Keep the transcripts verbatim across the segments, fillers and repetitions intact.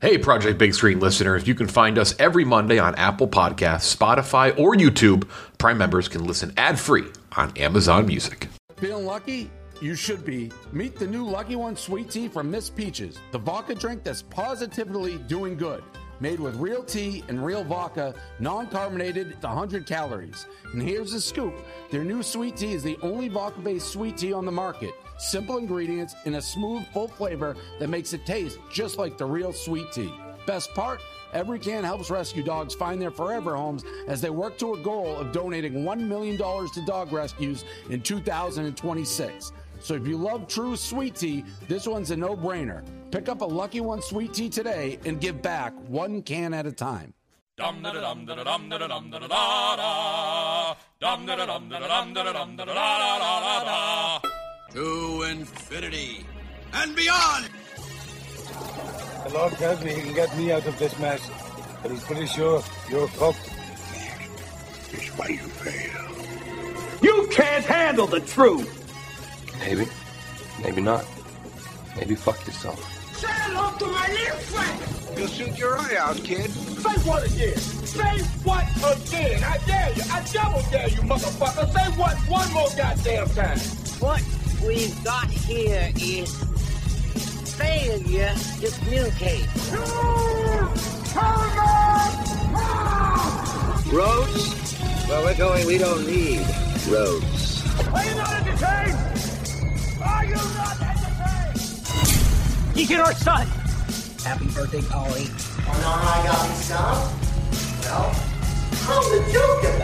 Hey, Project Big Screen listeners, you can find us every Monday on Apple Podcasts, Spotify, or YouTube. Prime members can listen ad-free on Amazon Music. Feeling lucky? You should be. Meet the new Lucky One Sweet Tea from Miss Peaches, the vodka drink that's positively doing good. Made with real tea and real vodka, non-carbonated, it's one hundred calories. And here's the scoop. Their new sweet tea is the only vodka-based sweet tea on the market. Simple ingredients in a smooth, full flavor that makes it taste just like the real sweet tea. Best part? Every can helps rescue dogs find their forever homes as they work to a goal of donating one million dollars to dog rescues in two thousand twenty-six. So if you love true sweet tea, this one's a no-brainer. Pick up a Lucky One Sweet Tea today and give back one can at a time. Dum da dum da dum da dum da da da. Dum da dum da dum da dum da da da da. To infinity and beyond. The Lord tells me he can get me out of this mess, but he's pretty sure you're cooked. It's why you fail. You can't handle the truth. Maybe. Maybe not. Maybe fuck yourself. Say hello to my little friend. You'll shoot your eye out, kid. Say what again? Say what again? I dare you. I double dare you, motherfucker. Say what one more goddamn time. What we've got here is failure to communicate. Roads? Well, we're going, we don't need roads. Are you not entertained? Are you not entertained? You get our son. Happy birthday, Ollie. Oh, no, I got me some. Well, I'm the Joker,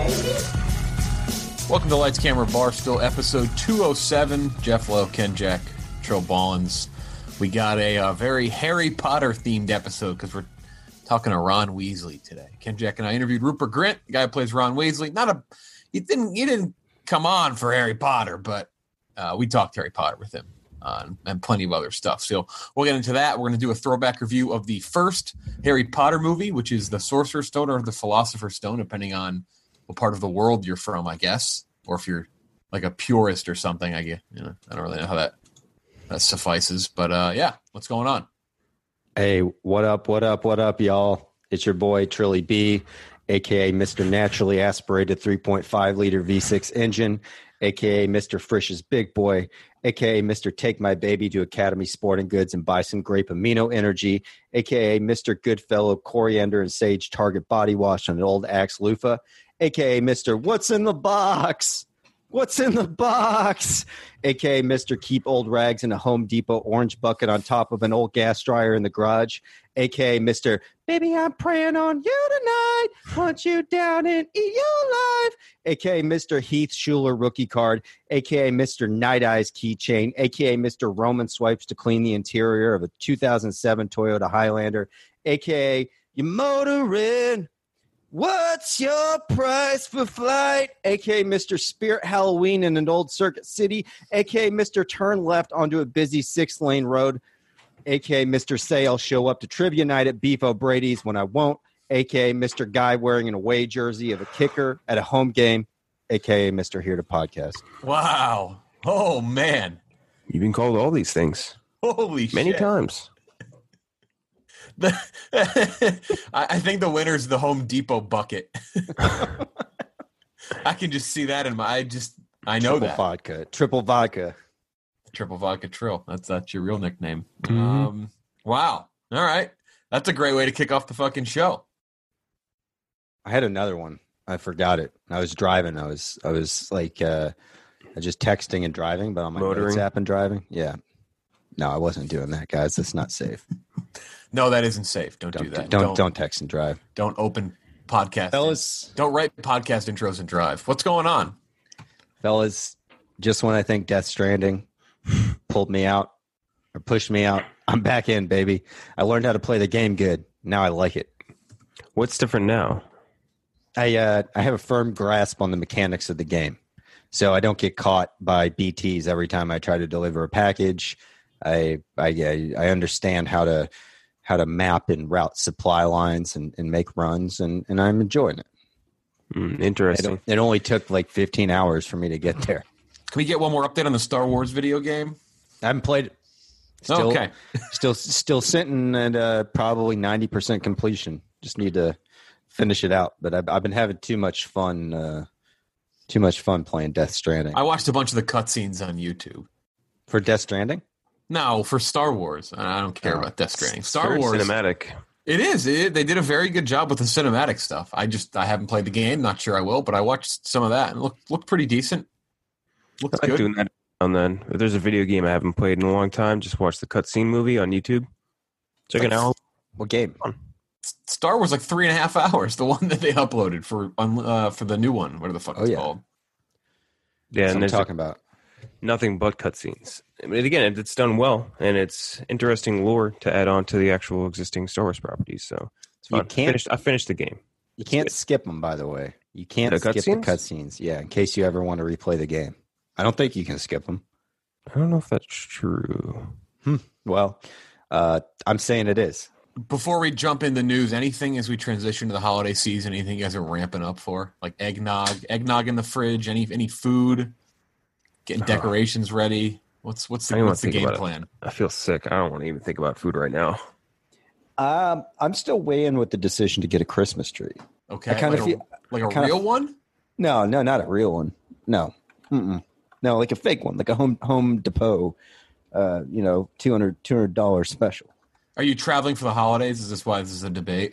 baby. Welcome to Lights, Camera, Barstool, episode two oh seven. Jeff Lowe, Ken Jack, Trill Ballins. We got a uh, very Harry Potter-themed episode because we're talking to Ron Weasley today. Ken Jack and I interviewed Rupert Grint, the guy who plays Ron Weasley. Not a, he didn't, he didn't come on for Harry Potter, but uh, we talked Harry Potter with him uh, and plenty of other stuff. So we'll get into that. We're going to do a throwback review of the first Harry Potter movie, which is the Sorcerer's Stone or the Philosopher's Stone, depending on what part of the world you're from, I guess, or if you're like a purist or something. I guess, you know, I don't really know how that that suffices, but uh, yeah, what's going on? Hey, what up? What up? What up, y'all? It's your boy Trilly B, aka Mister Naturally Aspirated three point five liter V six engine, aka Mister Frisch's Big Boy, aka Mister Take My Baby to Academy Sporting Goods and buy some grape amino energy, aka Mister Goodfellow Coriander and Sage Target Body Wash on an old Axe Loofah, aka Mister What's in the Box? What's in the box? A K A Mister Keep Old Rags in a Home Depot orange bucket on top of an old gas dryer in the garage. A K A Mister Baby, I'm praying on you tonight. Want you down and eat you alive. A K A Mister Heath Schuler rookie card. A K A Mister Night Eyes keychain. A K A Mister Roman swipes to clean the interior of a two thousand seven Toyota Highlander. A K A you motoring. What's your price for flight? A K A Mister Spirit Halloween in an old Circuit City. A K A Mister Turn left onto a busy six-lane road. A K A Mister Say I'll show up to trivia night at Beef O'Brady's when I won't. A K A Mister Guy wearing an away jersey of a kicker at a home game. A K A Mister Here to Podcast. Wow. Oh, man. You've been called all these things. Holy shit. Many times. The, I think the winner's the Home Depot bucket. I can just see that in my. I just I know Triple that vodka, triple vodka, triple vodka Trill. That's that's your real nickname. Mm-hmm. Um, wow. All right, that's a great way to kick off the fucking show. I had another one. I forgot it. I was driving. I was I was like uh, just texting and driving, but on my Motoring. WhatsApp and driving. Yeah. No, I wasn't doing that, guys. That's not safe. No, that isn't safe. Don't, Don't do that. Don't, don't don't text and drive. Don't open podcast. Fellas, don't write podcast intros and drive. What's going on? Fellas, just when I think Death Stranding pulled me out or pushed me out, I'm back in, baby. I learned how to play the game good. Now I like it. What's different now? I uh, I have a firm grasp on the mechanics of the game. So I don't get caught by B Ts every time I try to deliver a package. I I I understand how to how to map and route supply lines and, and make runs, and, and I'm enjoying it. Mm, interesting. It, it only took like fifteen hours for me to get there. Can we get one more update on the Star Wars video game? I haven't played it. Still, okay. still, still sitting at uh, probably ninety percent completion. Just need to finish it out. But I've, I've been having too much fun, uh, too much fun playing Death Stranding. I watched a bunch of the cutscenes on YouTube. For Death Stranding? No, for Star Wars. I don't care oh, about Death Stranding. Star Wars cinematic. It is. It, they did a very good job with the cinematic stuff. I just I haven't played the game. Not sure I will, but I watched some of that and it looked looked pretty decent. Looks I like good. doing that. And then if there's a video game I haven't played in a long time, just watch the cutscene movie on YouTube. Check it out. What game? Star Wars like three and a half hours. The one that they uploaded for uh, for the new one. Whatever the fuck oh, it's yeah. called. Yeah, That's and what there's I'm talking about. Nothing but cutscenes. I mean, again, it's done well, and it's interesting lore to add on to the actual existing Star Wars properties. So it's fun. You can't, I, finished, I finished the game. You can't skip them, by the way. You can't the skip cutscenes? the cutscenes. Yeah, in case you ever want to replay the game. I don't think you can skip them. I don't know if that's true. Hmm. Well, uh, I'm saying it is. Before we jump into news, anything as we transition to the holiday season, anything you guys are ramping up for? Like eggnog, eggnog in the fridge, any any food, getting decorations ready. What's what's the, what's the game plan? It. I feel sick. I don't want to even think about food right now. Um, I'm still weighing with the decision to get a Christmas tree. Okay, I kind like of a, feel like a kind real of, one. No, no, not a real one. No, Mm-mm. no, like a fake one, like a Home Home Depot. Uh, you know, two hundred two hundred dollars special. Are you traveling for the holidays? Is this why this is a debate?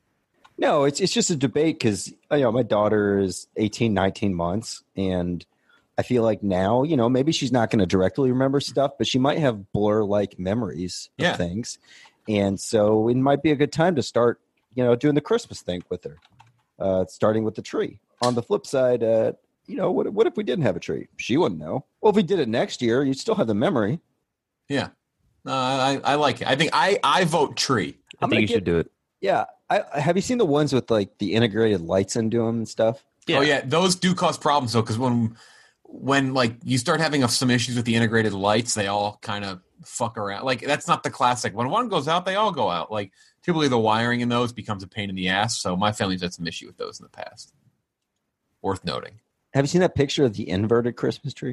No, it's it's just a debate because you know my daughter is eighteen, nineteen months, and I feel like now, you know, maybe she's not going to directly remember stuff, but she might have blur-like memories of yeah. things. And so it might be a good time to start, you know, doing the Christmas thing with her, uh, starting with the tree. On the flip side, uh, you know, what, what if we didn't have a tree? She wouldn't know. Well, if we did it next year, you'd still have the memory. Yeah. Uh, I, I like it. I think I, I vote tree. I I'm think you get, should do it. Yeah. I, have you seen the ones with, like, the integrated lights into them and stuff? Yeah. Oh, yeah. Those do cause problems, though, because when... When like you start having some issues with the integrated lights, they all kind of fuck around. Like that's not the classic. When one goes out, they all go out. Like typically the wiring in those becomes a pain in the ass. So my family's had some issue with those in the past. Worth noting. Have you seen that picture of the inverted Christmas tree?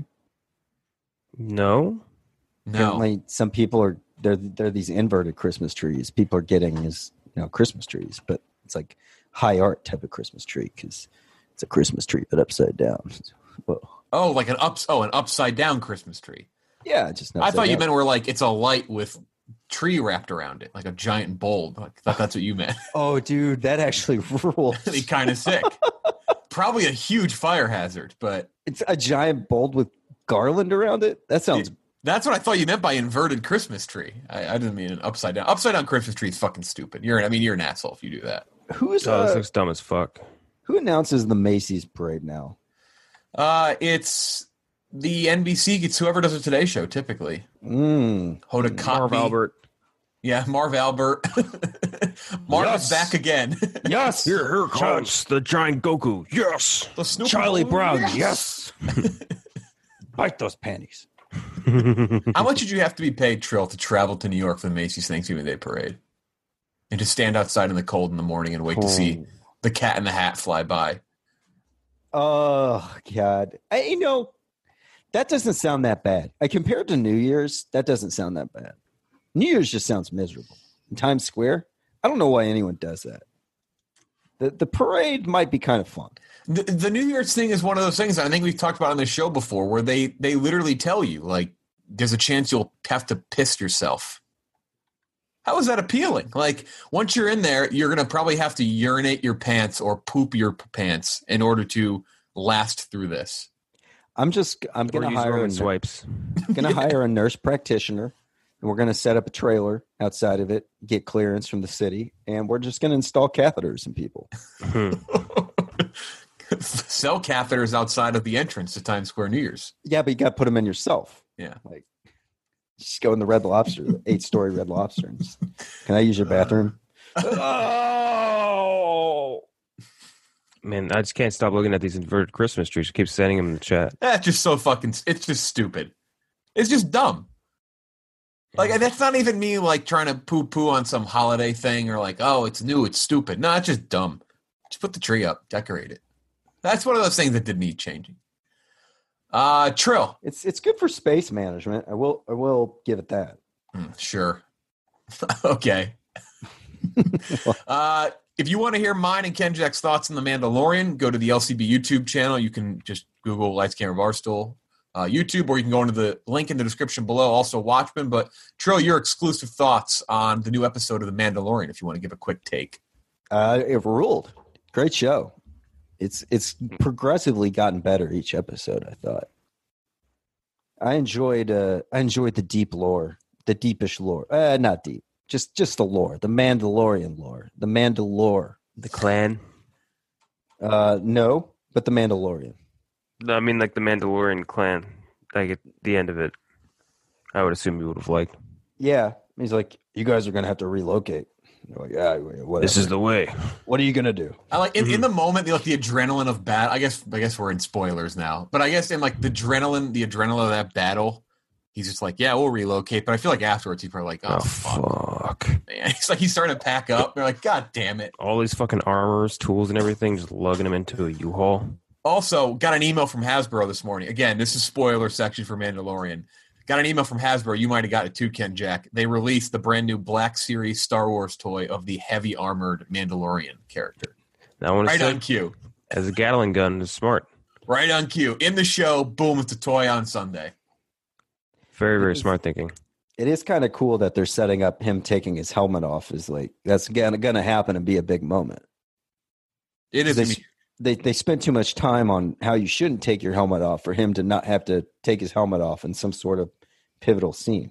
No. No. Apparently some people are they're they're these inverted Christmas trees. People are getting as you know Christmas trees, but it's like high art type of Christmas tree because it's a Christmas tree but upside down. Whoa. Oh, like an ups oh an upside down Christmas tree. Yeah, just I thought you meant where like it's a light with tree wrapped around it, like a giant bulb. I thought that's what you meant. Oh, dude, that actually rules. Be kind of sick. Probably a huge fire hazard, but it's a giant bulb with garland around it. That sounds. It, that's what I thought you meant by inverted Christmas tree. I, I didn't mean an upside down. Upside down Christmas tree is fucking stupid. You're, I mean, you're an asshole if you do that. Who's? Oh, uh, this looks dumb as fuck. Who announces the Macy's parade now? Uh, it's the N B C. It's whoever does a Today Show, typically. Mm. Hoda Kotb. Marv Albert. Yeah, Marv Albert. Marv yes. is back again. Yes. Here, here comes the giant Goku. Yes. The Snoopy Charlie Balloon. Brown. Yes. Yes. Bite those panties. How much did you have to be paid, Trill, to travel to New York for the Macy's Thanksgiving Day Parade? And to stand outside in the cold in the morning and wait oh. to see the Cat in the Hat fly by? Oh, God. I, you know, that doesn't sound that bad. I compared to New Year's, that doesn't sound that bad. New Year's just sounds miserable. In Times Square, I don't know why anyone does that. The the parade might be kind of fun. The, the New Year's thing is one of those things I think we've talked about on the show before where they, they literally tell you, like, there's a chance you'll have to piss yourself. How is that appealing? Like, once you're in there, you're going to probably have to urinate your pants or poop your pants in order to last through this. I'm just, I'm going to hire a swipes. Going to hire a nurse practitioner, and we're going to set up a trailer outside of it, get clearance from the city, and we're just going to install catheters in people. Sell catheters outside of the entrance to Times Square New Year's. Yeah, but you got to put them in yourself. Yeah. Like, just go in the Red Lobster, the eight-story Red Lobster. And just, can I use your bathroom? Oh, man, I just can't stop looking at these inverted Christmas trees. I keep sending them in the chat. That's just so fucking. It's just stupid. It's just dumb. Like, and that's not even me like trying to poo-poo on some holiday thing or like, oh, it's new, it's stupid. No, it's just dumb. Just put the tree up, decorate it. That's one of those things that did need changing. Uh, Trill. It's it's good for space management. I will I will give it that. Hmm, sure. Okay. uh, if you want to hear mine and Ken Jack's thoughts on The Mandalorian, go to the L C B YouTube channel. You can just Google Lights, Camera, Barstool uh, YouTube, or you can go into the link in the description below, also Watchmen. But, Trill, your exclusive thoughts on the new episode of The Mandalorian, if you want to give a quick take. Uh, it ruled. Great show. It's it's progressively gotten better each episode, I thought. I enjoyed uh, I enjoyed the deep lore, the deepish lore. Uh, not deep. Just just the lore, the Mandalorian lore, the Mandalore. The clan? Uh, no, but the Mandalorian. No, I mean like the Mandalorian clan. Like at the end of it, I would assume you would have liked. Yeah, he's like, you guys are going to have to relocate. You're like, yeah, whatever. This is the way. What are you going to do? I like in, in the moment, the, like the adrenaline of battle. I guess I guess we're in spoilers now, but I guess in like the adrenaline, the adrenaline of that battle, he's just like, yeah, we'll relocate. But I feel like afterwards, he's probably like, oh, Oh, fuck. fuck. Man. He's like, he's starting to pack up. They're like, God damn it. All these fucking armors, tools, and everything, just lugging them into a U-Haul. Also, got an email from Hasbro this morning. Again, this is spoiler section for Mandalorian. Got an email from Hasbro. You might have got it too, Ken Jack. They released the brand new Black Series Star Wars toy of the heavy armored Mandalorian character. I want to Right say, on cue. as a Gatling gun is smart. Right on cue. In the show, boom, it's a toy on Sunday. Very, very smart thinking. It is kind of cool that they're setting up him taking his helmet off. Is like that's gonna gonna happen and be a big moment. It is. They, gonna be- they they spent too much time on how you shouldn't take your helmet off for him to not have to take his helmet off in some sort of pivotal scene.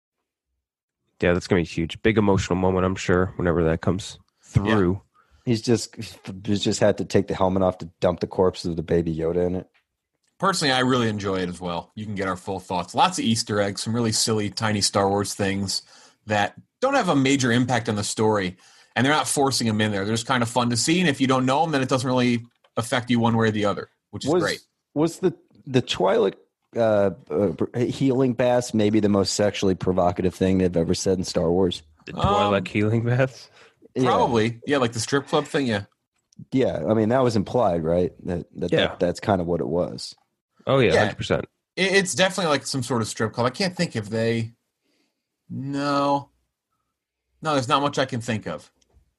Yeah, that's going to be huge. Big emotional moment, I'm sure, whenever that comes through. Yeah. He's just he's just had to take the helmet off to dump the corpse of the baby Yoda in it. Personally, I really enjoy it as well. You can get our full thoughts. Lots of Easter eggs, some really silly, tiny Star Wars things that don't have a major impact on the story, and they're not forcing them in there. They're just kind of fun to see, and if you don't know them, then it doesn't really affect you one way or the other, which is was, great. Was the the Twi'lek uh, uh, healing baths maybe the most sexually provocative thing they've ever said in Star Wars? The Twi'lek um, healing baths? Probably. Yeah. yeah, like the strip club thing, yeah. Yeah, I mean, that was implied, right? That, that, yeah. that That's kind of what it was. Oh, yeah, yeah. one hundred percent. It's definitely like some sort of strip club. I can't think if they... No. No, there's not much I can think of.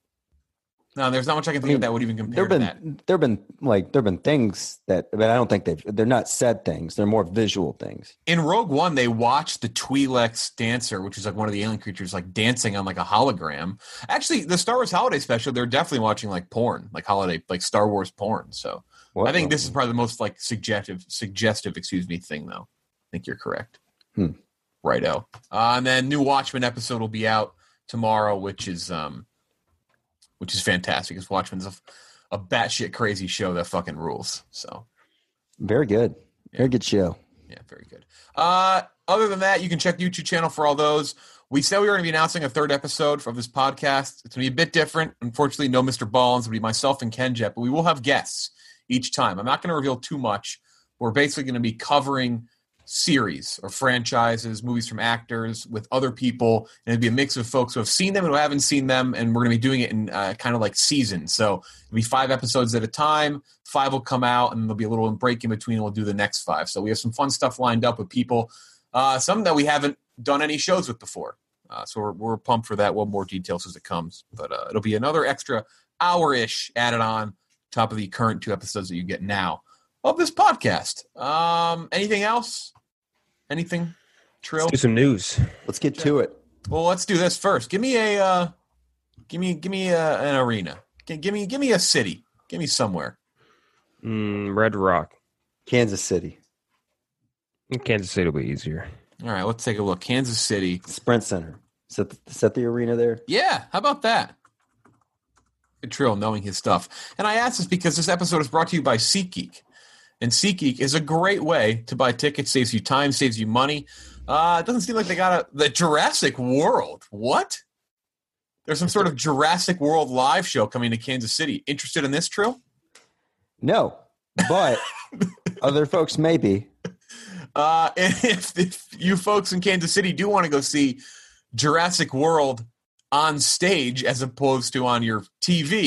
No, there's not much I can think I mean, of that would even compare been, to that. There've been like there've been things that, but I don't think they've. They're not said things. They're more visual things. In Rogue One, they watched the Twi'lek dancer, which is like one of the alien creatures, like dancing on like a hologram. Actually, the Star Wars Holiday Special, they're definitely watching like porn, like holiday, like Star Wars porn. So what? I think this is probably the most like suggestive, suggestive, excuse me, thing though. I think you're correct. Hmm. Righto. Uh, and then new Watchmen episode will be out tomorrow, which is um. which is fantastic. Because Watchmen's a, a batshit crazy show that fucking rules. So, very good, yeah. very good show. Yeah, very good. Uh, other than that, you can check the YouTube channel for all those. We said we were going to be announcing a third episode of this podcast. It's going to be a bit different. Unfortunately, no Mister Ballins. It'll be myself and Ken Jet, but we will have guests each time. I'm not going to reveal too much. We're basically going to be covering series or franchises, movies from actors with other people, and it'd be a mix of folks who have seen them and who haven't seen them, and we're going to be doing it in uh, kind of like seasons. So it'll be five episodes at a time. Five will come out, and there'll be a little break in between, and we'll do the next five. So we have some fun stuff lined up with people, uh, some that we haven't done any shows with before. Uh, so we're, we're pumped for that. We'll have more details as it comes. But uh, it'll be another extra hour-ish added on top of the current two episodes that you get now of this podcast. Um, anything else? Anything, Trill? Let's do some news. Let's get to it. Well, let's do this first. Give me a, uh, give me, give me a, an arena. G- give me, give me a city. Give me somewhere. Mm, Red Rock, Kansas City. Kansas City will be easier. All right, let's take a look. Kansas City, Sprint Center. Set the, set the arena there. Yeah, how about that? Good Trill, knowing his stuff. And I ask this because this episode is brought to you by SeatGeek. And SeatGeek is a great way to buy tickets. Saves you time, saves you money. Uh, it doesn't seem like they got a the Jurassic World. What? There's some sort of Jurassic World live show coming to Kansas City. Interested in this, Trill? No, but other folks may be. Uh, and if, if you folks in Kansas City do want to go see Jurassic World on stage as opposed to on your T V,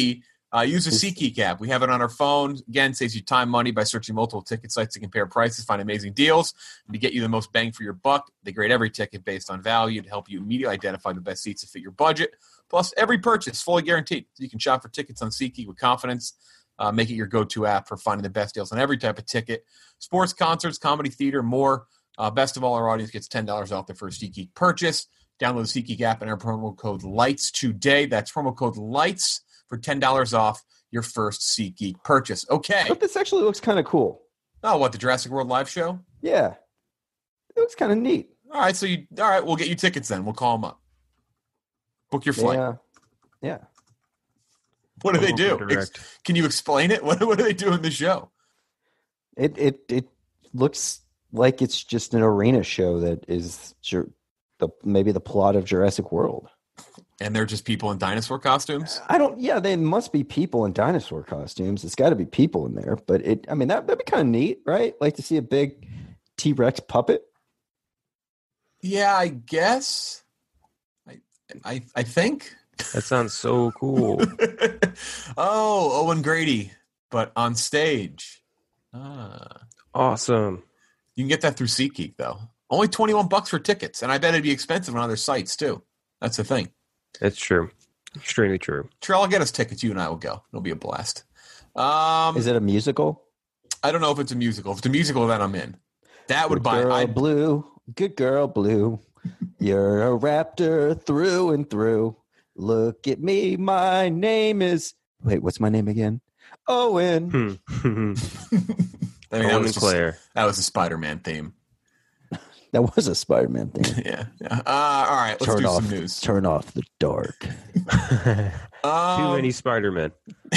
Uh, use the SeatGeek app. We have it on our phone. Again, saves you time, money by searching multiple ticket sites to compare prices, find amazing deals, and to get you the most bang for your buck. They grade every ticket based on value to help you immediately identify the best seats to fit your budget. Plus, every purchase fully guaranteed. So you can shop for tickets on SeatGeek with confidence. Uh, make it your go-to app for finding the best deals on every type of ticket. Sports, concerts, comedy, theater, more. Uh, best of all, our audience gets ten dollars off their first SeatGeek purchase. Download the SeatGeek app and enter promo code LIGHTS today. That's promo code LIGHTS for ten dollars off your first SeatGeek purchase. Okay. But this actually looks kind of cool. Oh, what, the Jurassic World live show? Yeah. It looks kind of neat. All right, so you all right, we'll get you tickets then. We'll call them up. Book your flight. Yeah. Yeah. What do they do? Ex- can you explain it? What, what do they do in the show? It it it looks like it's just an arena show that is ju- the maybe the plot of Jurassic World. And they're just people in dinosaur costumes? I don't. Yeah, they must be people in dinosaur costumes. It's got to be people in there. But it. I mean, that that'd be kind of neat, right? Like to see a big T-Rex puppet. Yeah, I guess. I I I think. That sounds so cool. Oh, Owen Grady, but on stage. Ah. Awesome. You can get that through SeatGeek, though. Only twenty-one bucks for tickets, and I bet it'd be expensive on other sites, too. That's the thing. That's true. Extremely true. Sure, I'll get us tickets. You and I will go. It'll be a blast. Um, Is it a musical? I don't know if it's a musical. If it's a musical, then I'm in. That would Good buy. girl I'd, Blue. Good girl, Blue. You're a raptor through and through. Look at me. My name is. Wait, what's my name again? Owen. I mean, that Owen was Claire. Just, that was a Spider-Man theme. That was a Spider-Man thing. yeah. yeah. Uh, all right. Let's turn do off, some news. Turn off the dark. um, Too many Spider-Men.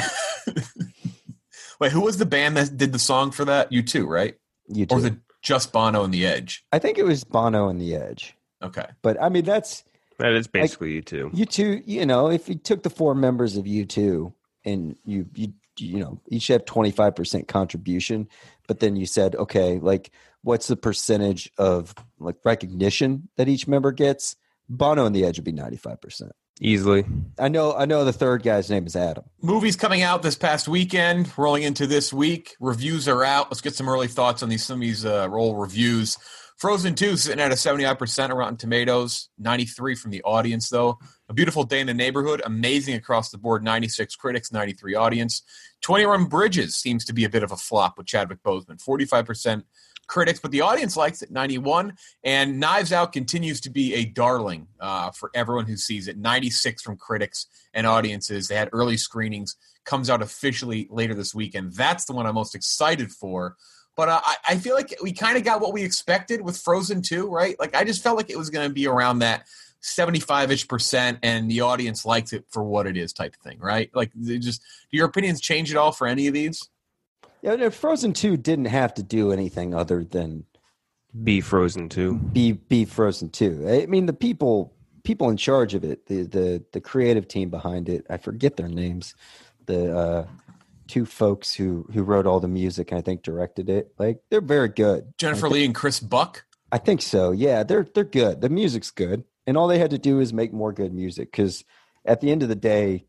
Wait, who was the band that did the song for that? U two, right? U two. Or was it just Bono and the Edge? I think it was Bono and the Edge. Okay. But I mean, that's. That is basically like, U two. U two, you know, if you took the four members of U two and you, you, you know, each have twenty-five percent contribution, but then you said, okay, like, what's the percentage of like recognition that each member gets? Bono and the Edge would be ninety-five percent. Easily. I know, I know the third guy's name is Adam. Movies coming out this past weekend, rolling into this week. Reviews are out. Let's get some early thoughts on these, some of these uh, roll reviews. Frozen two sitting at a seventy-five percent of Rotten Tomatoes, ninety-three from the audience, though. A Beautiful Day in the Neighborhood, amazing across the board, ninety-six critics, ninety-three audience. twenty-one Bridges seems to be a bit of a flop with Chadwick Boseman, forty-five percent critics, but the audience likes it, ninety-one. And Knives Out continues to be a darling uh, for everyone who sees it, ninety-six from critics and audiences. They had early screenings, comes out officially later this weekend. That's the one I'm most excited for. But uh, I, I feel like we kind of got what we expected with Frozen two, right? Like, I just felt like it was going to be around that seventy-five-ish percent, and the audience likes it for what it is type of thing, right? Like, just do your opinions change at all for any of these? Yeah, Frozen two didn't have to do anything other than be Frozen two. Be be Frozen two. I mean, the people people in charge of it, the the the creative team behind it, I forget their names. The uh, two folks who who wrote all the music, I think directed it. Like, they're very good. Jennifer Lee and Chris Buck? I think so. Yeah, they're they're good. The music's good. And all they had to do is make more good music, because at the end of the day,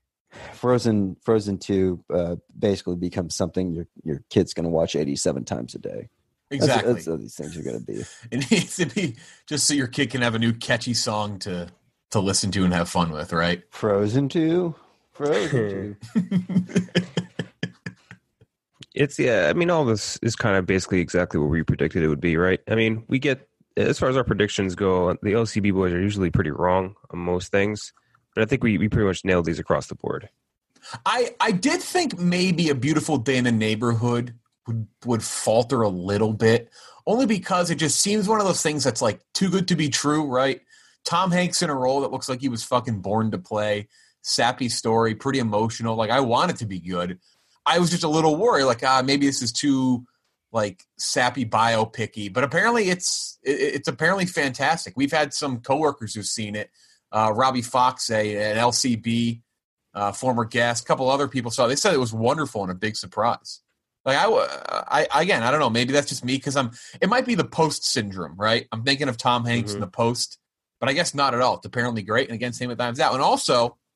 Frozen Frozen two uh, basically becomes something your your kid's going to watch eighty-seven times a day. Exactly. That's, that's what these things are going to be. It needs to be just so your kid can have a new catchy song to to listen to and have fun with, right? Frozen two. Frozen two. It's, yeah, I mean, all this is kind of basically exactly what we predicted it would be, right? I mean, we get, as far as our predictions go, the L C B boys are usually pretty wrong on most things, but I think we, we pretty much nailed these across the board. I, I did think maybe A Beautiful Day in the Neighborhood would, would falter a little bit, only because it just seems one of those things that's like too good to be true, right? Tom Hanks in a role that looks like he was fucking born to play, sappy story, pretty emotional. Like, I want it to be good. I was just a little worried, like, ah, maybe this is too, like, sappy biopic-y. But apparently it's it, it's apparently fantastic. We've had some coworkers who've seen it. Uh, Robbie Fox, a, an L C B uh, former guest, a couple other people saw it. They said it was wonderful and a big surprise. Like, I, I again, I don't know. Maybe that's just me, because I'm. It might be the Post syndrome, right? I'm thinking of Tom Hanks mm-hmm. in the Post, but I guess not at all. It's apparently great. And again, same with Knives Out. And also,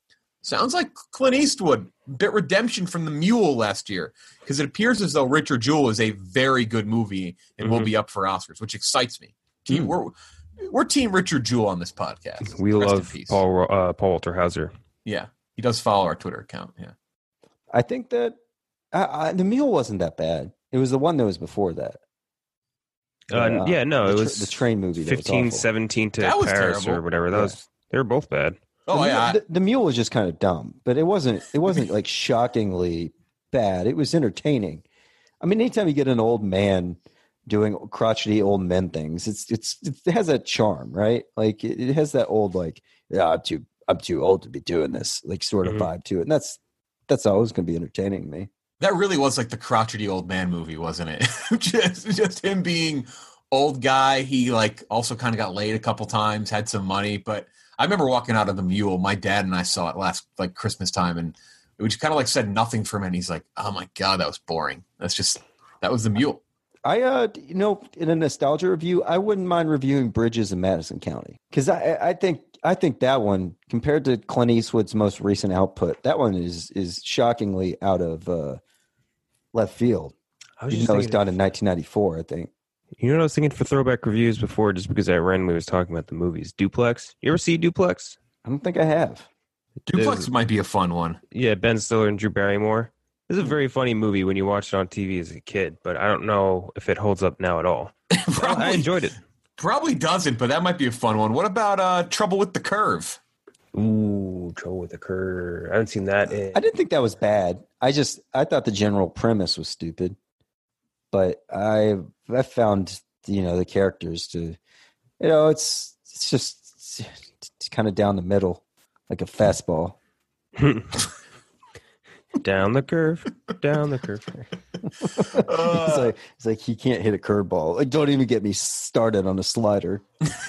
Sounds like Clint Eastwood. Bit redemption from The Mule last year. Because it appears as though Richard Jewell is a very good movie and mm-hmm. will be up for Oscars, which excites me. Team, mm. We're we're Team Richard Jewell on this podcast. We Rest love Paul uh, Paul Walter Hauser. Yeah. He does follow our Twitter account. Yeah. I think that I, I, The Mule wasn't that bad. It was the one that was before that. Uh, uh, yeah, no, it was the train movie. That fifteen, was seventeen to that was Paris terrible. or whatever. That yeah. was they were both bad. Oh the, yeah, the, the Mule was just kind of dumb, but it wasn't. It wasn't like shockingly bad. It was entertaining. I mean, anytime you get an old man doing crotchety old men things, it's it's it has that charm, right? Like it, it has that old like, yeah, I'm too I'm too old to be doing this, like sort of mm-hmm. vibe to it, and that's that's always going to be entertaining to me. That really was like the crotchety old man movie, wasn't it? just just him being old guy. He like also kind of got laid a couple times, had some money, but I remember walking out of The Mule. My dad and I saw it last like Christmas time, and it just kind of like said nothing for me. And he's like, "Oh my god, that was boring." That's just that was The Mule. I uh, you know, in a nostalgia review, I wouldn't mind reviewing Bridges in Madison County because I I think I think that one compared to Clint Eastwood's most recent output, that one is is shockingly out of uh, left field. I was Even just though it was done in nineteen ninety-four, I think. You know what I was thinking for throwback reviews before, just because I randomly was talking about the movies? Duplex. You ever see Duplex? I don't think I have. Duplex There's, might be a fun one. Yeah, Ben Stiller and Drew Barrymore. It's a very funny movie when you watch it on T V as a kid, but I don't know if it holds up now at all. probably, I enjoyed it. Probably doesn't, but that might be a fun one. What about uh, Trouble with the Curve? Ooh, Trouble with the Curve. I haven't seen that. In... I didn't think that was bad. I just I thought the general premise was stupid. But I I found, you know, the characters to, you know, it's it's just it's kind of down the middle, like a fastball. Down the curve, down the curve. Uh, it's like it's like he can't hit a curveball. Like, don't even get me started on a slider.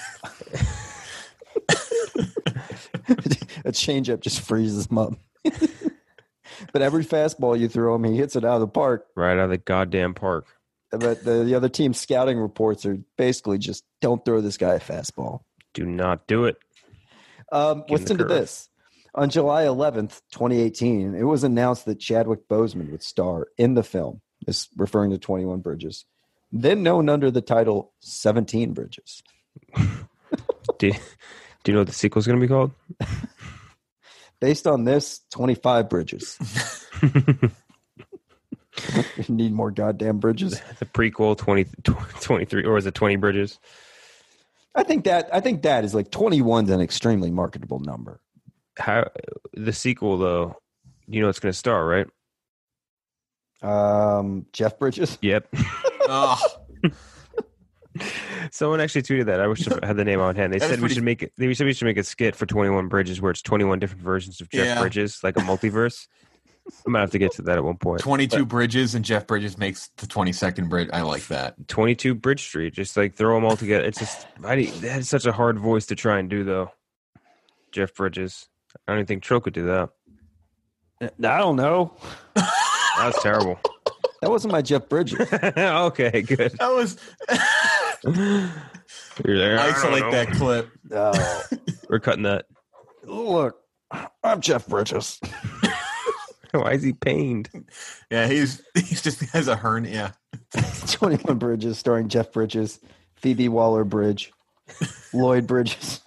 A changeup just freezes him up. But every fastball you throw him, he hits it out of the park. Right out of the goddamn park. But the, the other team's scouting reports are basically just don't throw this guy a fastball. Do not do it. Um, listen to this. On July eleventh, twenty eighteen, it was announced that Chadwick Boseman would star in the film, this referring to twenty-one Bridges, then known under the title seventeen Bridges. do, do you know what the sequel is going to be called? Based on this, twenty-five Bridges. You need more goddamn bridges. The prequel, twenty, twenty-three, or is it twenty Bridges? I think that I think that is like twenty-one is an extremely marketable number. How the sequel though? You know it's going to star, right? Um, Jeff Bridges. Yep. Oh. Someone actually tweeted that. I wish I had the name on hand. They that said we should make it. They said we should make a skit for twenty-one Bridges, where it's twenty-one different versions of Jeff yeah. Bridges, like a multiverse. I might have to get to that at one point. twenty-two but, Bridges, and Jeff Bridges makes the twenty-second bridge. I like that. twenty-two Bridge Street. Just like throw them all together. It's just I, that is such a hard voice to try and do, though. Jeff Bridges. I don't even think Trill could do that. I don't know. That was terrible. That wasn't my Jeff Bridges. Okay, good. That was. You're there. I isolate I that clip. Oh. We're cutting that. Look, I'm Jeff Bridges. Why is he pained? Yeah, he's he's just he has a hernia. twenty-one Bridges, starring Jeff Bridges, Phoebe Waller-Bridge, Lloyd Bridges,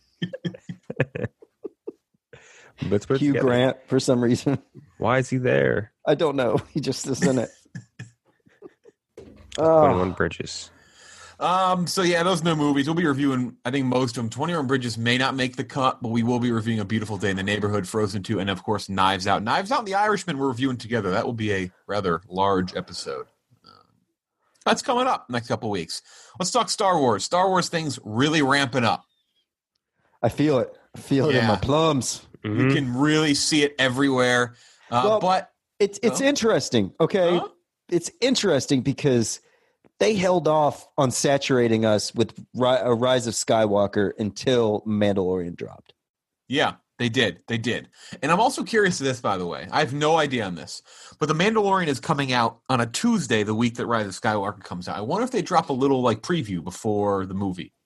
Hugh Grant for some reason. Why is he there? I don't know. He just is in it. twenty-one Bridges. Um. So yeah, those no movies. We'll be reviewing. I think most of them. twenty-one Bridges may not make the cut, but we will be reviewing A Beautiful Day in the Neighborhood, Frozen two, and of course Knives Out. Knives Out and The Irishman we're reviewing together. That will be a rather large episode. Um, that's coming up next couple weeks. Let's talk Star Wars. Star Wars things really ramping up. I feel it. I feel it yeah. in my plums. Mm-hmm. You can really see it everywhere. Uh, well, but it's it's uh, interesting. Okay, uh, it's interesting because they held off on saturating us with a Rise of Skywalker until Mandalorian dropped. Yeah, they did. They did. And I'm also curious to this, by the way. I have no idea on this. But The Mandalorian is coming out on a Tuesday, the week that Rise of Skywalker comes out. I wonder if they drop a little like preview before the movie.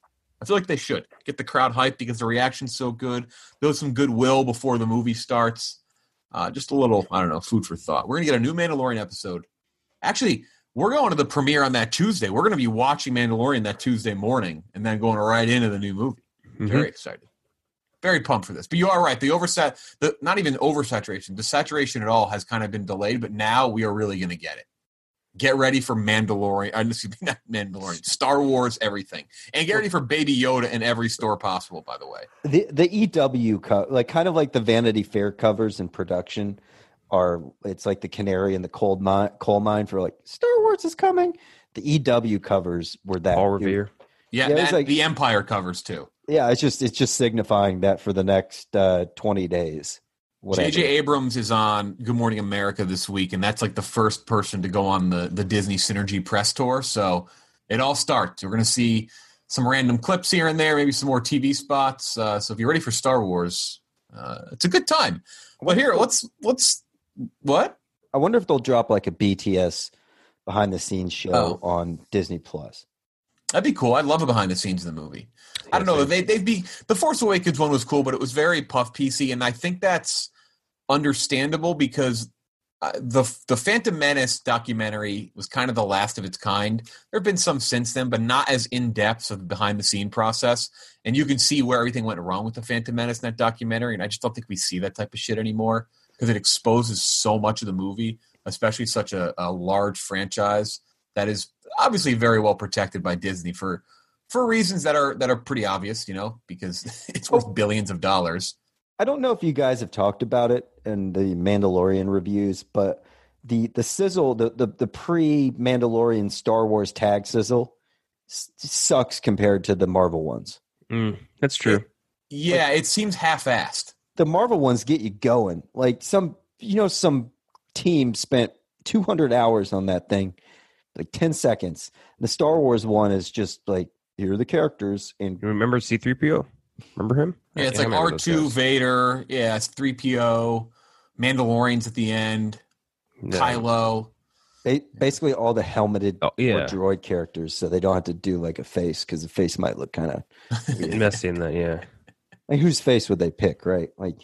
I feel like they should get the crowd hyped because the reaction's so good. Build some goodwill before the movie starts. Uh, just a little, I don't know, food for thought. We're going to get a new Mandalorian episode. Actually, we're going to the premiere on that Tuesday. We're going to be watching Mandalorian that Tuesday morning and then going right into the new movie. Mm-hmm. Very excited. Very pumped for this. But you are right. The oversat, the not even oversaturation, the saturation at all has kind of been delayed, but now we are really going to get it. Get ready for Mandalorian. Uh, excuse me, not Mandalorian. Star Wars, everything, and get ready for Baby Yoda in every store possible. By the way, the the E W co- like kind of like the Vanity Fair covers in production are. It's like the canary in the coal mine. Coal mine for like Star Wars is coming. The E W covers were that. All Revere. Yeah, yeah that, like, the Empire covers too. Yeah, it's just it's just signifying that for the next uh, twenty days. J J Abrams is on Good Morning America this week, and that's like the first person to go on the, the Disney Synergy press tour. So it all starts. We're going to see some random clips here and there, maybe some more T V spots. Uh, so if you're ready for Star Wars, uh, it's a good time. But here, let's let's what? I wonder if they'll drop like a B T S behind the scenes show Oh. on Disney Plus. That'd be cool. I'd love a behind the scenes of the movie. I don't know. They they'd be the Force Awakens one was cool, but it was very puff piecey, and I think that's understandable because uh, the the Phantom Menace documentary was kind of the last of its kind. There have been some since then, but not as in depth of the behind the scene process. And you can see where everything went wrong with the Phantom Menace in that documentary. And I just don't think we see that type of shit anymore because it exposes so much of the movie, especially such a, a large franchise that is obviously very well protected by Disney for for reasons that are that are pretty obvious, you know, because it's worth billions of dollars. I don't know if you guys have talked about it in the Mandalorian reviews, but the the sizzle, the the, the pre-Mandalorian Star Wars tag sizzle s- sucks compared to the Marvel ones. Mm, that's true. It, yeah, like, it seems half-assed. The Marvel ones get you going. Like some, you know, some team spent two hundred hours on that thing, like ten seconds. The Star Wars one is just like, here are the characters. And you remember C three P O? Remember him? Yeah, it's yeah, like R two, Vader. Yeah, it's three P O, Mandalorians at the end, yeah. Kylo. They, basically all the helmeted oh, yeah. or droid characters, so they don't have to do like a face because the face might look kind of messy in that, yeah. Like whose face would they pick, right? Like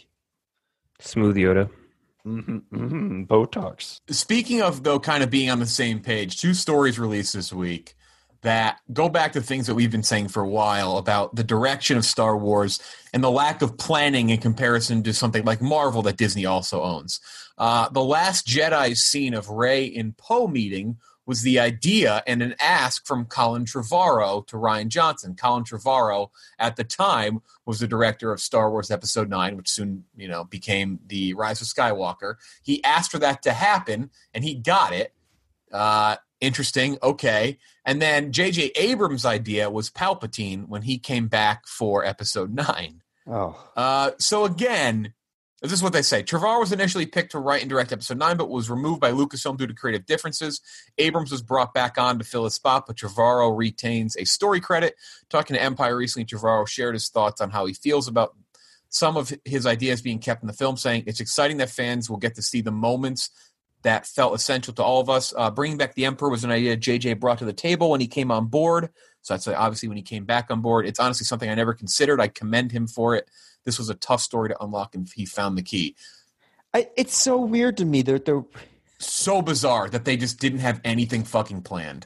Smooth Yoda. Mm-hmm, mm-hmm, Botox. Speaking of, though, kind of being on the same page, two stories released this week that go back to things that we've been saying for a while about the direction of Star Wars and the lack of planning in comparison to something like Marvel that Disney also owns. Uh, the Last Jedi scene of Rey and Poe meeting was the idea and an ask from Colin Trevorrow to Rian Johnson. Colin Trevorrow, at the time, was the director of Star Wars Episode nine, which soon, you know, became The Rise of Skywalker. He asked for that to happen, and he got it. Uh, interesting, okay. And then J J Abrams' idea was Palpatine when he came back for Episode nine. Oh. Uh, so again, this is what they say. Trevorrow was initially picked to write and direct Episode nine, but was removed by Lucasfilm due to creative differences. Abrams was brought back on to fill his spot, but Trevorrow retains a story credit. Talking to Empire recently, Trevorrow shared his thoughts on how he feels about some of his ideas being kept in the film, saying, "It's exciting that fans will get to see the moments that felt essential to all of us. Uh, bringing back the Emperor was an idea J J brought to the table when he came on board. So that's obviously when he came back on board. It's honestly something I never considered. I commend him for it. This was a tough story to unlock, and he found the key." I, it's so weird to me that they're so bizarre that they just didn't have anything fucking planned.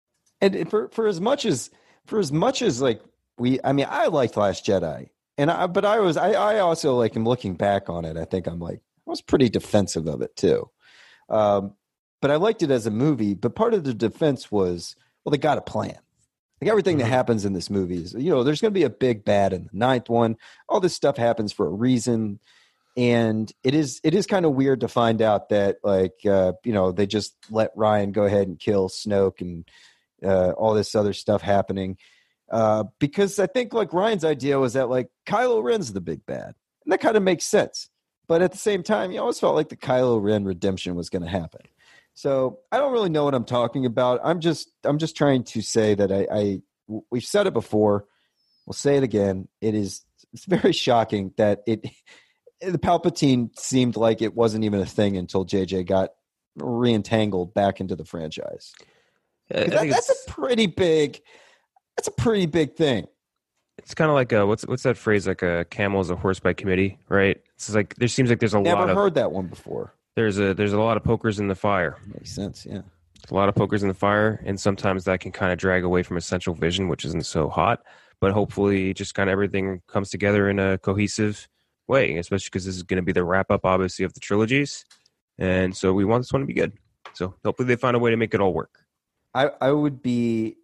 And for for as much as for as much as like we, I mean, I liked Last Jedi, and I but I was I I also like am looking back on it. I think I'm like I was pretty defensive of it too. Um, but I liked it as a movie. But part of the defense was, well, they got a plan. Like everything mm-hmm. that happens in this movie is, you know, there's going to be a big bad in the ninth one. All this stuff happens for a reason, and it is it is kind of weird to find out that, like, uh, you know, they just let Ryan go ahead and kill Snoke and uh, all this other stuff happening. Uh, because I think like Ryan's idea was that like Kylo Ren's the big bad, and that kind of makes sense. But at the same time, you always felt like the Kylo Ren redemption was going to happen. So I don't really know what I'm talking about. I'm just I'm just trying to say that I, I we've said it before. We'll say it again. It is it's very shocking that it the Palpatine seemed like it wasn't even a thing until J J got reentangled back into the franchise. That, that's a pretty big that's a pretty big thing. it's kind of like a what's what's that phrase? Like a camel is a horse by committee, right? It's like there seems like there's a Never lot of heard that one before. There's a there's a lot of pokers in the fire. Makes sense, yeah. A lot of pokers in the fire, and sometimes that can kind of drag away from a central vision, which isn't so hot. But hopefully, just kind of everything comes together in a cohesive way, especially because this is going to be the wrap up, obviously, of the trilogies, and so we want this one to be good. So hopefully, they find a way to make it all work. I, I would be,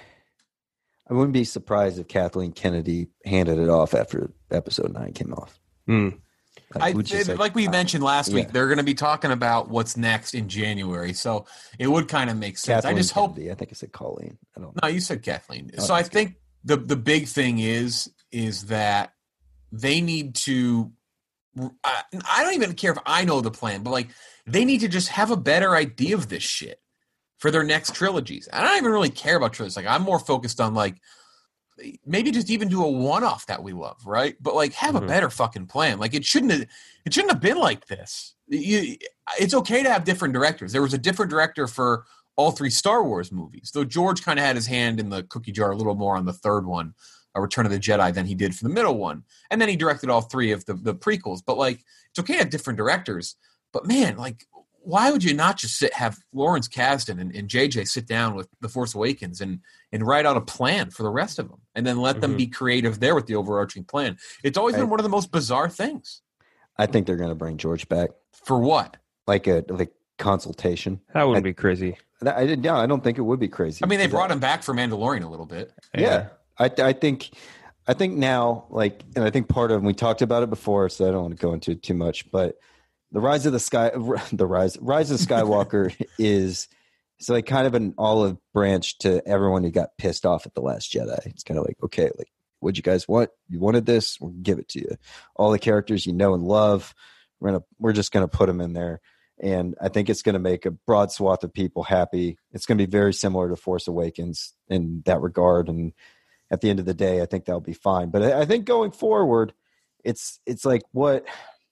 I wouldn't be surprised if Kathleen Kennedy handed it off after episode nine came off. Hmm. Like, I, just, like, like we mentioned last yeah. week, they're going to be talking about what's next in January, so it would kind of make sense. Kathleen I just Kennedy. hope. I think I said Colleen. I don't. No, you said Kathleen. Oh, so I think the the big thing is is that they need to. I, I don't even care if I know the plan, but like they need to just have a better idea of this shit for their next trilogies. I don't even really care about trilogies. Like I'm more focused on like. Maybe just even do a one-off that we love, right? But like, have mm-hmm. a better fucking plan. Like, it shouldn't have, it shouldn't have been like this. You, it's okay to have different directors. There was a different director for all three Star Wars movies, though George kind of had his hand in the cookie jar a little more on the third one, A Return of the Jedi, than he did for the middle one, and then he directed all three of the the prequels. But like, it's okay to have different directors. But man, like, why would you not just sit, have Lawrence Kasdan and, and J J sit down with The Force Awakens and and write out a plan for the rest of them, and then let mm-hmm. them be creative there with the overarching plan? It's always been I, one of the most bizarre things. I think they're going to bring George back for what? Like a like consultation. That wouldn't I, be crazy. I, I yeah, I don't think it would be crazy. I mean, they brought him back for Mandalorian a little bit. Yeah, yeah. I I think I think now, like, and I think part of, and we talked about it before, so I don't want to go into it too much, but. The Rise of the Sky, the Rise, Rise of Skywalker is it's like kind of an olive branch to everyone who got pissed off at The Last Jedi. It's kind of like, okay, like, what'd you guys want? You wanted this? We'll give it to you. All the characters you know and love, we're gonna, we're just gonna put them in there, and I think it's gonna make a broad swath of people happy. It's gonna be very similar to Force Awakens in that regard, and at the end of the day, I think that'll be fine. But I, I think going forward, it's it's like what.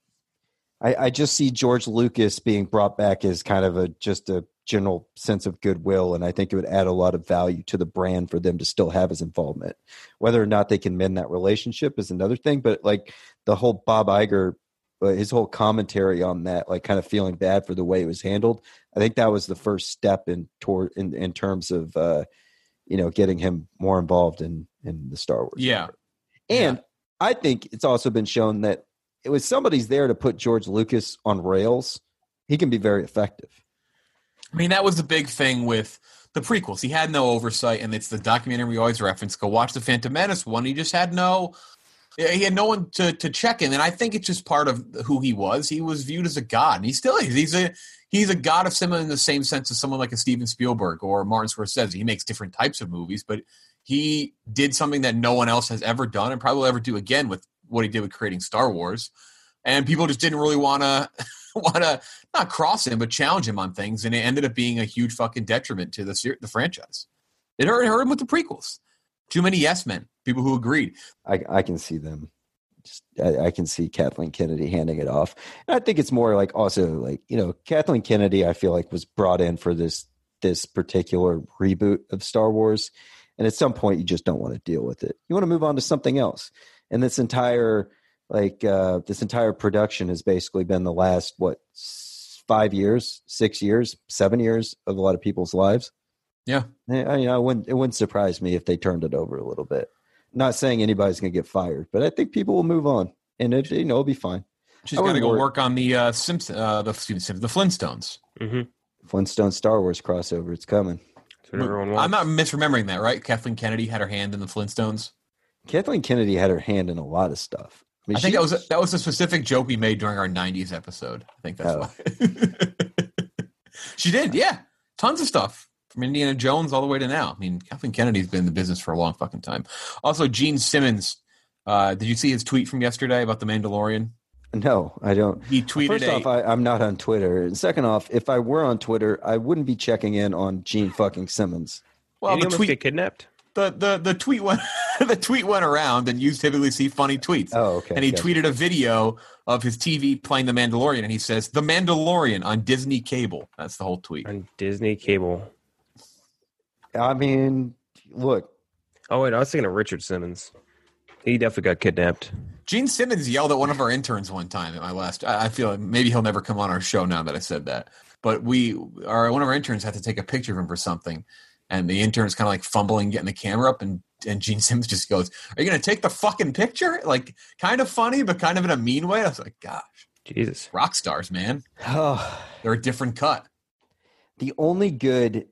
I, I just see George Lucas being brought back as kind of a just a general sense of goodwill, and I think it would add a lot of value to the brand for them to still have his involvement. Whether or not they can mend that relationship is another thing, but like the whole Bob Iger, uh, his whole commentary on that, like kind of feeling bad for the way it was handled, I think that was the first step in toward in, in terms of uh, you know getting him more involved in in the Star Wars. Yeah, and yeah. I think it's also been shown that. It was somebody's there to put George Lucas on rails. He can be very effective. I mean, that was the big thing with the prequels. He had no oversight, and it's the documentary we always reference. Go watch the Phantom Menace one. He just had no, he had no one to, to check him, and I think it's just part of who he was. He was viewed as a god, and he still is. He's a he's a god of cinema in the same sense as someone like a Steven Spielberg or Martin Scorsese. He makes different types of movies, but he did something that no one else has ever done, and probably will ever do again with what he did with creating Star Wars, and people just didn't really want to want to not cross him, but challenge him on things, and it ended up being a huge fucking detriment to the the franchise. It hurt, it hurt him with the prequels. Too many yes men, people who agreed. I, I can see them. Just, I, I can see Kathleen Kennedy handing it off. And I think it's more like also like you know Kathleen Kennedy. I feel like was brought in for this this particular reboot of Star Wars, and at some point you just don't want to deal with it. You want to move on to something else. And this entire, like, uh, this entire production has basically been the last, what, five years, six years, seven years of a lot of people's lives. Yeah. I, you know, it wouldn't, it wouldn't surprise me if they turned it over a little bit. Not saying anybody's going to get fired, but I think people will move on. And, it, you know, it'll be fine. She's got to go work, work on the uh, Simpsons, uh, the, the Flintstones. Mm-hmm. Flintstone Star Wars crossover. It's coming. That's what everyone wants. I'm not misremembering that, right? Kathleen Kennedy had her hand in the Flintstones. Kathleen Kennedy had her hand in a lot of stuff. I, mean, I think she, that was a, that was a specific joke we made during our nineties episode. I think that's oh. why. She did, yeah. Tons of stuff. From Indiana Jones all the way to now. I mean, Kathleen Kennedy's been in the business for a long fucking time. Also, Gene Simmons. Uh, did you see his tweet from yesterday about The Mandalorian? No, I don't. He tweeted First a, off, I, I'm not on Twitter. And second off, if I were on Twitter, I wouldn't be checking in on Gene fucking Simmons. Well, Did the he tweet get kidnapped. The, the the tweet went the tweet went around, and you typically see funny tweets. Oh, okay. And he gotcha. tweeted a video of his T V playing The Mandalorian, and he says, "The Mandalorian on Disney Cable." That's the whole tweet. On Disney Cable. I mean, look. Oh wait, I was thinking of Richard Simmons. He definitely got kidnapped. Gene Simmons yelled at one of our interns one time at my last. I I feel like maybe he'll never come on our show now that I said that. But we, our one of our interns had to take a picture of him for something, and the intern's kind of like fumbling, getting the camera up, and and Gene Simmons just goes, "Are you going to take the fucking picture?" Like, kind of funny, but kind of in a mean way. I was like, "Gosh, Jesus, rock stars, man! Oh, they're a different cut." The only good,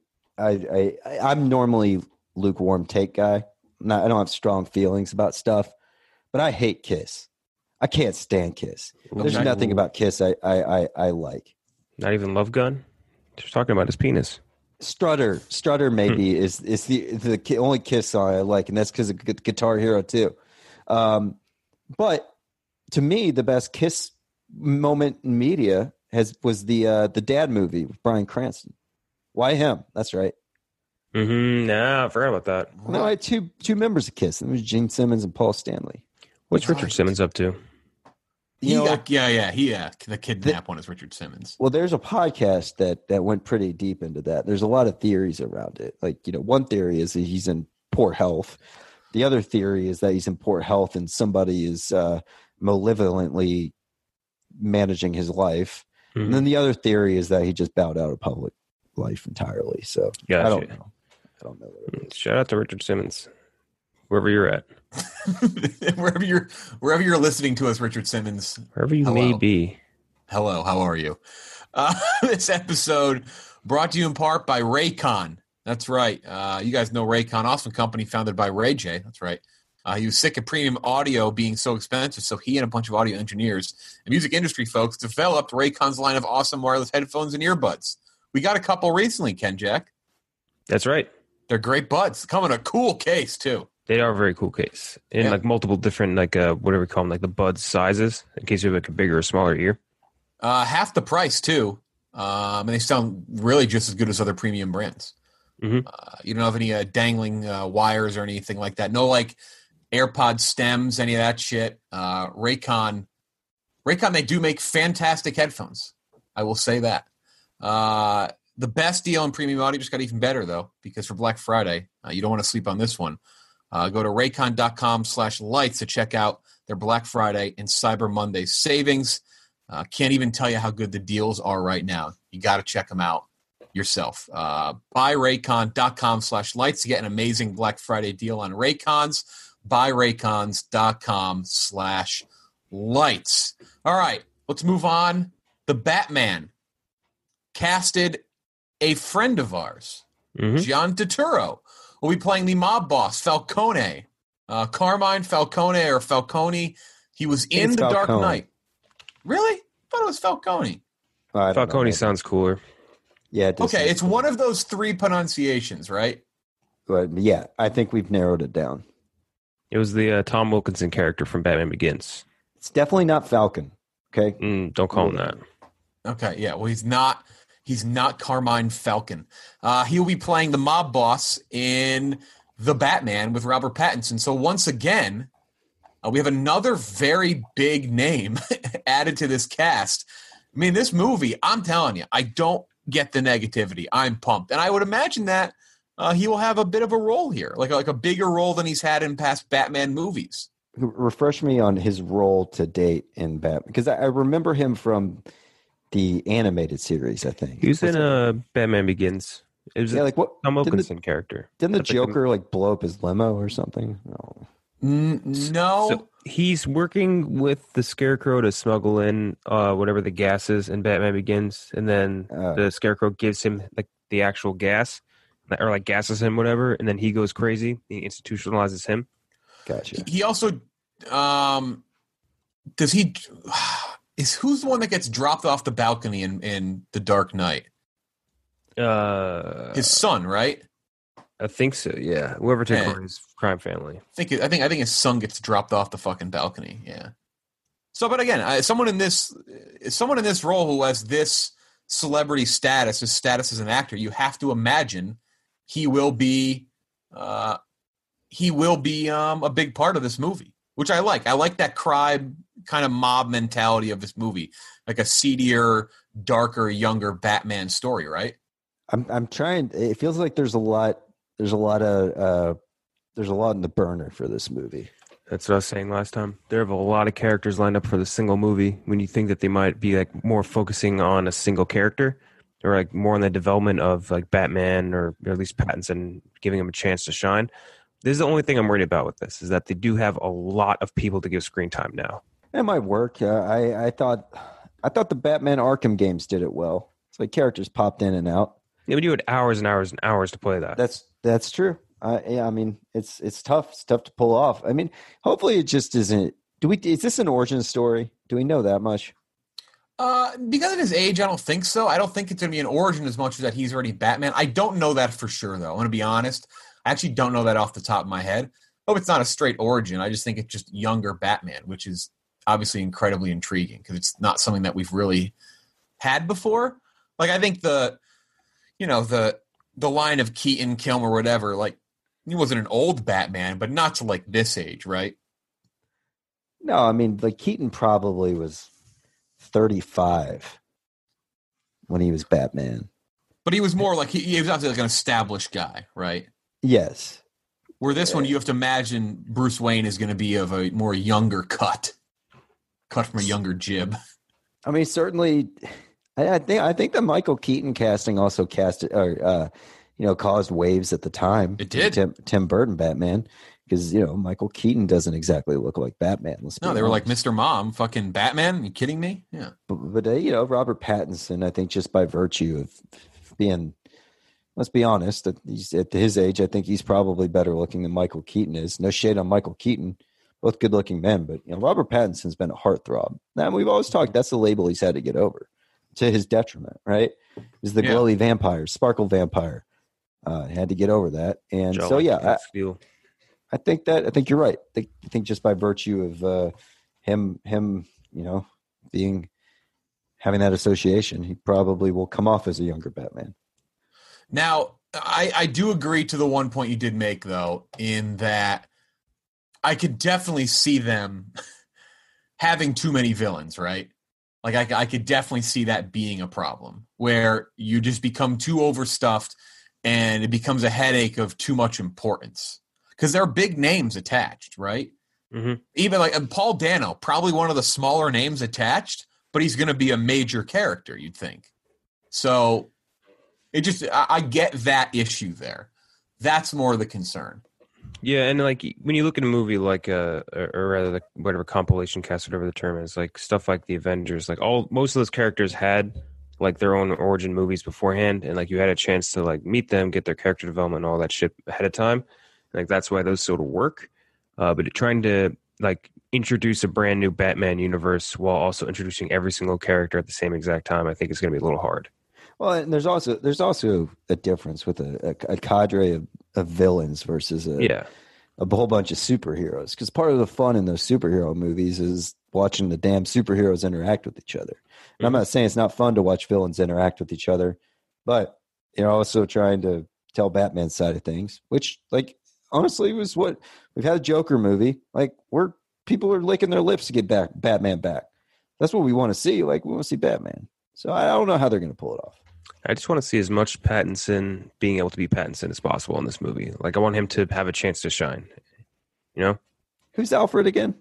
I, I I'm normally lukewarm take guy. Not, I don't have strong feelings about stuff, but I hate Kiss. I can't stand Kiss. There's Not- nothing about Kiss I, I, I, I like. Not even Love Gun? Just talking about his penis. Strutter, Strutter maybe is is the the ki- only Kiss song I like, and that's because of Gu- Guitar Hero too. Um, but to me, the best Kiss moment in media has was the uh, the Dad movie with Bryan Cranston. Why him? That's right. Mm-hmm. Nah, I forgot about that. No, I had two two members of Kiss. It was Gene Simmons and Paul Stanley. What's Richard Simmons up to? He You know, got, yeah, yeah, he, yeah. The kidnap one is Richard Simmons. Well, there's a podcast that that went pretty deep into that. There's a lot of theories around it. Like, you know, one theory is that he's in poor health. The other theory is that he's in poor health and somebody is uh, malevolently managing his life. Mm-hmm. And then the other theory is that he just bowed out of public life entirely. So Gotcha. I don't know. I don't know what it is. Shout out to Richard Simmons, wherever you're at. wherever you're, wherever you're listening to us, Richard Simmons. Wherever you Hello. may be. Hello, how are you? Uh, this episode brought to you in part by Raycon. That's right. Uh, you guys know Raycon, awesome company founded by Ray J. That's right. Uh, he was sick of premium audio being so expensive, so he and a bunch of audio engineers and music industry folks developed Raycon's line of awesome wireless headphones and earbuds. We got a couple recently, Ken Jack. That's right. They're great buds. Come in a cool case, too. They are a very cool case. In Yeah. like multiple different, like, uh, whatever we call them, like the buds sizes, in case you have like a bigger or smaller ear. Uh, half the price, too. Um, and they sound really just as good as other premium brands. Mm-hmm. Uh, you don't have any uh, dangling uh, wires or anything like that. No, like, AirPod stems, any of that shit. Uh, Raycon, Raycon, they do make fantastic headphones. I will say that. Uh, the best deal in premium audio just got even better, though, because for Black Friday, uh, you don't want to sleep on this one. Uh, go to raycon.com slash lights to check out their Black Friday and Cyber Monday savings. Uh, can't even tell you how good the deals are right now. You got to check them out yourself. Uh, buy raycon.com slash lights to get an amazing Black Friday deal on Raycons. Buy raycons.com slash lights. All right, let's move on. The Batman casted a friend of ours, Mm-hmm. John Turturro, will be playing the mob boss, Falcone. Uh, Carmine Falcone or Falcone. He was in It's The Dark Falcone. Knight. Really? I thought it was Falcone. I don't know. Falcone sounds cooler. Yeah. It does Okay, sound it's cool. one of those three pronunciations, right? But yeah, I think we've narrowed it down. It was the uh, Tom Wilkinson character from Batman Begins. It's definitely not Falcon. Okay. Mm, don't call him that. Okay, yeah. Well, he's not. He's not Carmine Falcon. Uh, he'll be playing the mob boss in The Batman with Robert Pattinson. So once again, uh, we have another very big name added to this cast. I mean, this movie, I'm telling you, I don't get the negativity. I'm pumped, and I would imagine that uh, he will have a bit of a role here, like like a bigger role than he's had in past Batman movies. Refresh me on his role to date in Batman, because I, I remember him from the animated series. I think He was in it- uh, Batman Begins. It was yeah, a like what? Tom didn't the- Wilkinson character. Didn't the That's like a- Joker like blow up his limo or something? No. Mm, no, So he's working with the Scarecrow to smuggle in uh, whatever the gas is in Batman Begins, and then Uh. the Scarecrow gives him like the actual gas, or like gasses him, whatever, and then he goes crazy. He institutionalizes him. Gotcha. he also um, does he is who's the one that gets dropped off the balcony in, in The Dark Knight? Uh, His son, right? I think so. Yeah, whoever took Yeah. over his crime family. I think I think I think his son gets dropped off the fucking balcony. Yeah. So, but again, I, someone in this someone in this role who has this celebrity status, his status as an actor, you have to imagine he will be uh, he will be um, a big part of this movie, which I like. I like that crime kind of mob mentality of this movie, like a seedier, darker, younger Batman story, right? I'm I'm trying. It feels like there's a lot. There's a lot of. Uh, there's a lot in the burner for this movie. That's what I was saying last time. There have a lot of characters lined up for the single movie. When you think that they might be like more focusing on a single character, or like more on the development of like Batman or, or at least Pattinson, giving him a chance to shine. This is the only thing I'm worried about with this, is that they do have a lot of people to give screen time now. It might work. Uh, I I thought I thought the Batman Arkham games did it well. It's like characters popped in and out. Yeah, but you had hours and hours and hours to play that. That's that's true. Uh, yeah, I mean, it's it's tough. It's tough to pull off. I mean, hopefully it just isn't. Do we? Is this an origin story? Do we know that much? Uh, because of his age, I don't think so. I don't think it's going to be an origin as much as that he's already Batman. I don't know that for sure, though. I'm going to be honest. I actually don't know that off the top of my head. Hope it's not a straight origin. I just think it's just younger Batman, which is obviously incredibly intriguing because it's not something that we've really had before. Like, I think the, you know, the the line of Keaton, Kilmer, whatever, like, he wasn't an old Batman, but not to, like, this age, right? No, I mean, like, Keaton probably was thirty-five when he was Batman. But he was more like, he, he was obviously like an established guy, right? Yes. Where this one, you have to imagine Bruce Wayne is going to be of a more younger cut, cut from a younger jib. I mean, certainly, I, I think I think the Michael Keaton casting also cast or uh, you know, caused waves at the time. It did. Tim, Tim Burton Batman, because you know Michael Keaton doesn't exactly look like Batman. Let's be no, they were honest. like Mister Mom, fucking Batman. Are you kidding me? Yeah. But, but uh, you know, Robert Pattinson, I think just by virtue of being, let's be honest, that he's at his age, I think he's probably better looking than Michael Keaton is. No shade on Michael Keaton, both good looking men, but you know, Robert Pattinson's been a heartthrob. Now we've always talked that's the label he's had to get over, to his detriment, right? He's the Yeah. glowy vampire, sparkle vampire. Uh, had to get over that, and so yeah, I, I think that I think you're right. I think, I think just by virtue of uh, him, him, you know, being having that association, he probably will come off as a younger Batman. Now, I, I do agree to the one point you did make, though, in that I could definitely see them having too many villains, right? Like, I, I could definitely see that being a problem, where you just become too overstuffed and it becomes a headache of too much importance. Because there are big names attached, right? Mm-hmm. Even like uh, Paul Dano, probably one of the smaller names attached, but he's going to be a major character, you'd think. So it just, I, I get that issue there. That's more the concern. Yeah, and like when you look at a movie like uh or, or rather like whatever compilation cast, whatever the term is, like stuff like the Avengers, like all most of those characters had like their own origin movies beforehand, and like you had a chance to like meet them, get their character development, and all that shit ahead of time. Like that's why those sort of work. Uh, but trying to like introduce a brand new Batman universe while also introducing every single character at the same exact time, I think is going to be a little hard. Well, and there's also there's also a difference with a, a, a cadre of, of villains versus a yeah. a whole bunch of superheroes. Because part of the fun in those superhero movies is watching the damn superheroes interact with each other. And I'm not saying it's not fun to watch villains interact with each other, but you're also trying to tell Batman's side of things, which, like, honestly, was what we've had a Joker movie. Like, we're people are licking their lips to get back Batman back. That's what we want to see. Like, we want to see Batman. So I don't know how they're going to pull it off. I just want to see as much Pattinson being able to be Pattinson as possible in this movie. Like, I want him to have a chance to shine. You know? Who's Alfred again?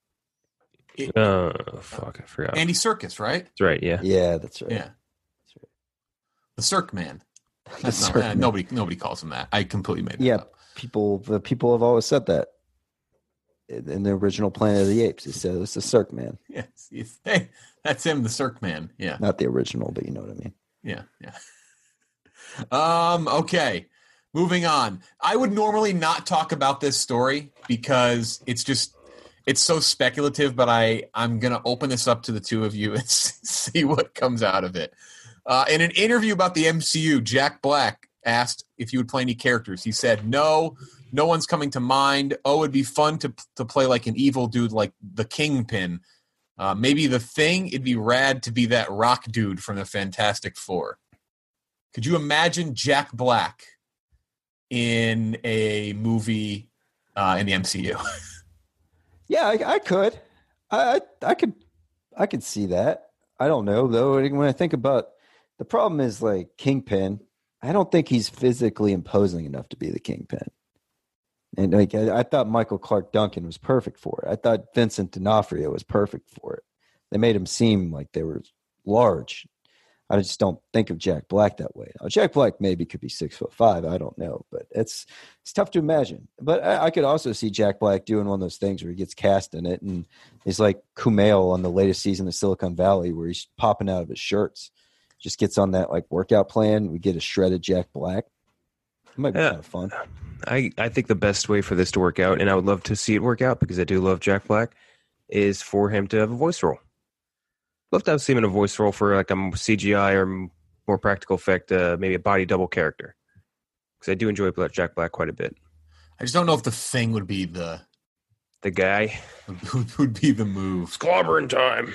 Uh, fuck, I forgot. Andy Serkis, right? That's right, yeah. Yeah, that's right. Yeah. That's right. The Cirque Man. That's The not, Cirque eh, Man. nobody nobody calls him that. I completely made that Yeah, up. people the people have always said that. In in the original Planet of the Apes, they said it's the Cirque Man. Yes, yes. Hey, that's him, the Cirque Man. Yeah. Not the original, but you know what I mean. Yeah, yeah. Um, okay. Moving on. I would normally not talk about this story because it's just it's so speculative, but I, I'm gonna open this up to the two of you and see what comes out of it. Uh, in an interview about the M C U, Jack Black asked if you would play any characters. He said, no, no one's coming to mind. Oh, it'd be fun to to play like an evil dude like the Kingpin. Uh, maybe the Thing. It'd be rad to be that rock dude from the Fantastic Four. Could you imagine Jack Black in a movie uh, in the M C U? Yeah, I, I could. I, I I could I could see that. I don't know though. When I think about the problem is like Kingpin, I don't think he's physically imposing enough to be the Kingpin. And like I, I thought Michael Clark Duncan was perfect for it. I thought Vincent D'Onofrio was perfect for it. They made him seem like they were large. I just don't think of Jack Black that way. Now, Jack Black maybe could be six foot five. I don't know, but it's it's tough to imagine. But I, I could also see Jack Black doing one of those things where he gets cast in it and he's like Kumail on the latest season of Silicon Valley, where he's popping out of his shirts, just gets on that like workout plan. We get a shredded Jack Black. It might be Yeah. kind of fun. I, I think the best way for this to work out, and I would love to see it work out because I do love Jack Black, is for him to have a voice role. Love to have him in a voice role for like a C G I or more practical effect, uh, maybe a body double character. Because I do enjoy Jack Black quite a bit. I just don't know if the Thing would be the the guy. Would, would be the move. Clobbering time.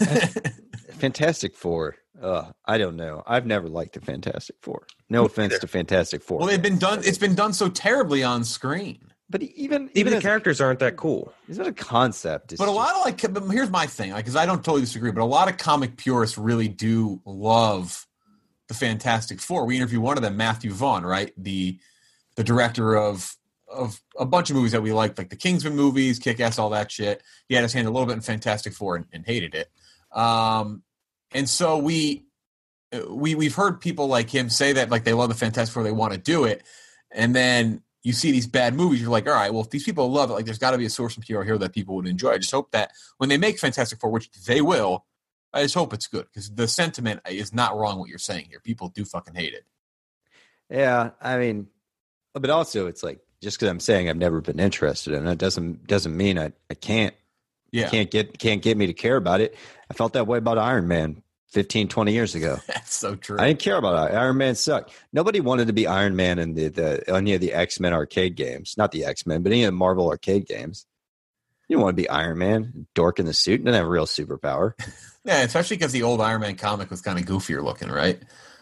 Fantastic Four. Uh, I don't know. I've never liked the Fantastic Four. No offense to Fantastic Four. Well, they've been done. It's been done so terribly on screen. But even even the characters aren't that cool. Is that a concept? It's but a lot of like, but here's my thing, like, because I don't totally disagree, but a lot of comic purists really do love the Fantastic Four. We interviewed one of them, Matthew Vaughn, right, the the director of of a bunch of movies that we liked, like the Kingsman movies, Kick-Ass, all that shit. He had his hand a little bit in Fantastic Four and, and hated it. Um, and so we we we've heard people like him say that like they love the Fantastic Four, they want to do it, and then you see these bad movies, you're like, all right, well, if these people love it, like there's got to be a source material here that people would enjoy. I just hope that when they make Fantastic Four, which they will, I just hope it's good because the sentiment is not wrong what you're saying here. People do fucking hate it. Yeah, I mean, but also it's like just because I'm saying I've never been interested in it doesn't doesn't mean I, I can't. Yeah, can't get can't get me to care about it. I felt that way about Iron Man fifteen, twenty years ago. That's so true. I didn't care about it. Iron Man sucked. Nobody wanted to be Iron Man in the, the any of the X-Men arcade games. Not the X-Men, but any of the Marvel arcade games. You don't want to be Iron Man, dork in the suit, and have a real superpower. Yeah, especially because the old Iron Man comic was kind of goofier looking, right?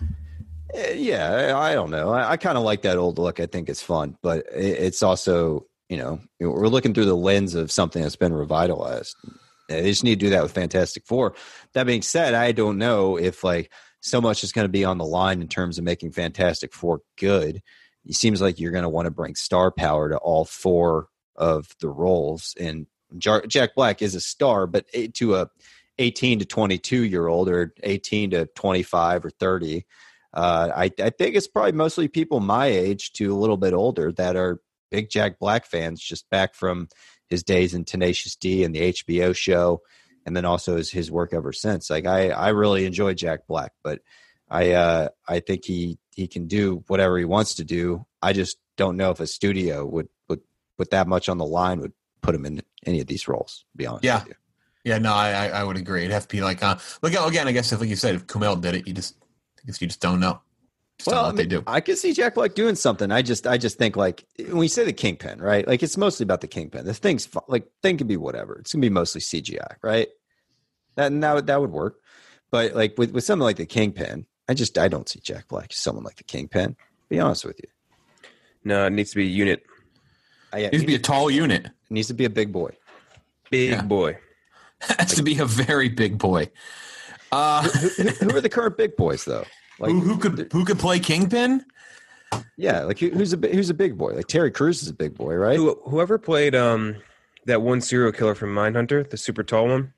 Uh, yeah, I, I don't know. I, I kind of like that old look. I think it's fun, but it, it's also, you know, we're looking through the lens of something that's been revitalized. They just need to do that with Fantastic Four. That being said, I don't know if like so much is going to be on the line in terms of making Fantastic Four good. It seems like you're going to want to bring star power to all four of the roles. And Jar- Jack Black is a star, but to a eighteen to twenty-two year old or eighteen to twenty-five or thirty, uh, I, I think it's probably mostly people my age to a little bit older that are big Jack Black fans, just back from his days in Tenacious D and the H B O show, and then also his, his work ever since. Like I, I really enjoy Jack Black, but I, uh, I think he, he can do whatever he wants to do. I just don't know if a studio would, would put that much on the line would put him in any of these roles, to be honest. Yeah. With you. Yeah, no, I, I I would agree. It'd have to be like, uh, look, again, I guess if, like you said, if Kumail did it, you just, I guess you just don't know. Just Well, don't know I, what mean, they do. I could see Jack Black doing something. I just, I just think like when you say the Kingpin, right? Like it's mostly about the Kingpin. The thing's fu- like thing can be whatever. It's gonna be mostly C G I, right? That and that would that would work. But like with, with something like the Kingpin, I just I don't see Jack Black as someone like the Kingpin. To be honest with you. No, it needs to be a unit. I, yeah, It needs to be a tall unit. It needs to be a big boy. Big Yeah. boy. Has to be a very big boy. Uh, who, who, who are the current big boys though? Like who, who could who could play Kingpin? yeah, like who, who's a bi- who's a big boy? Like Terry Crews is a big boy, right? Who, whoever played um that one serial killer from Mindhunter, the super tall one,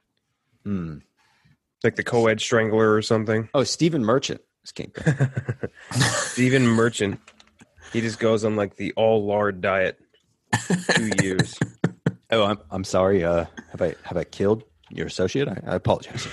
Hmm. like the co-ed strangler or something. Oh, Stephen Merchant is Kingpin. Stephen Merchant. He just goes on like the all lard diet. Two years. Oh, I'm I'm sorry. Uh, have I have I killed your associate? I, I apologize.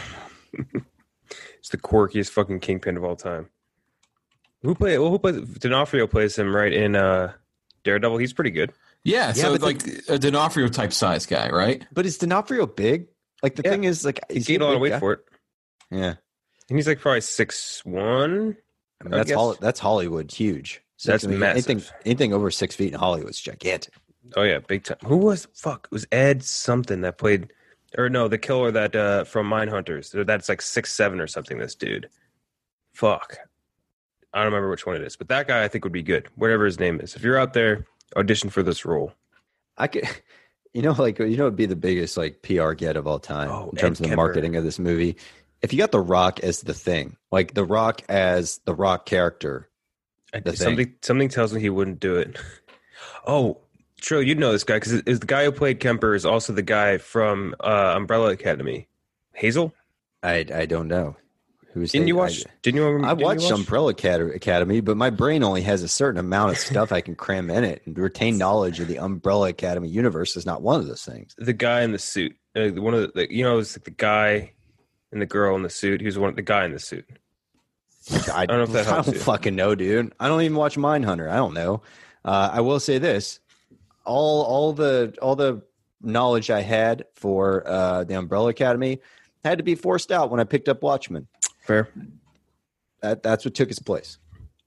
It's the quirkiest fucking Kingpin of all time. Who play? Well, who plays? D'Onofrio plays him right in uh, Daredevil. He's pretty good. Yeah, so but like the- a D'Onofrio type size guy, right? But is D'Onofrio big? Like the Yeah. thing is, like He is he gained a lot of big weight guy? for it, Yeah, and he's like probably six one. I mean that's Hol- that's Hollywood huge. That's I mean, massive. Anything anything over six feet in Hollywood is gigantic. Oh yeah, big time. Who was fuck? It was Ed something that played, or no, the killer that uh from Mindhunters. That's like six seven or something. This dude, fuck, I don't remember which one it is, but that guy I think would be good. Whatever his name is. If you're out there, audition for this role. I could, you know, like you know, it'd be the biggest like P R get of all time Oh, in terms Ed of the Kemper. marketing of this movie. If you got The Rock as the Thing, like The Rock as the Rock character, I- The Thing. something something tells me he wouldn't do it. Oh, Trill, you'd know this guy because is the guy who played Kemper is also the guy from uh, Umbrella Academy. Hazel? I I don't know. Who's didn't you watch? I, didn't you? I didn't watched you watch? Umbrella Academy, but my brain only has a certain amount of stuff I can cram in it, and retain knowledge of the Umbrella Academy universe is not one of those things. The guy in the suit, uh, one of the, the you know, it's like the guy and the girl in the suit. He was one the guy in the suit. I, I don't know if that I helps don't you. fucking know, dude. I don't even watch Mindhunter. I don't know. Uh, I will say this: all all the all the knowledge I had for uh, the Umbrella Academy had to be forced out when I picked up Watchmen. Fair. That that's what took its place.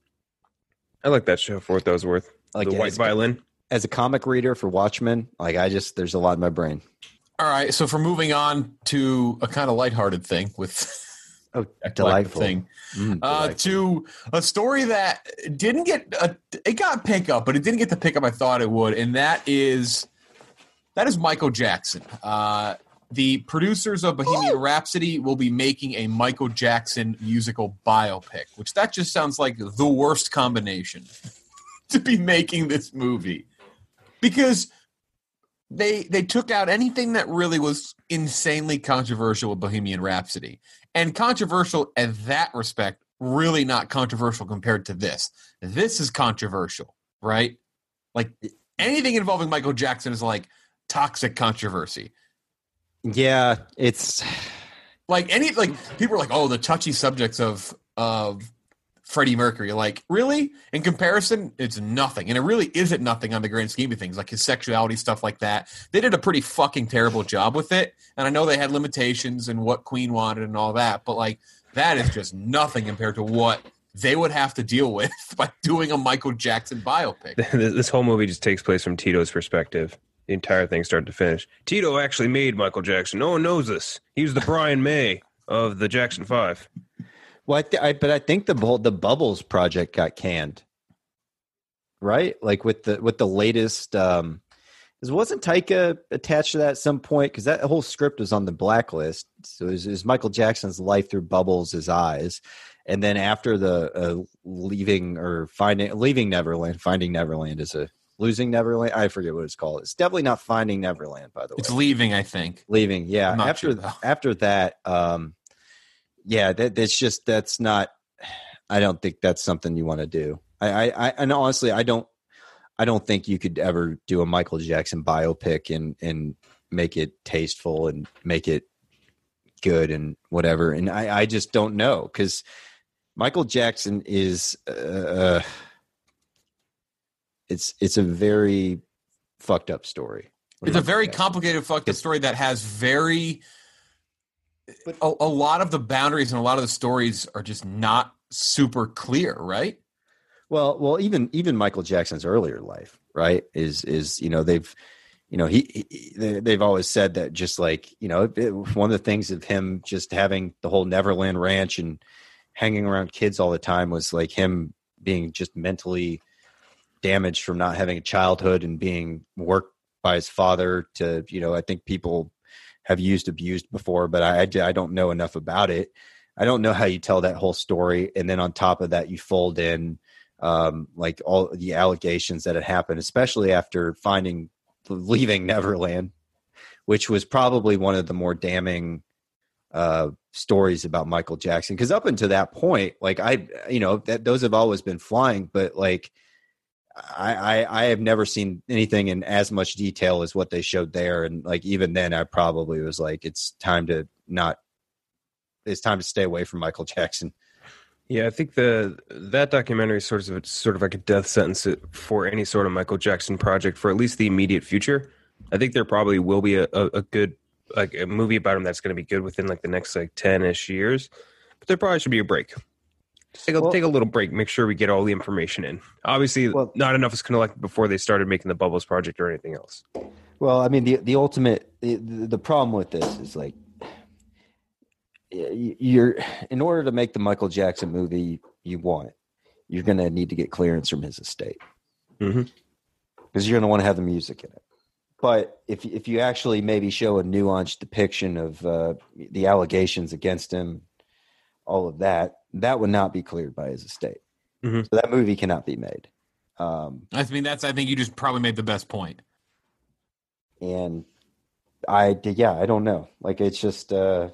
I like that show for what that was worth. Like the White as, Violin. As a comic reader for Watchmen, like I just there's a lot in my brain. All right, so for moving on to a kind of lighthearted thing with oh a delightful thing, mm, uh, delightful. to a story that didn't get a, it got pickup, but it didn't get the pickup I thought it would, and that is that is Michael Jackson. Uh, the producers of Bohemian Rhapsody will be making a Michael Jackson musical biopic, which that just sounds like the worst combination to be making this movie, because they they took out anything that really was insanely controversial with Bohemian Rhapsody, and controversial in that respect, really not controversial compared to this. This is controversial, right? Like anything involving Michael Jackson is like toxic controversy. Yeah, it's like any like people are like, oh, the touchy subjects of of Freddie Mercury. Like, really? In comparison, it's nothing, and it really isn't nothing on the grand scheme of things. Like his sexuality, stuff like that. They did a pretty fucking terrible job with it, and I know they had limitations and what Queen wanted and all that, but like that is just nothing compared to what they would have to deal with by doing a Michael Jackson biopic. This whole movie just takes place from Tito's perspective. The entire thing, start to finish. Tito actually made Michael Jackson. No one knows this. He was the Brian May of the Jackson Five. Well, I th- I, but I think the whole the Bubbles project got canned, right? Like with the with the latest, um, wasn't Taika attached to that at some point? Because that whole script was on the blacklist. So it was, it was Michael Jackson's life through Bubbles' eyes, and then after the uh, leaving or finding leaving Neverland, Finding Neverland is a Losing Neverland. I forget what it's called. It's definitely not Finding Neverland, by the way. It's Leaving, I think. Leaving, yeah. I'm not After sure, after that, um, yeah, that, that's just that's not. I don't think that's something you want to do. I, I, I, and honestly, I don't. I don't think you could ever do a Michael Jackson biopic and and make it tasteful and make it good and whatever. And I, I just don't know, because Michael Jackson is. Uh, It's it's a very fucked up story. It's a very complicated, fucked up story that has very a, a lot of the boundaries and a lot of the stories are just not super clear, right? Well, well, even even Michael Jackson's earlier life, right, is is you know they've you know he, he they, they've always said that just like you know it, one of the things of him just having the whole Neverland Ranch and hanging around kids all the time was like him being just mentally damaged from not having a childhood and being worked by his father to, you know, I think people have used abused before, but I, I don't know enough about it. I don't know how you tell that whole story. And then on top of that, you fold in um, like all the allegations that had happened, especially after finding, leaving Neverland, which was probably one of the more damning uh, stories about Michael Jackson. Cause up until that point, like I, you know, that those have always been flying, but like, I, I, I have never seen anything in as much detail as what they showed there. And like, even then I probably was like, it's time to not, it's time to stay away from Michael Jackson. Yeah, I think the that documentary is sort of sort of like a death sentence for any sort of Michael Jackson project for at least the immediate future. I think there probably will be a, a, a good, like a movie about him that's going to be good within like the next like ten-ish years. But there probably should be a break. Take a, well, take a little break. Make sure we get all the information in. Obviously, well, not enough is collected before they started making the Bubbles project or anything else. Well, I mean, the the ultimate the, the problem with this is like you're in order to make the Michael Jackson movie you want, you're going to need to get clearance from his estate because mm-hmm. you're going to want to have the music in it. But if if you actually maybe show a nuanced depiction of uh, the allegations against him, all of that, that would not be cleared by his estate. Mm-hmm. So that movie cannot be made. Um, I mean, that's, I think you just probably made the best point. And I did, yeah, I don't know. Like, it's just, uh,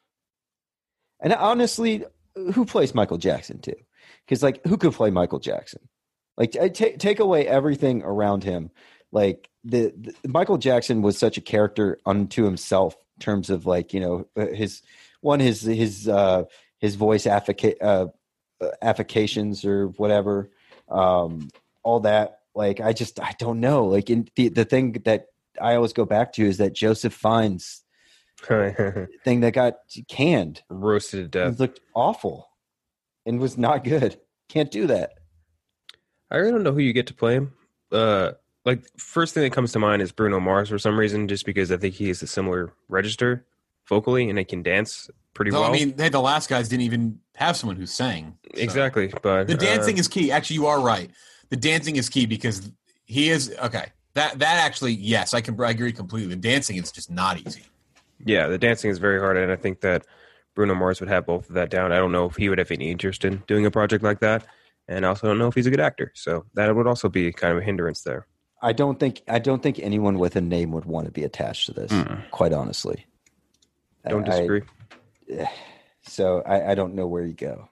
and honestly, who plays Michael Jackson too? Because like, who could play Michael Jackson? Like, t- take away everything around him. Like the, the Michael Jackson was such a character unto himself in terms of like, you know, his one, his, his, uh, his voice affica- uh, affications or whatever, um, all that. Like, I just, I don't know. Like in the, the thing that I always go back to is that Joseph Fiennes thing that got canned, roasted to death. It looked awful and was not good. Can't do that. I really don't know who you get to play him. Uh, like, first thing that comes to mind is Bruno Mars for some reason, just because I think he has a similar register vocally and he can dance pretty no, well. I mean, they, the last guys didn't even have someone who sang. So. Exactly, but the dancing uh, is key. Actually, you are right. The dancing is key because he is okay. That that actually, yes, I can I agree completely. The dancing is just not easy. Yeah, the dancing is very hard, and I think that Bruno Mars would have both of that down. I don't know if he would have any interest in doing a project like that, and I also don't know if he's a good actor. So that would also be kind of a hindrance there. I don't think I don't think anyone with a name would want to be attached to this. Mm. Quite honestly, don't disagree. I, so I, I don't know where you go.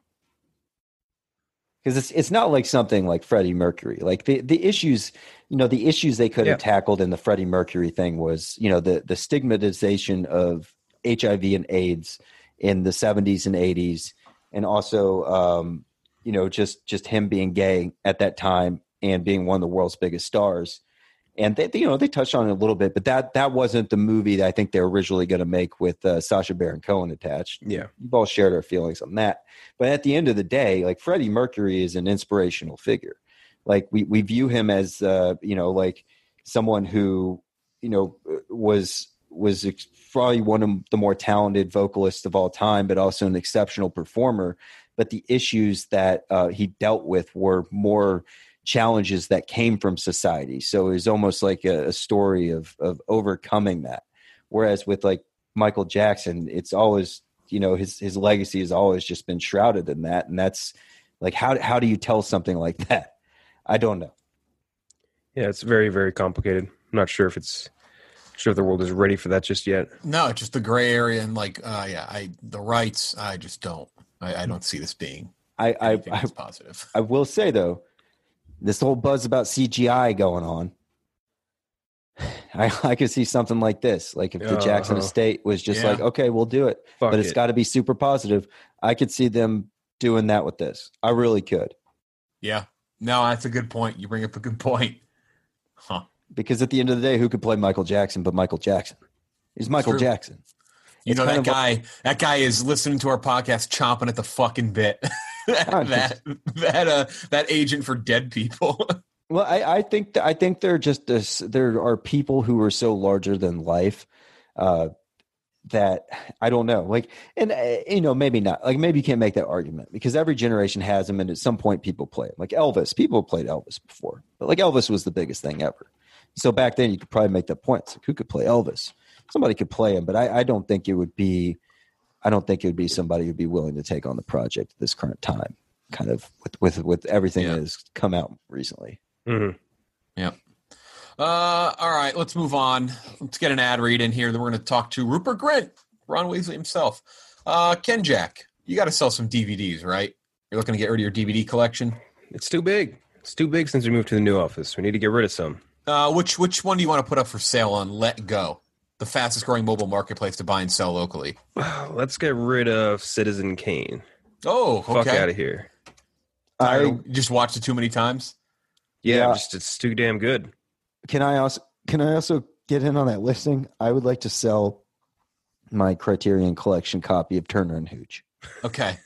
Because it's it's not like something like Freddie Mercury. Like the, the issues, you know, the issues they could have yeah. tackled in the Freddie Mercury thing was, you know, the, the stigmatization of H I V and AIDS in the seventies and eighties. And also, um, you know, just, just him being gay at that time and being one of the world's biggest stars. And they, you know, they touched on it a little bit, but that, that wasn't the movie that I think they were originally going to make with uh, Sacha Baron Cohen attached. Yeah. We've all shared our feelings on that. But at the end of the day, like Freddie Mercury is an inspirational figure. Like we, we view him as, uh, you know, like someone who, you know, was, was probably one of the more talented vocalists of all time, but also an exceptional performer. But the issues that uh, he dealt with were more challenges that came from society. So it was almost like a, a story of of overcoming that. Whereas with like Michael Jackson, it's always, you know, his his legacy has always just been shrouded in that. And that's like, how how do you tell something like that? I don't know. Yeah, it's very, very complicated. I'm not sure if it's sure if the world is ready for that just yet. No, it's just the gray area and like uh yeah, I the rights, I just don't. I, I don't see this being I I, I positive. I will say though, this whole buzz about C G I going on, I, I could see something like this. Like if the uh-huh. Jackson estate was just yeah. like, okay, we'll do it, Fuck but it's it. got to be super positive. I could see them doing that with this. I really could. Yeah. No, that's a good point. You bring up a good point. Huh. Because at the end of the day, who could play Michael Jackson but Michael Jackson? He's Michael Jackson. You it's know that guy. A, that guy is listening to our podcast, chomping at the fucking bit. that that that, uh, that agent for dead people. Well, I, I think th- I think there just this, there are people who are so larger than life uh, that I don't know. Like, and uh, you know, maybe not. Like, maybe you can't make that argument because every generation has them, and at some point, people play it. Like Elvis, people played Elvis before, but like Elvis was the biggest thing ever. So back then, you could probably make that point. It's like, who could play Elvis? Somebody could play him, but I, I don't think it would be. I don't think it would be somebody who'd be willing to take on the project at this current time. Kind of with with with everything yeah. that has come out recently. Mm-hmm. Yeah. Uh, all right, let's move on. Let's get an ad read in here. Then we're going to talk to Rupert Grint, Ron Weasley himself. Uh, Ken Jack, you got to sell some D V Ds, right? You're looking to get rid of your D V D collection. It's too big. It's too big since we moved to the new office. We need to get rid of some. Uh, which which one do you want to put up for sale on Let Go, the fastest growing mobile marketplace to buy and sell locally? Let's get rid of Citizen Kane. Oh, okay. Fuck out of here. I just watched it too many times. Yeah, yeah. Just, it's too damn good. Can I also can I also get in on that listing? I would like to sell my Criterion Collection copy of Turner and Hooch. Okay.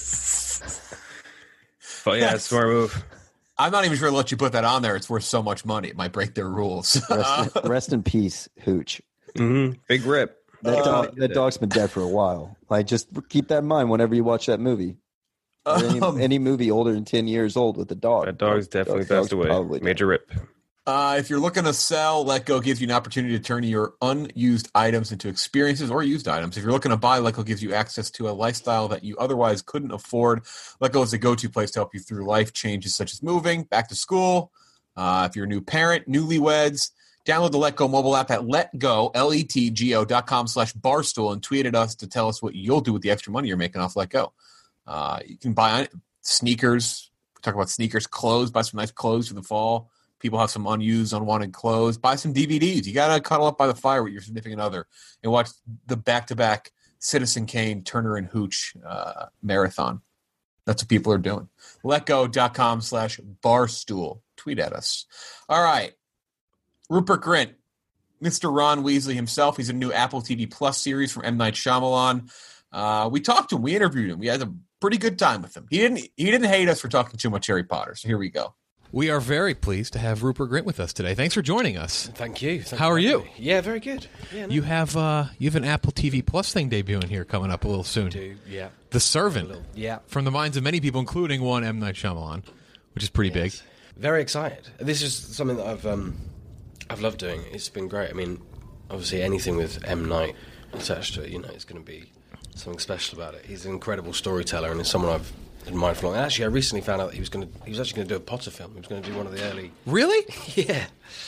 But yeah, smart move. I'm not even sure to let you put that on there. It's worth so much money. It might break their rules. rest, in, rest in peace, Hooch. Mm-hmm. Big rip. That, uh, dog, that dog's been dead for a while. Like, just keep that in mind whenever you watch that movie. Or any, um, any movie older than ten years old with a dog. That dog's definitely dog, passed away. Major rip. Uh, if you're looking to sell, Let Go gives you an opportunity to turn your unused items into experiences or used items. If you're looking to buy, Let Go gives you access to a lifestyle that you otherwise couldn't afford. Let Go is the go-to place to help you through life changes such as moving, back to school. Uh, if you're a new parent, newlyweds, Download the Let Go mobile app at letgo, L E T G O dot com slash barstool and tweet at us to tell us what you'll do with the extra money you're making off Let Go. Uh, you can buy sneakers. We talk about sneakers, clothes, buy some nice clothes for the fall. People have some unused, unwanted clothes. Buy some D V Ds. You got to cuddle up by the fire with your significant other and watch the back-to-back Citizen Kane, Turner and Hooch uh, marathon. That's what people are doing. letgo dot com slash barstool. Tweet at us. All right. Rupert Grint, Mister Ron Weasley himself. He's in a new Apple T V Plus series from M. Night Shyamalan. Uh, we talked to him. We interviewed him. We had a pretty good time with him. He didn't He didn't hate us for talking too much Harry Potter, so here we go. We are very pleased to have Rupert Grint with us today. Thanks for joining us. Thank you. Thank How you are you? Me. Yeah, very good. Yeah, no. You have uh, you have an Apple T V Plus thing debuting here coming up a little soon. I do, yeah. The Servant. Little, yeah. From the minds of many people, including one M. Night Shyamalan, which is pretty yes. big. Very excited. This is something that I've um, I've loved doing. It's been great. I mean, obviously anything with M. Night attached to it, you know, it's going to be something special about it. He's an incredible storyteller and it's someone I've admired for long. And actually, I recently found out that he was going to he was actually going to do a Potter film. He was going to do one of the early. Really? yeah.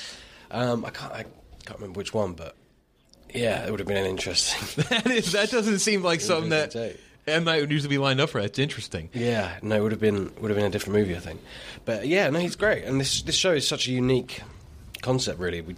Um, I can't I can't remember which one, but yeah, it would have been an interesting. that is that doesn't seem like something that day. M. Night would usually be lined up for. It's interesting. Yeah, no, it would have been would have been a different movie, I think. But yeah, no, he's great, and this this show is such a unique concept. Really, we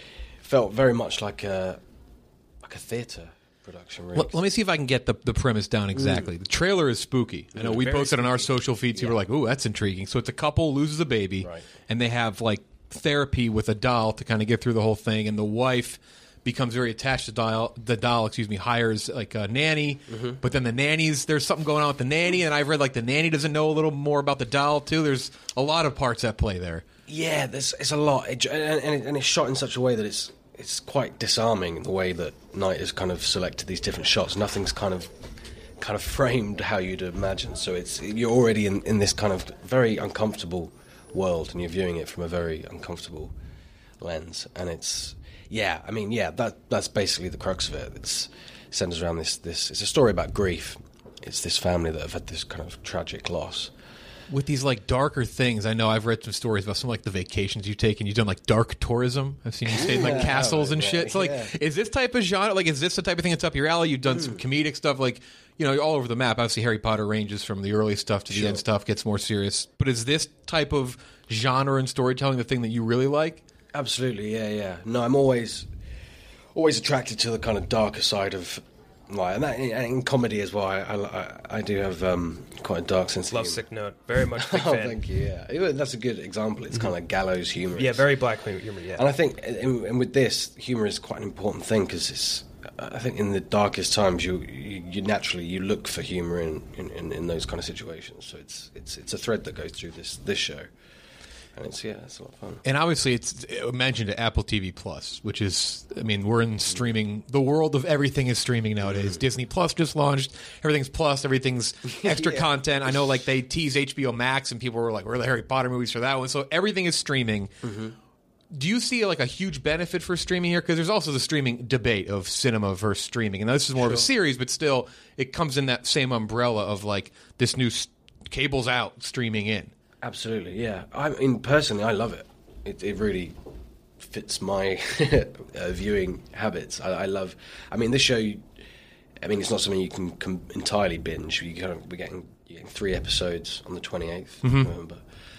felt very much like a like a theatre production. Really. Let, let me see if I can get the, the premise down exactly. Mm. The trailer is spooky. I know we Very posted spooky. on our social feeds. Yeah. You were like, "Ooh, that's intriguing." So it's a couple loses a baby, right. and they have like therapy with a doll to kind of get through the whole thing. And the wife becomes very attached to doll, the doll. Excuse me, hires like a nanny, mm-hmm. but then the nanny's there's something going on with the nanny, and I've read like the nanny doesn't know a little more about the doll too. There's a lot of parts at play there. Yeah, there's it's a lot, it, and, and, it, and it's shot in such a way that it's. It's quite disarming in the way that Night has kind of selected these different shots. Nothing's kind of kind of framed how you'd imagine. So it's you're already in, in this kind of very uncomfortable world, and you're viewing it from a very uncomfortable lens. And it's yeah, I mean yeah, that that's basically the crux of it. It's, it centers around this this. It's a story about grief. It's this family that have had this kind of tragic loss. With these like darker things, I know I've read some stories about some like the vacations you've taken. You've done like dark tourism. I've seen you stay in like castles and shit. So like, yeah. is this type of genre? Like, is this the type of thing that's up your alley? You've done mm. some comedic stuff, like you know, all over the map. Obviously, Harry Potter ranges from the early stuff to the sure. end stuff, gets more serious. But is this type of genre and storytelling the thing that you really like? Absolutely, yeah, yeah. No, I'm always always attracted to the kind of darker side of. Right, and, that, and in comedy as well, I, I, I do have um, quite a dark sense of Love humor. Sick Note, very much big oh, fan. thank you, yeah. That's a good example. It's mm-hmm. kind of like gallows humour. Yeah, very black humor, yeah. And I think, and, and with this, humour is quite an important thing, because it's, I think in the darkest times, you you, you naturally, you look for humour in, in, in, in those kind of situations. So it's it's it's a thread that goes through this, this show. And it's, yeah, it's a lot of fun. And obviously, it's mentioned to Apple T V Plus, which is, I mean, we're in streaming. The world of everything is streaming nowadays. Mm. Disney Plus just launched. Everything's Plus. Everything's extra yeah. content. I know, like, they tease H B O Max, and people were like, where are the Harry Potter movies for that one? So everything is streaming. Mm-hmm. Do you see, like, a huge benefit for streaming here? Because there's also the streaming debate of cinema versus streaming. And this is more sure. of a series, but still, it comes in that same umbrella of, like, this new st- cable's out, streaming in. Absolutely, yeah. I mean, personally, I love it. It, it really fits my uh, viewing habits. I, I love. I mean, this show. I mean, it's not something you can, can entirely binge. You kind of, we're getting, you're getting three episodes on the twenty-eighth mm-hmm. November,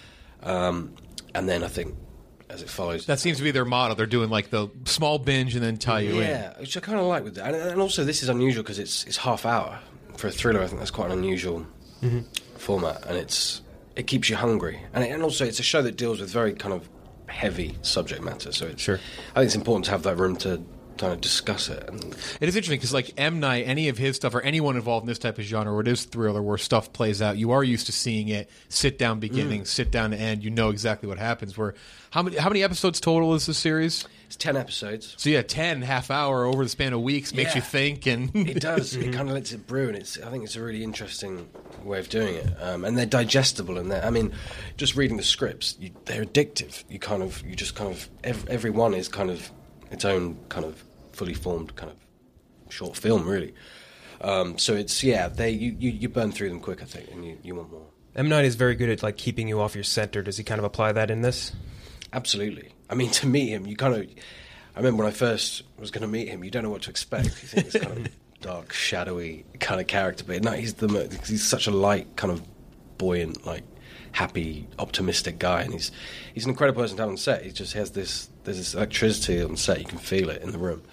um, and then I think as it follows, that seems to be their motto. They're doing like the small binge and then tie you yeah, in. Yeah, which I kind of like with that. And, and also, this is unusual because it's it's half hour for a thriller. I think that's quite an unusual mm-hmm. format, and it's. It keeps you hungry, and, it, and also it's a show that deals with very kind of heavy subject matter. So it's, sure. I think it's important to have that room to kind of discuss it. And it is interesting because, like M. Night, any of his stuff, or anyone involved in this type of genre, where it is thriller, where stuff plays out, you are used to seeing it sit down beginning, mm. sit down to end. You know exactly what happens. Where how many how many episodes total is this series? It's ten episodes. So yeah, ten half hour over the span of weeks makes yeah. you think, and it does. It kind of lets it brew, and it's. I think it's a really interesting way of doing it, um, and they're digestible. And they're, I mean, just reading the scripts, you, they're addictive. You kind of, you just kind of, every, every one is kind of its own kind of fully formed kind of short film, really. Um, so it's yeah, they you, you, you burn through them quick, I think, and you, you want more. M. Night is very good at like keeping you off your center. Does he kind of apply that in this? Absolutely. I mean, to meet him, you kind of. I remember when I first was going to meet him, you don't know what to expect. You think this kind of dark, shadowy kind of character, but no, he's the mo- he's such a light, kind of buoyant, like happy, optimistic guy, and he's he's an incredible person to have on set. He just has this there's this electricity on set. You can feel it in the room,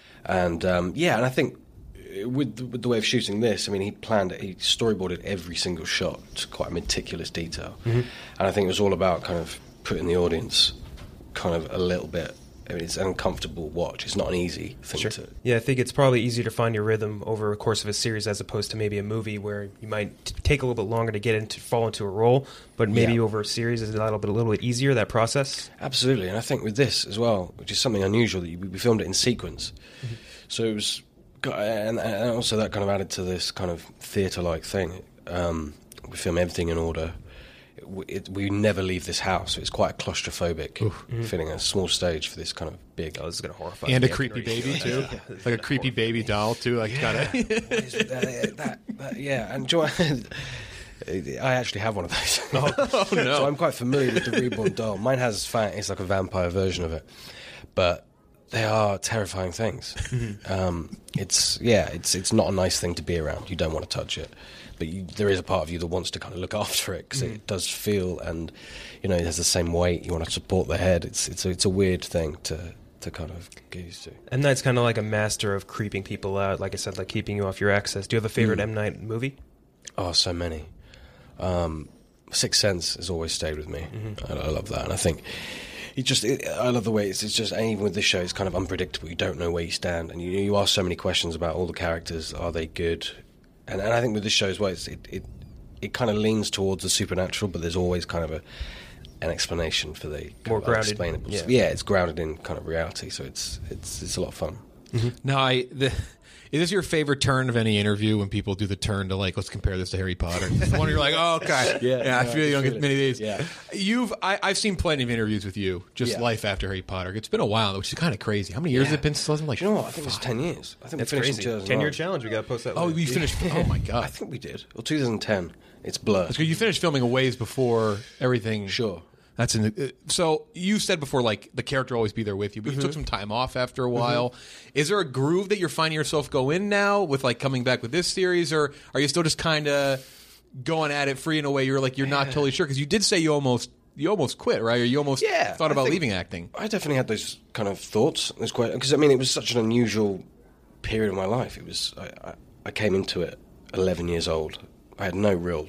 and um, yeah, and I think. With the, with the way of shooting this, I mean, he planned it, he storyboarded every single shot to quite a meticulous detail. Mm-hmm. And I think it was all about kind of putting the audience kind of a little bit, I mean, it's an uncomfortable watch. It's not an easy thing sure. to... Yeah, I think it's probably easier to find your rhythm over a course of a series as opposed to maybe a movie where you might t- take a little bit longer to get into, fall into a role, but maybe Yeah. over a series is a little bit, a little bit easier, that process. Absolutely, and I think with this as well, which is something unusual, that you, we filmed it in sequence. Mm-hmm. So it was... And, and also that kind of added to this kind of theatre-like thing. Um, we film everything in order. It, it, we never leave this house. So it's quite a claustrophobic Mm-hmm. feeling a small stage for this kind of big... Oh, this is going to horrify And a me. I creepy can already baby, feel too. it. Like a creepy baby doll, too. Like, Yeah. kinda. What is it? that, that, that, yeah, and do you know, I actually have one of those. Oh, no. So I'm quite familiar with the Reborn doll. Mine has fang. It's like a vampire version of it, but they are terrifying things. um, it's yeah, it's it's not a nice thing to be around. You don't want to touch it, but you, there is a part of you that wants to kind of look after it because Mm. it does feel, and you know, it has the same weight. You want to support the head. It's it's a, it's a weird thing to to kind of get used to. M. Night's kind of like a master of creeping people out, like I said, like keeping you off your access. Do you have a favorite Mm. M. Night movie? Oh, so many. Um, Sixth Sense has always stayed with me. Mm-hmm. I, I love that, and I think it just. It, I love the way it's, it's just. And even with this show, it's kind of unpredictable. You don't know where you stand, and you, you ask so many questions about all the characters. Are they good? And, and I think with this show as well, it's, it it it kind of leans towards the supernatural, but there's always kind of a an explanation for the kind More of grounded, unexplainable. yeah. Yeah, it's grounded in kind of reality, so it's it's it's a lot of fun. Now, I the, is this your favorite turn of any interview when people do the turn to like, let's compare this to Harry Potter? It's the one you're like, oh, okay, Yeah, yeah, I yeah, feel you don't feel get it. many of these. Yeah. You've I, I've seen plenty of interviews with you, just Yeah. life after Harry Potter. It's been a while, which is kind of crazy. How many years Yeah. has it been since? Like, Do you know what? I think it was ten years. I think That's we finished crazy. in two thousand nine. ten-year challenge. We got to post that. Oh, later. you finished. Oh my god! I think we did. Or two thousand ten. It's blurred. That's good. You finished filming a ways before everything. Sure. That's in the, so you said before, like the character will always be there with you, but you Mm-hmm. took some time off after a while. Is there a groove that you're finding yourself go in now with like coming back with this series, or are you still just kind of going at it free in a way? You're like you're not totally sure because you did say you almost you almost quit, right? Or you almost Yeah, thought I about think- leaving acting. I definitely had those kind of thoughts. Because I mean, it was such an unusual period of my life. It was I, I, I came into it eleven years old. I had no real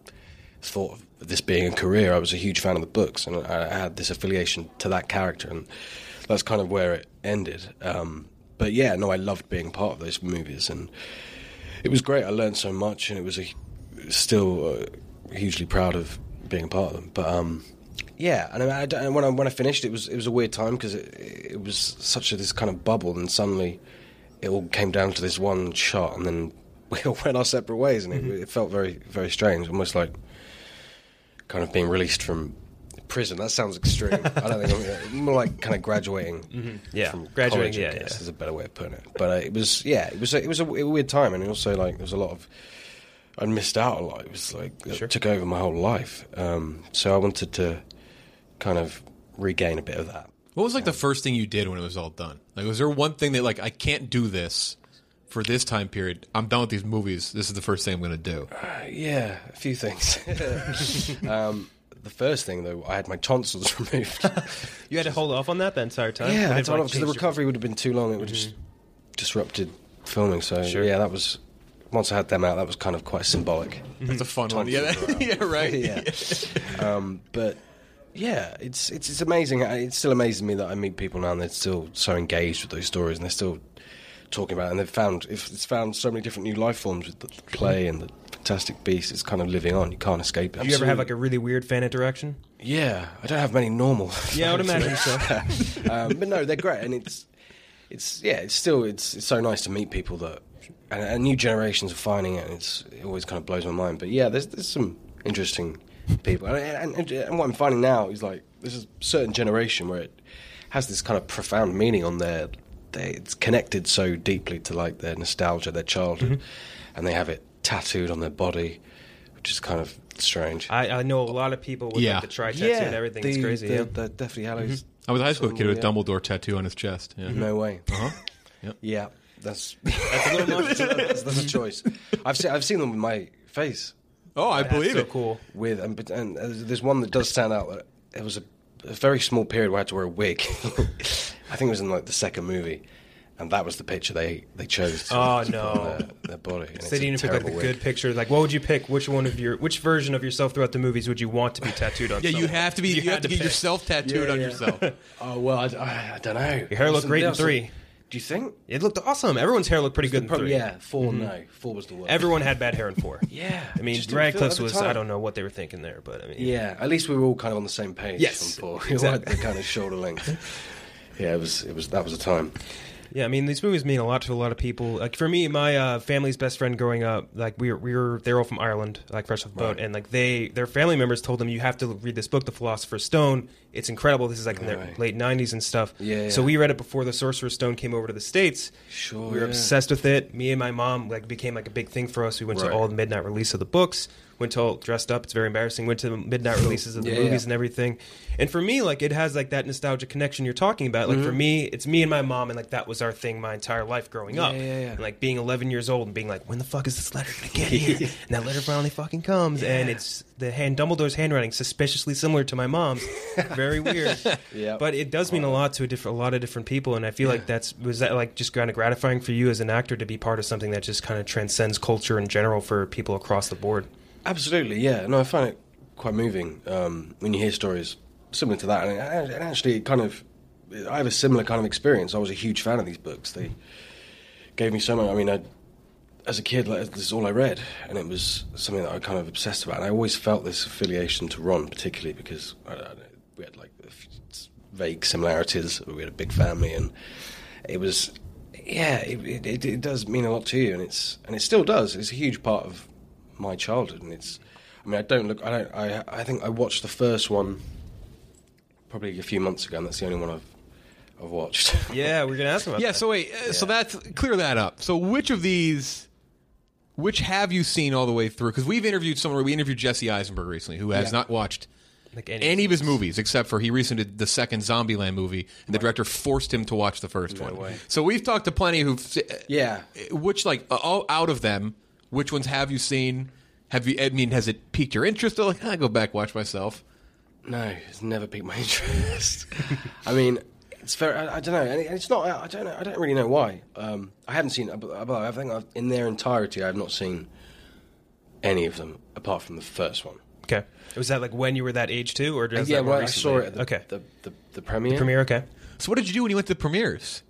thought of this being a career. I was a huge fan of the books, and I, I had this affiliation to that character, and that's kind of where it ended. Um, but yeah, no, I loved being part of those movies, and it was great. I learned so much, and it was a, still uh, hugely proud of being a part of them. But um, yeah, and, I, I, and when I when I finished, it was it was a weird time because it, it was such a this kind of bubble, and suddenly it all came down to this one shot, and then we all went our separate ways, and it, it felt very very strange, almost like kind of being released from prison. That sounds extreme. I don't think I'm more like kind of graduating. Mm-hmm. Yeah, from graduating. college, I Yeah, guess, yeah. is a better way of putting it. But uh, it was yeah, it was a, it was a, a weird time, and also like there was a lot of I missed out a lot. It was like it Sure. took over my whole life. Um, so I wanted to kind of regain a bit of that. What was like the first thing you did when it was all done? Like, was there one thing that like I can't do this for this time period? I'm done with these movies. This is the first thing I'm going to do. Uh, yeah, a few things. um, the first thing though, I had my tonsils removed. You had to hold off on that the entire time. Yeah, I I didn't don't like know, because the change your- recovery would have been too long. It would have just disrupted filming. So Sure. yeah, that was once I had them out. That was kind of quite symbolic. That's a fun one. Yeah, Tonsils that- were out. yeah, right. yeah. Um, but yeah, it's it's it's amazing. It still amazes me that I meet people now and they're still so engaged with those stories and they're still talking about it. And they've found if it's found so many different new life forms with the play and the Fantastic Beasts. It's kind of living on. You can't escape it. Do you ever have like a really weird fan interaction? Yeah, I don't have many normal. Yeah, I would fans. imagine so. um, but no, they're great, and it's it's yeah, it's still it's it's so nice to meet people that and, and new generations are finding it. And it's it always kind of blows my mind. But yeah, there's there's some interesting people, and, and, and what I'm finding now is like there's a certain generation where it has this kind of profound meaning on their. They, it's connected so deeply to like their nostalgia, their childhood, and they have it tattooed on their body, which is kind of strange. I, I know a lot of people with Yeah. like the tri tattoo and everything. the, It's crazy. The, yeah. the Deathly Hallows. I was a high school kid with a Yeah. Dumbledore tattoo on his chest. Yeah. No way. Uh-huh. Yep. Yeah, that's that's a little much. That's, that's a choice. I've seen I've seen them with my face. Oh, I believe so it. cool. With and, but- and uh, there's one that does stand out. That it was a, a very small period where I had to wear a wig. I think it was in like the second movie, and that was the picture they they chose. To, Oh, to put on no. their, their body. And So it's they a didn't pick like a terrible good wig. picture. Like, what would you pick? Which one of your, which version of yourself throughout the movies would you want to be tattooed on? Yeah, you someone? have to be. You, You have had to to get pick. yourself tattooed Yeah, on yeah. yourself. Oh well, I, I, I don't know. Your hair looked great in Somebody three. else- Do you think? It looked awesome. Everyone's hair looked pretty good in Probably, three. yeah, 4 Mhm. no, four was the worst. Everyone had bad hair in four. Yeah, I mean, just didn't feel it Radcliffe's at the was, time. I don't know what they were thinking there, but I mean. Yeah, at least we were all kind of on the same page. Yes, from four. exactly. The kind of shoulder length. Yeah, it was. It was. That was a time. Yeah, I mean, these movies mean a lot to a lot of people. Like for me, my uh, family's best friend growing up, like we were, we were, they're all from Ireland, like fresh off the boat, Right. and like they, their family members told them, you have to read this book, The Philosopher's Stone. It's incredible. This is like in the Right. late nineties and stuff. Yeah, yeah. So we read it before The Sorcerer's Stone came over to the States. Sure, we were yeah. obsessed with it. Me and my mom like became like a big thing for us. We went Right. to all the midnight release of the books. Went to all dressed up. It's very embarrassing. Went to the midnight releases of the Yeah, movies yeah. and everything. And for me, like it has like that nostalgia connection you're talking about. Like for Mhm. me, it's me and my mom, and like that was our thing my entire life growing Yeah, up. yeah, yeah. And like being eleven years old and being like, when the fuck is this letter gonna get here? And that letter finally fucking comes, and it's the hand Dumbledore's handwriting suspiciously similar to my mom's. Very weird. Yeah. But it does mean a lot to a different, a lot of different people, and I feel like that's was that like just kind of gratifying for you as an actor to be part of something that just kind of transcends culture in general for people across the board. Absolutely, yeah. No, I find it quite moving um, when you hear stories similar to that. And, and actually, it kind of, I have a similar kind of experience. I was a huge fan of these books. They gave me so much. I mean, I, as a kid, like, this is all I read, and it was something that I kind of obsessed about. And I always felt this affiliation to Ron, particularly because I, I, we had like a few vague similarities. We had a big family, and it was, yeah, it, it, it does mean a lot to you, and it's and it still does. It's a huge part of my childhood, and it's. I mean, I don't look. I don't. I. I think I watched the first one probably a few months ago, and that's the only one I've I've watched. Yeah, we're gonna ask about. Yeah. that. So wait. uh, So that's clear that up. So which of these, which have you seen all the way through? Because we've interviewed someone. We interviewed Jesse Eisenberg recently, who has Yeah. not watched Like any, any of his movies except for he recently did the second Zombieland movie, and the director forced him to watch the first No one. way. So we've talked to plenty who've. Yeah. Which like uh, all out of them, which ones have you seen? Have you? I mean, has it piqued your interest? Or like, I go back watch myself. No, it's never piqued my interest. I mean, it's very. I, I don't know, and it- it's not. I don't know. I don't really know why. Um, I haven't seen. I think I've, in their entirety, I have not seen any of them apart from the first one. Okay. Was that like when you were that age too, or just yeah, that more well, I recently? saw it at the, okay. the, the, the premiere. The premiere. Okay. So what did you do when you went to the premieres?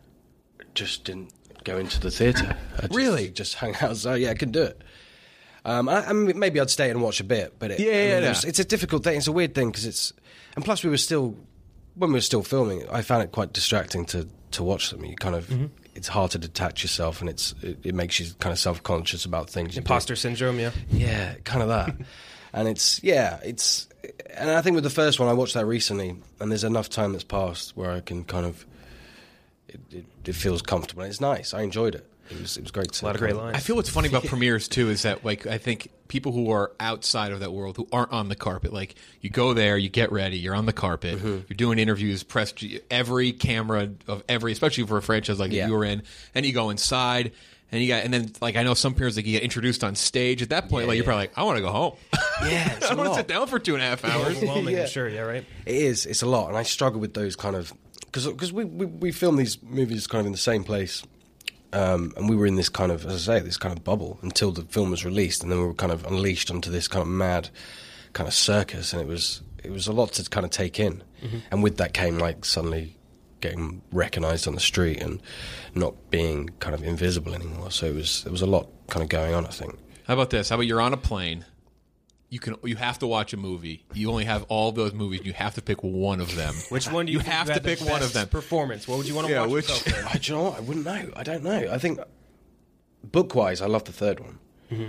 Just didn't go into the theatre. I just, Really? Just hung outside. Yeah, I could do it. Um, I, I mean, maybe I'd stay and watch a bit, but it, Yeah, I mean, yeah, it yeah. was- it's a difficult thing. It's a weird thing because it's, and plus we were still, when we were still filming, I found it quite distracting to to watch them. You kind of, Mm-hmm. it's hard to detach yourself, and it's it, it makes you kind of self conscious about things. you do. Imposter syndrome. Yeah. Yeah, kind of that. And it's, yeah, it's, and I think with the first one, I watched that recently, and there's enough time that's passed where I can kind of, it, it, it feels comfortable. And it's nice. I enjoyed it. It was, it was great. To A lot of great lines. I feel what's funny about premieres too is that like I think people who are outside of that world who aren't on the carpet, like you go there, you get ready, you're on the carpet, Mm-hmm. you're doing interviews, press every camera of every, especially for a franchise like Yeah. you were in, and you go inside. And you got, and then like I know some parents like you get introduced on stage. At that point, Yeah, like you're yeah. probably like, I want to go home. Yeah, it's I a want to lot. sit down for two and a half hours. Overwhelming. Yeah. I'm sure. Yeah. Right. It is. It's a lot, and I struggle with those kind of because we, we we film these movies kind of in the same place, um, and we were in this kind of, as I say, this kind of bubble until the film was released, and then we were kind of unleashed onto this kind of mad kind of circus, and it was it was a lot to kind of take in, Mm-hmm. and with that came like suddenly getting recognised on the street and not being kind of invisible anymore. So it was there was a lot kind of going on, I think. How about this? How about you're on a plane? You can you have to watch a movie. You only have all those movies. You have to pick one of them. Which one do you, You think have to had the pick one of best them. Performance. What would you want to Yeah, watch which- yourself in? I, do you know what? I wouldn't know. I don't know. I think book-wise, I love the third one.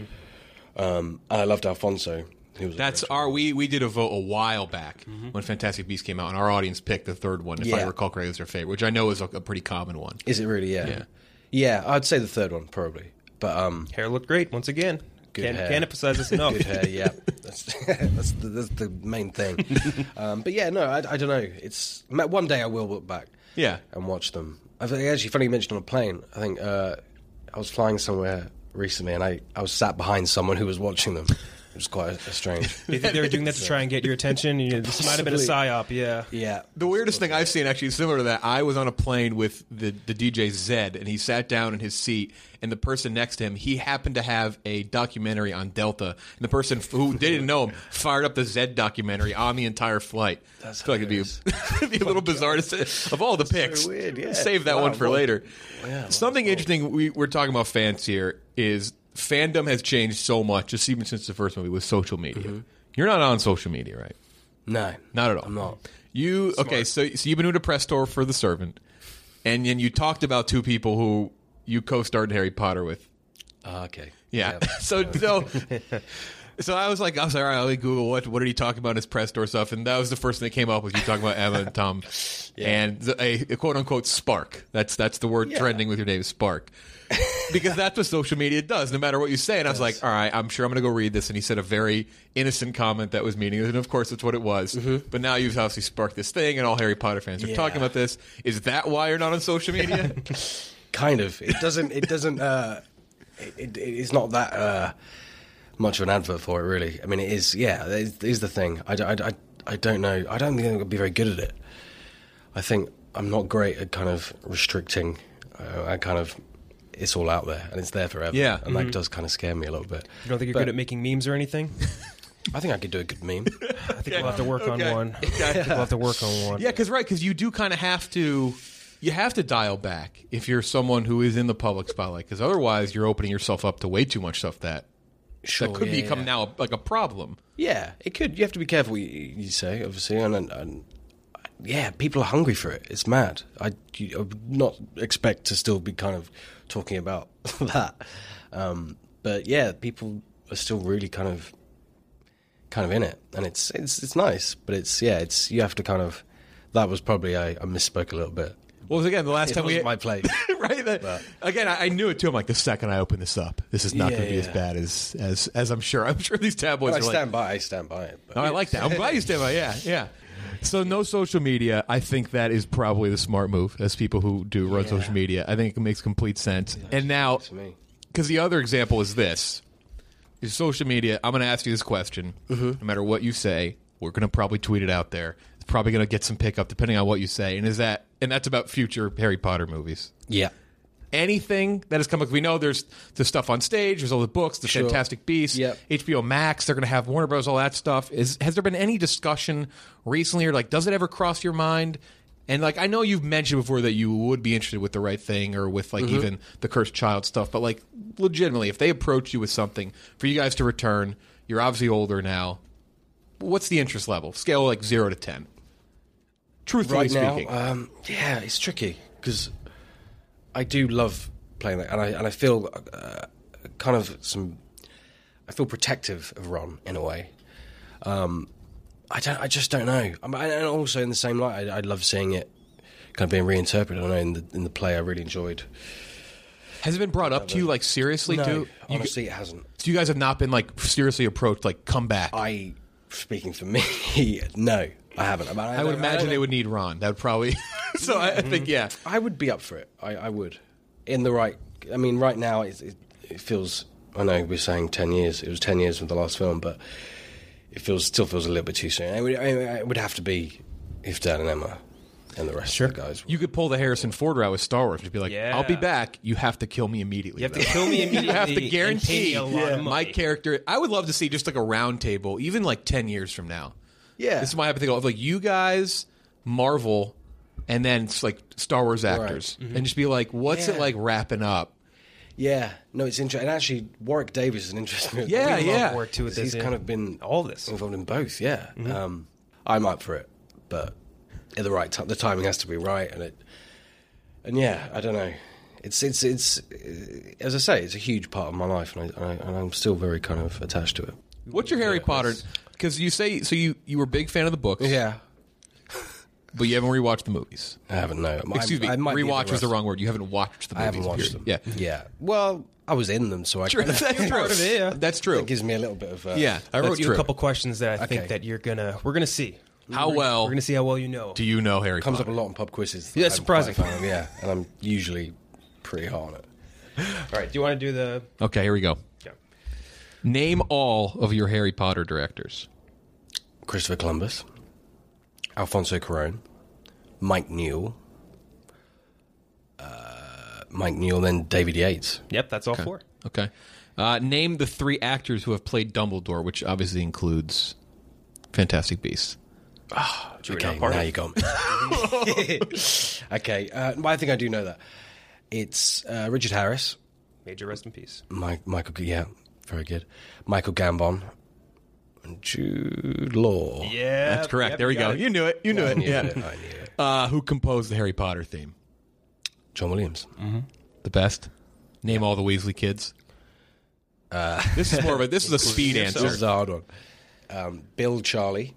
Um, and I loved Alfonso. He was a That's great- our we we did a vote a while back when Fantastic Beasts came out, and our audience picked the third one. If I Yeah. recall correctly, was their favorite, which I know is a, a pretty common one. Is it really? Yeah. Yeah. Yeah, I'd say the third one probably. But um, Hair looked great once again. Good can't, hair. can't emphasize this enough. good hair. Yeah. That's that's, the, that's the main thing. um, but yeah, no, I, I don't know. It's one day I will look back, yeah, and watch them. I think actually, funny you mentioned on a plane. I think uh, I was flying somewhere recently, and I, I was sat behind someone who was watching them. It was quite a, a strange. They, they were doing that to try and get your attention. You know, this might have been a psyop. Yeah, yeah. The weirdest thing I've seen, actually similar to that, I was on a plane with the, the D J Zed, and he sat down in his seat, and the person next to him, he happened to have a documentary on Delta, and the person who didn't know him fired up the Zed documentary on the entire flight. That's I feel like it'd be a, it'd be a little bizarre to say. Of all the picks, so weird, yeah. Save that Wow, one for well, later. Yeah, Something well, interesting we, we're talking about fans here is fandom has changed so much, just even since the first movie, with social media. Mm-hmm. You're not on social media, right? No. Not at all. I'm not. You Smart. Okay, so so you've been doing a press tour for The Servant, and then you talked about two people who you co-starred in Harry Potter with. Uh, okay. Yeah. Yep. so so so I was like, I was like, all right, let me Google what what did he talk about in his press tour stuff, and that was the first thing that came up was you talking about Emma and Tom, Yeah. and the, a, a quote unquote spark. That's that's the word Yeah. trending with your name, spark. Because that's what social media does, no matter what you say. And I was like, all right, I'm sure I'm going to go read this. And he said a very innocent comment that was meaningless. And of course, that's what it was. Mm-hmm. But now you've obviously sparked this thing, and all Harry Potter fans are Yeah. talking about this. Is that why you're not on social media? Kind of. It doesn't. It doesn't. Uh, it, it, it's not that uh, much of an advert for it, really. I mean, it is. Yeah, it is the thing. I, I, I, I don't know. I don't think I'm going to be very good at it. I think I'm not great at kind of restricting. Uh, I kind of. It's all out there, and it's there forever. Yeah. And Mm-hmm. that does kind of scare me a little bit. You don't think you're But good at making memes or anything? I think I could do a good meme. I think we'll have to work Okay. on one. I think we'll have to work on one. Yeah, because right, because you do kind of have to, you have to dial back if you're someone who is in the public spotlight, because otherwise you're opening yourself up to way too much stuff that Sure, that could yeah, become yeah. now like a problem. Yeah, it could. You have to be careful what you, you say, obviously, and, and, and yeah, people are hungry for it. It's mad. I, you, I would not expect to still be kind of talking about that, um, but yeah, people are still really kind of, kind of in it, and it's it's it's nice. But it's yeah, it's you have to kind of. That was probably I, I misspoke a little bit. Well, again, the last It time we wasn't my place, right? That, But- again, I, I knew it too. I'm like, the second I open this up, this is not Yeah, going to be as yeah. bad as as as I'm sure. I'm sure these tabloids I are like. stand by. I stand by it. But No, I like that. I'm glad you stand by. Yeah, yeah. So no social media. I think that is probably the smart move. As people who do run Yeah. social media, I think it makes complete sense. And now, to me. because the other example is this: is social media. I'm going to ask you this question. Mm-hmm. No matter what you say, we're going to probably tweet it out there. It's probably going to get some pickup depending on what you say. And is that? And that's about future Harry Potter movies. Yeah. Anything that has come up, we know there's the stuff on stage, there's all the books, the Sure. Fantastic Beasts, Yep. H B O Max, they're going to have Warner Bros., all that stuff. Is Has there been any discussion recently, or like, does it ever cross your mind? And like, I know you've mentioned before that you would be interested with The Right Thing or with like Mm-hmm. even the Cursed Child stuff, but like, legitimately, if they approach you with something for you guys to return, you're obviously older now. What's the interest level? Scale like zero to ten. Truthfully Right now, speaking. um, yeah, it's tricky because I do love playing that, and I and I feel uh, kind of some. I feel protective of Ron in a way. Um, I don't. I just don't know. I mean, and also in the same light, I, I love seeing it kind of being reinterpreted. I know in the in the play, I really enjoyed. Has it been brought up to you like seriously No, too? You, honestly, it hasn't. so you guys have not been like seriously approached, like come back. I, speaking for me, no, I haven't. I, mean, I would don't- imagine don't they know. would need Ron. That would probably. so I, I think yeah. I would be up for it. I, I would. In the right. I mean, right now it, it, it feels. I know we're saying ten years. It was ten years from the last film, but it feels still feels a little bit too soon. It would, it would have to be if Dan and Emma and the rest of the guys. You could pull the Harrison Ford route with Star Wars. Just be like, Yeah. I'll be back. You have to kill me immediately. You have to though." kill me you have to immediately and guarantee pay me a lot of my money. character. I would love to see just like a round table, even like ten years from now. Yeah. This is my hypothetical of like you guys, Marvel, and then it's like Star Wars actors, Right. and just be like, what's it Yeah. like wrapping up? Yeah, no, it's interesting. And actually, Warwick Davis is an interesting. Yeah, we yeah. love Warwick too. with He's this, yeah. kind of been All this. involved in both. Yeah, um, I'm up for it, but at the right time, the timing has to be right, and it. And yeah, I don't know. It's it's it's uh, as I say, it's a huge part of my life, and, I, and, I, and I'm still very kind of attached to it. What's your Harry Potter? Because you say so you you were a big fan of the books, Yeah, but you haven't rewatched the movies. I haven't. No, Excuse I, I me, might be rewatch was the rust. wrong word. You haven't watched the I movies. haven't watched period. them. Yeah, yeah. Well, I was in them, so I True. kind of That's true. Part of it, yeah. That's true. It gives me a little bit of. Uh, Yeah, I wrote that's you true. a couple questions that I Okay. think that you're gonna we're gonna see How we're, well we're gonna see how well you know. do you know Harry comes Potter? up a lot in pub quizzes. Yeah, I'm surprising. quite a fan of, yeah, and I'm usually pretty hard on it. All right, do you want to do the? Okay, here we go. Yeah. Name all of your Harry Potter directors. Christopher Columbus, Alfonso Cuarón, Mike Newell, uh, Mike Newell, then David Yates. Yep, that's all Okay. four. Okay. Uh, name the three actors who have played Dumbledore, which obviously includes Fantastic Beasts. Oh, Jury okay, not part now of you got me. Okay, uh, but I think I do know that. It's uh, Richard Harris, Major rest in peace. Mike, Michael, yeah, very good. Michael Gambon, and Jude Law. Yeah, That's correct. yep, there we you go. got it. You knew it. You knew I it. knew yeah. it, I knew it. Uh, who composed the Harry Potter theme? John Williams. Mm-hmm. The best. Name all the Weasley kids. Uh, This is more of a this is a speed answer. This is a hard one. Um, Bill, Charlie,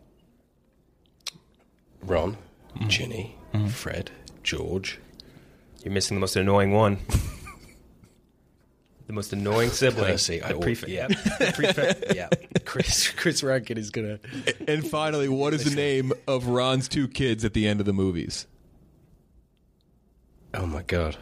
Ron, Ginny, Fred, George. You're missing the most annoying one. The most annoying sibling. Percy. I The al- prefect. yeah. The prefect. Yeah, Chris. Chris Rankin is gonna. And finally, what is the name of Ron's two kids at the end of the movies? Oh my god.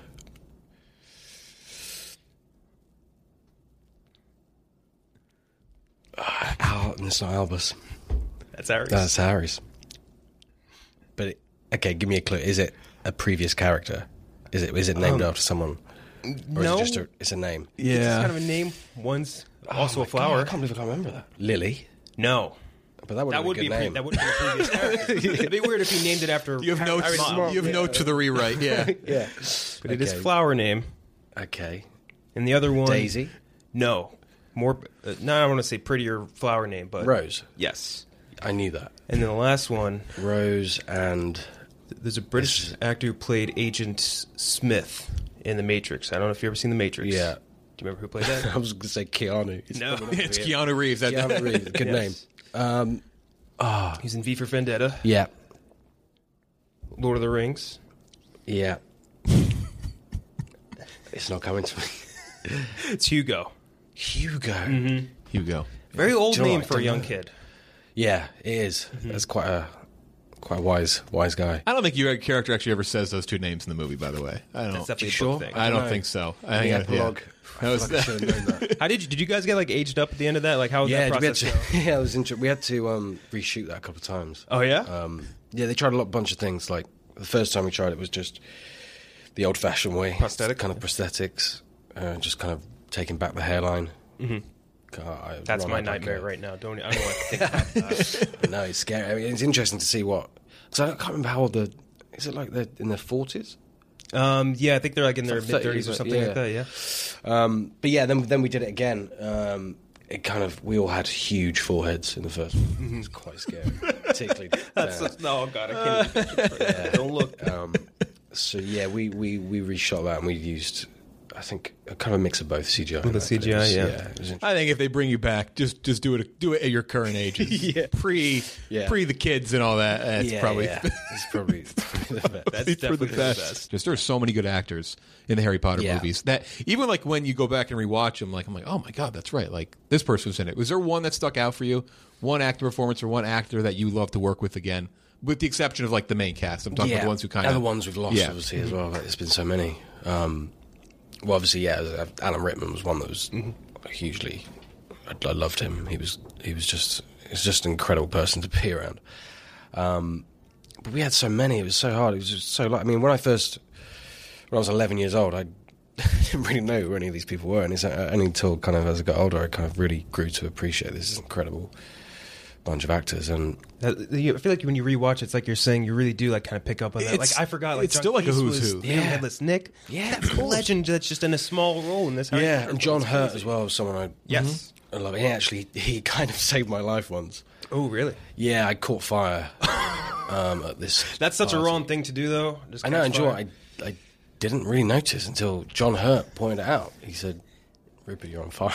Uh, Al, it's not Albus. That's Harry's. That's Harry's. But it, okay, give me a clue. Is it a previous character? Is it is it named Um, after someone? Or no. is it just a, it's a name? It's just kind of a name. One's also Oh a my flower. God, I can't believe I can't remember that. Lily. No. But that would That be would a be good a pre- name. that would be a previous character. It'd be weird if you named it after. You have notes. Harry's mom. You have notes for the rewrite. Yeah. yeah. But it is Okay. flower name. Okay. And the other one, Daisy. No, more. Uh, no, I don't want to say prettier flower name, but Rose. Yes. I knew that. And then the last one, Rose and there's a British actor who played Agent Smith in The Matrix. I don't know if you've ever seen The Matrix. Yeah. Do you remember who played that? I was going to say Keanu. It's No. coming up It's here. Keanu Reeves. That- Keanu Reeves. Good Yes. name. Um, ah, He's in V for Vendetta, yeah, Lord of the Rings. yeah. It's not coming to me. It's Hugo. Hugo. Mm-hmm. Hugo. Very old Do you know name what? I for a don't young know. kid. Yeah, it is. That's quite a quite a wise wise guy. I don't think your character actually ever says those two names in the movie. By the way, I don't. That's definitely a sure? book thing. I don't know. think so. I The think I- yeah. epilogue. I That was- feel like I should have known that. How did you? Did you guys get like aged up at the end of that? Like how was Yeah, that we had process to, go? yeah, it was interesting. We had to um, reshoot that a couple of times. Oh yeah. Um, yeah, they tried a lot, bunch of things. Like the first time we tried it was just the old-fashioned way, Prosthetic? kind of prosthetics, uh, just kind of taking back the hairline. Mhm. God, I That's run my up like nightmare a- right now. Don't I don't want to think about that. No, it's scary. I mean, it's interesting to see what. Because I can't remember how old the. Is it like they're in their forties? Um, yeah, I think they're like in their It's mid like thirties or thirties, something yeah. like that. Yeah. Um, but yeah, then then we did it again. Um, it kind of we all had huge foreheads in the first one. It was quite scary, particularly. That's Dan. such, no, God, I can't. Even Yeah. Don't look. Um, so yeah, we, we, we reshot that and we used, I think, a kind of a mix of both C G I. and The that, C G I, but it was- yeah. it was interesting. I think if they bring you back, just just do it. Do it at your current ages. Yeah. Pre Yeah. pre the kids and all that. That's yeah, probably yeah. it's probably, it's probably the best. That's for definitely the the best. best. Just there's so many good actors in the Harry Potter Yeah. movies that even like when you go back and rewatch them, like I'm like, oh my god, that's right. Like this person was in it. Was there one that stuck out for you? One actor performance or one actor that you love to work with again? With the exception of like the main cast. I'm talking yeah. about the ones who kind and of the ones we've lost, Yeah. obviously, as well. Like, there's been so many. Um, well, obviously, yeah, Alan Rickman was one that was hugely. I, I loved him. He was he was just he's just an incredible person to be around. Um, but we had so many. It was so hard. It was just so. Like, I mean, when I first when I was eleven years old, I didn't really know who any of these people were, and it's uh, only until kind of as I got older, I kind of really grew to appreciate this incredible bunch of actors. And Uh, you- I feel like when you rewatch, it's like you're saying you really do like kind of pick up on that. It's- Like I forgot, like it's John still like a Cleese who's was who. Damn Yeah. Headless Nick. Yeah, that's of a course. legend that's just in a small role in this. Harry yeah, Potter and film. John It's Hurt crazy. as well was someone I Yes. I love. He actually he kind of saved my life once. Oh, really? Yeah, I caught fire um, at this. That's such a party. wrong thing to do, though. Just I know, catch and do you know fire. what? I, I didn't really notice until John Hurt pointed it out. He said, "Rupert, you're on fire."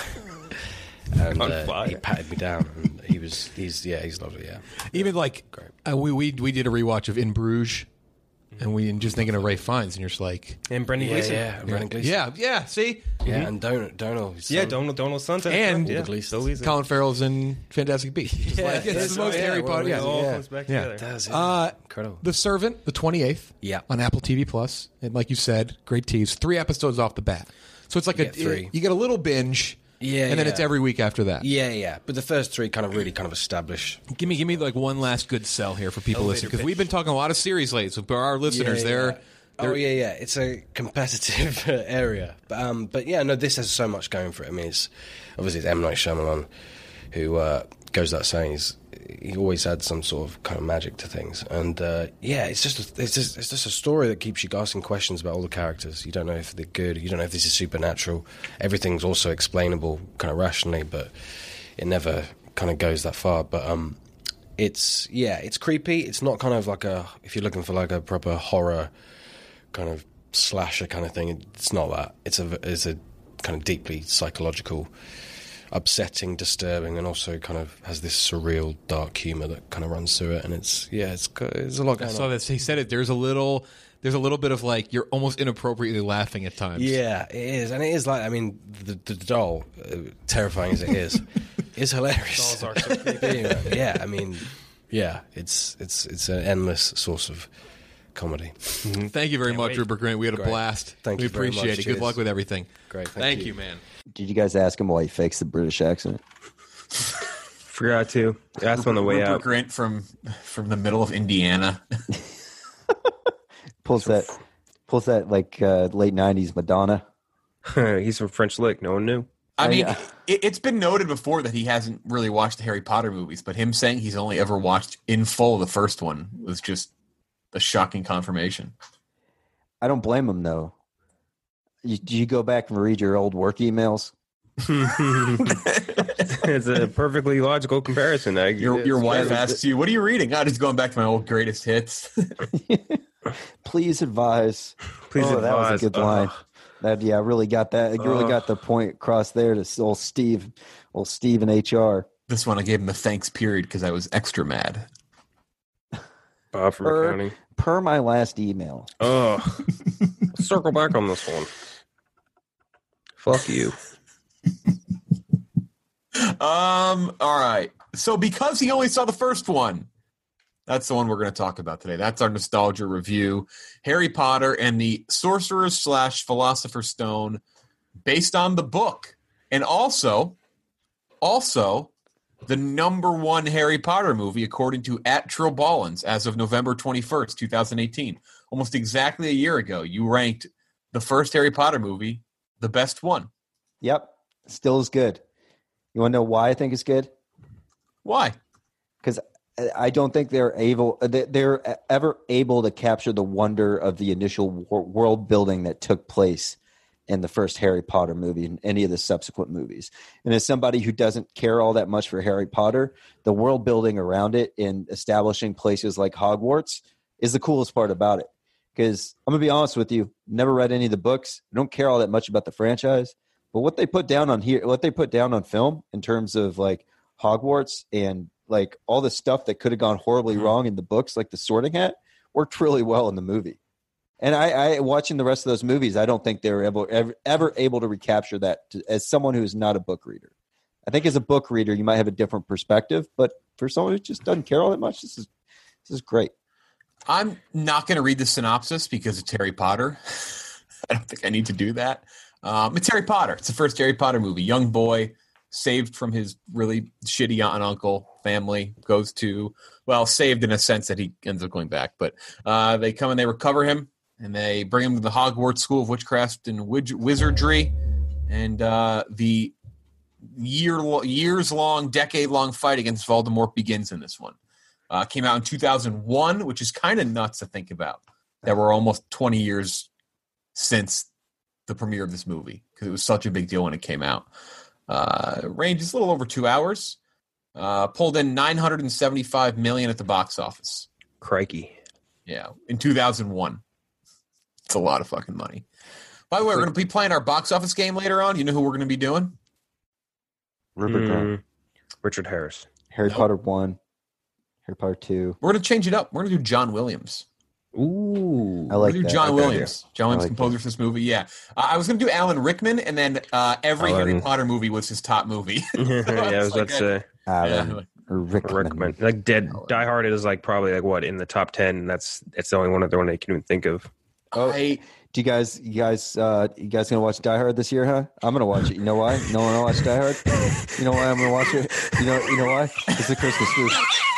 And On uh, fire. he patted me down, and he was, he's, yeah, he's lovely, yeah. Even like Great. uh, we, we we did a rewatch of In Bruges, and we and just thinking of Ray Fiennes, and you're just like, And Brendan Yeah, Gleeson. yeah, and Brendan Gleeson. yeah, yeah. See, Yeah, Mhm. and Donald. Donald his Yeah, son. Donald. Donald's son. And yeah, Gleason. so he's Colin Farrell's in Fantastic Beasts. It's Yeah, like, it's it's- the most oh, yeah, Harry well, Potter. it Yeah, all yeah. comes back Yeah. together. It does, yeah. Uh, Incredible. The Servant, the twenty-eighth, Yeah. on Apple T V Plus, and like you said, great tease. Three episodes off the bat, so it's like You a get three. you get a little binge, Yeah, and then yeah. it's every week after that. Yeah, yeah. But the first three kind of really kind of establish. Give me, give me like one last good sell here for people Elevator listening, because pitch. we've been talking a lot of series lately. So for our listeners, Yeah, they're, yeah. they're Oh yeah, yeah. It's a competitive area, but um, but yeah, no, this has so much going for it. I mean, it's obviously it's M. Night Shyamalan who uh, goes without saying he's he always had some sort of kind of magic to things, and uh, yeah, it's just a, it's just it's just a story that keeps you asking questions about all the characters. You don't know if they're good, you don't know if this is supernatural. Everything's also explainable, kind of rationally, but it never kind of goes that far. But um, it's yeah, it's creepy. It's not kind of like a if you're looking for like a proper horror kind of slasher kind of thing. It's not that. It's a it's a kind of deeply psychological, upsetting, disturbing, and also kind of has this surreal, dark humor that kind of runs through it. And it's yeah, it's there's a lot I going saw on. that he said it. There's a little, there's a little bit of like you're almost inappropriately laughing at times. Yeah, it is, and it is like I mean the, the doll, uh, terrifying as it is, is hilarious. Dolls are so creepy. Yeah, I mean, yeah, it's it's it's an endless source of comedy. Thank you very much, wait. Rupert Grant. We had a Great. blast. Thank we you very appreciate much. it. Good Cheers. luck with everything. Great. Thank, Thank you. you. man. Did you guys ask him why he fakes the British accent? Forgot to. Asked him on the way Rupert out. Grant from from the middle of Indiana. Pulls that, pulls that like uh, late nineties Madonna. He's from French Lick. No one knew. I Oh, mean, yeah. it, it's been noted before that he hasn't really watched the Harry Potter movies, but him saying he's only ever watched in full the first one was just a shocking confirmation. I don't blame him though. You, do you go back and read your old work emails? It's a perfectly logical comparison. I, Your your wife yeah, asks you, "What are you reading?" I'm just going back to my old greatest hits. Please advise. Please oh, that was advise. a good line. Ugh. That yeah, really got that. You really Ugh. got the point across there to old Steve, old Steve in H R. This one I gave him a thanks period because I was extra mad. Bob from Per, accounting. per my last email. Oh, circle back on this one. Fuck you. Um. All right. So because he only saw the first one, that's the one we're going to talk about today. That's our nostalgia review. Harry Potter and the Sorcerer's slash Philosopher's Stone, based on the book, and also, also, the number one Harry Potter movie according to at Trill Ballins as of November twenty-first, twenty eighteen. Almost exactly a year ago, you ranked the first Harry Potter movie the best one. Yep, still is good. You want to know why I think it's good? Why? Because I don't think they're able they're ever able to capture the wonder of the initial world building that took place in the first Harry Potter movie and any of the subsequent movies. And as somebody who doesn't care all that much for Harry Potter, the world building around it and establishing places like Hogwarts is the coolest part about it. Because I'm going to be honest with you, never read any of the books. I don't care all that much about the franchise. But what they put down on here, what they put down on film in terms of like Hogwarts and like all the stuff that could have gone horribly Mm-hmm. wrong in the books, like the Sorting Hat, worked really well in the movie. And I, I watching the rest of those movies, I don't think they were able, ever, ever able to recapture that to, as someone who is not a book reader. I think as a book reader, you might have a different perspective, but for someone who just doesn't care all that much, this is this is great. I'm not going to read the synopsis because it's Harry Potter. I don't think I need to do that. Um, it's Harry Potter. It's the first Harry Potter movie. Young boy saved from his really shitty aunt and uncle family, goes to, well, saved in a sense that he ends up going back. But uh, they come and they recover him, and they bring him to the Hogwarts School of Witchcraft and Wiz- Wizardry. And uh, the year years-long, decade-long fight against Voldemort begins in this one. Uh, came out in two thousand one, which is kind of nuts to think about. That we're almost twenty years since the premiere of this movie because it was such a big deal when it came out. Uh, range is a little over two hours. Uh, pulled in nine hundred seventy-five million dollars at the box office. Crikey. Yeah, in two thousand one. It's a lot of fucking money. By the way, we're going to be playing our box office game later on. You know who we're going to be doing? Rupert Grant. Mm, Richard Harris. Harry Nope. Potter one, Harry Potter two. We're going to change it up. We're going to do John Williams. Ooh, I like We're gonna do that. John Okay. Williams. John Williams, I like composer for this movie. Yeah, uh, I was going to do Alan Rickman, and then uh, every Alan. Harry Potter movie was his top movie. So yeah, I was like, about to say. Alan Rickman. Rickman. Like Dead Die Hard is like probably like what in the top ten. And that's it's the only one other one I can even think of. Oh, I, do you guys, you guys, uh, you guys gonna watch Die Hard this year, huh? I'm gonna watch it. You know why? No one will watch Die Hard. You know why I'm gonna watch it? You know, you know why? It's a Christmas movie.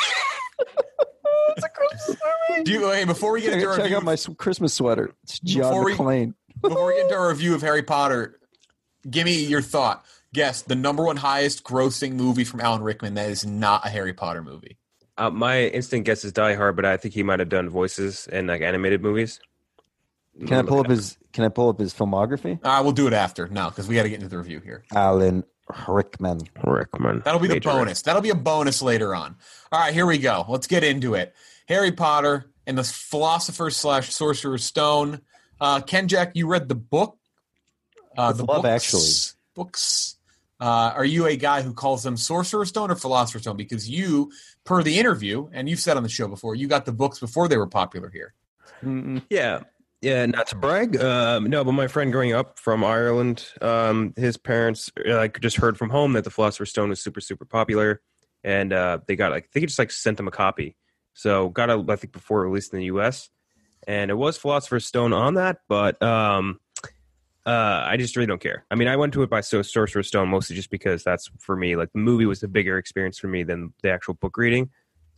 It's a Christmas movie. do you, hey, before we get Check, into our check review, out my s- Christmas sweater. It's John Before we- McClane. before we get into our review of Harry Potter, give me your thought. Guess the number one highest grossing movie from Alan Rickman that is not a Harry Potter movie. Uh, my instinct guess is Die Hard, but I think he might have done voices in like animated movies. Can I pull up his? Can I pull up his filmography? Uh, we'll do it after. No, because we got to get into the review here. Alan Rickman. Rickman. That'll be the Major bonus. That'll be a bonus later on. All right, here we go. Let's get into it. Harry Potter and the Philosopher's slash Sorcerer's Stone. Uh, Ken Jack, you read the book. Uh, With the Love books, Actually. Books. Uh, are you a guy who calls them Sorcerer's Stone or Philosopher's Stone? Because you, per the interview, and you've said on the show before, you got the books before they were popular here. Yeah. Yeah, not to brag. Um, no, but my friend growing up from Ireland, um, his parents like just heard from home that the Philosopher's Stone was super, super popular, and uh, they got like I think it just like sent them a copy. So got it I think before it released in the U S, and it was Philosopher's Stone on that, but um, uh, I just really don't care. I mean, I went to it by so Sorcerer's Stone mostly just because that's for me like the movie was the bigger experience for me than the actual book reading.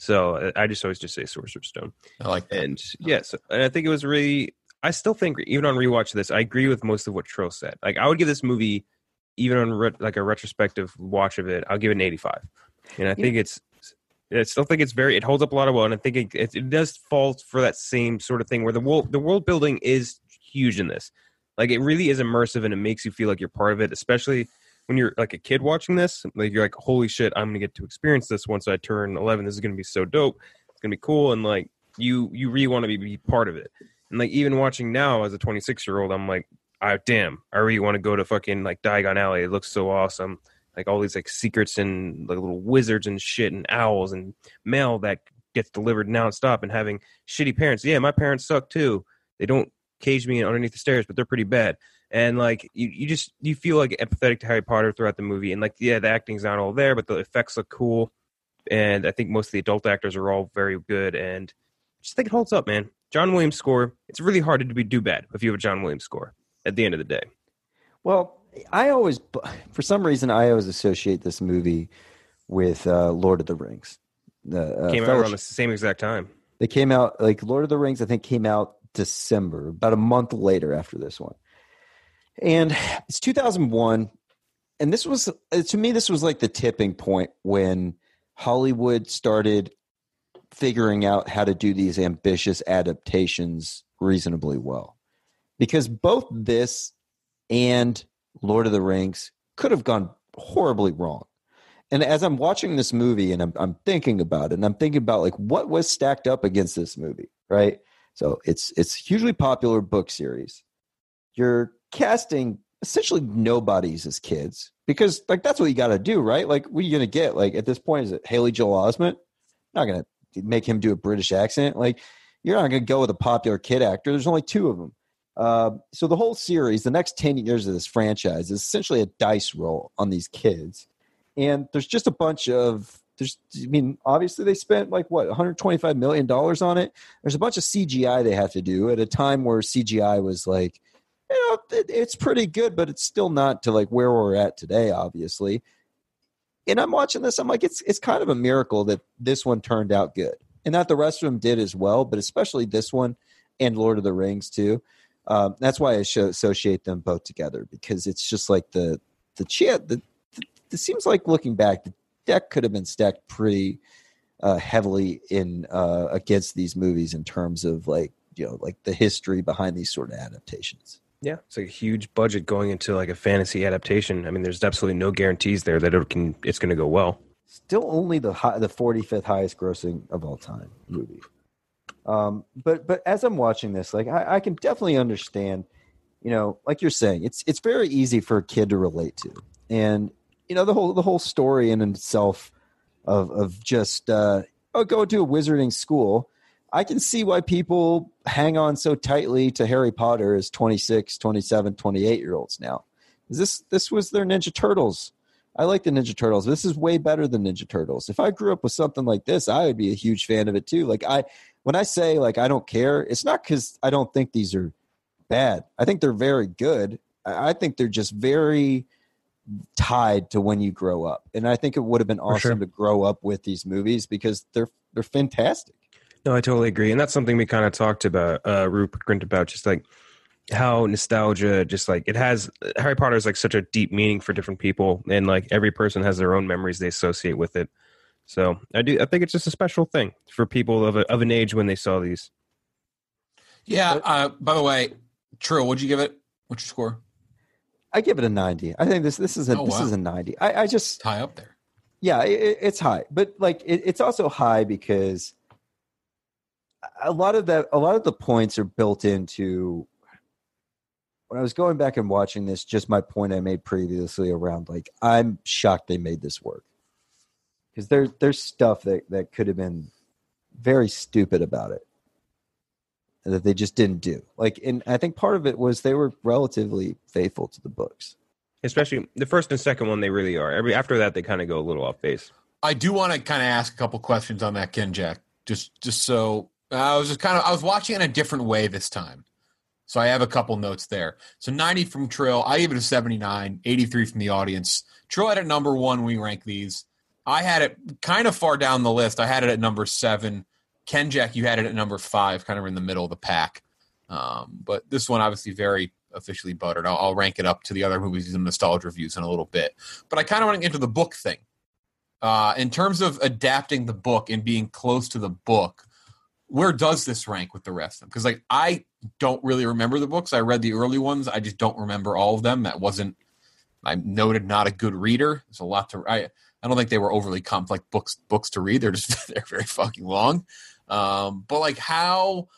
So I just always just say Sorcerer's Stone. I like that. And yes, and I think it was really. I still think, even on rewatch of this, I agree with most of what Trill said. Like, I would give this movie, even on re- like a retrospective watch of it, I'll give it an eighty-five. And I think yeah. it's, I still think it's very, it holds up a lot of well, and I think it, it, it does fall for that same sort of thing where the world, the world building is huge in this. Like, it really is immersive, and it makes you feel like you're part of it, especially when you're like a kid watching this. Like, you're like, holy shit, I'm going to get to experience this once I turn eleven. This is going to be so dope. It's going to be cool. And like, you, you really want to be, be part of it. And like even watching now as a twenty-six year old, I'm like, I damn, I really want to go to fucking like Diagon Alley. It looks so awesome. Like all these like secrets and like little wizards and shit and owls and mail that gets delivered nonstop and having shitty parents. Yeah, my parents suck too. They don't cage me underneath the stairs, but they're pretty bad. And like you, you just you feel like empathetic to Harry Potter throughout the movie. And like yeah, the acting's not all there, but the effects look cool. And I think most of the adult actors are all very good. And I just think it holds up, man. John Williams score, it's really hard to be do bad if you have a John Williams score at the end of the day. Well, I always, for some reason, I always associate this movie with uh, Lord of the Rings. The, uh, came out around the same exact time. They came out, like Lord of the Rings, I think came out December, about a month later after this one. And it's two thousand one. And this was, to me, this was like the tipping point when Hollywood started figuring out how to do these ambitious adaptations reasonably well. Because both this and Lord of the Rings could have gone horribly wrong. And as I'm watching this movie and I'm, I'm thinking about it, and I'm thinking about like what was stacked up against this movie, right? So it's it's hugely popular book series. You're casting essentially nobodies as kids because like that's what you got to do, right? Like what are you going to get? Like at this point, is it Haley Joel Osment? Not going to make him do a British accent. Like you're not going to go with a popular kid actor. There's only two of them. Uh, so the whole series, the next ten years of this franchise is essentially a dice roll on these kids. And there's just a bunch of, there's, I mean, obviously they spent like what, one hundred twenty-five million dollars on it. There's a bunch of C G I they have to do at a time where C G I was like, you know, it, it's pretty good, but it's still not to like where we're at today, obviously. And I'm watching this, I'm like, it's it's kind of a miracle that this one turned out good. And that the rest of them did as well, but especially this one and Lord of the Rings too. Um, that's why I show, associate them both together, because it's just like the the chant. The, the, it seems like looking back, the deck could have been stacked pretty uh, heavily in uh, against these movies in terms of like you know like the history behind these sort of adaptations. Yeah, it's like a huge budget going into like a fantasy adaptation. I mean, there's absolutely no guarantees there that it can it's going to go well. Still only the high, the forty-fifth highest grossing of all time movie. Um, but but as I'm watching this, like I, I can definitely understand, you know, like you're saying, it's it's very easy for a kid to relate to, and you know the whole the whole story in itself of of just uh, oh go to a wizarding school. I can see why people hang on so tightly to Harry Potter as twenty-six, twenty-seven, twenty-eight year olds now. This this was their Ninja Turtles. I like the Ninja Turtles. This is way better than Ninja Turtles. If I grew up with something like this, I would be a huge fan of it too. Like I, when I say like I don't care, it's not because I don't think these are bad. I think they're very good. I think they're just very tied to when you grow up, and I think it would have been awesome sure. to grow up with these movies because they're they're fantastic. No, I totally agree, and that's something we kind of talked about, uh, Rupert Grint, about just like how nostalgia, just like it has. Harry Potter is like such a deep meaning for different people, and like every person has their own memories they associate with it. So I do, I think it's just a special thing for people of a, of an age when they saw these. Yeah. Uh, by the way, Trill, what'd you give it? What's your score? I give it a ninety. I think this this is a Oh, this wow. is a ninety. I, I just high up there. Yeah, it, it's high, but like it, it's also high because a lot of that, a lot of the points are built into. When I was going back and watching this, just my point I made previously around like I'm shocked they made this work because there's there's stuff that that could have been very stupid about it that they just didn't do. Like, and I think part of it was they were relatively faithful to the books. Especially the first and second one, they really are. Every after that, they kind of go a little off base. I do want to kind of ask a couple questions on that, Ken Jack. Just, just so I was just kind of I was watching in a different way this time, so I have a couple notes there. So ninety from Trill, I gave it a seventy-nine, eighty-three from the audience. Trill had it number one. We rank these. I had it kind of far down the list. I had it at number seven. Ken Jack, you had it at number five, kind of in the middle of the pack. Um, but this one, obviously, very officially buttered. I'll, I'll rank it up to the other movies and nostalgia reviews in a little bit. But I kind of want to get into the book thing. Uh, in terms of adapting the book and being close to the book, where does this rank with the rest of them? Because like I don't really remember the books. I read the early ones. I just don't remember all of them. That wasn't, I'm noted not a good reader. There's a lot to, I, I don't think they were overly complex books books to read. They're just, they're very fucking long. Um, but like how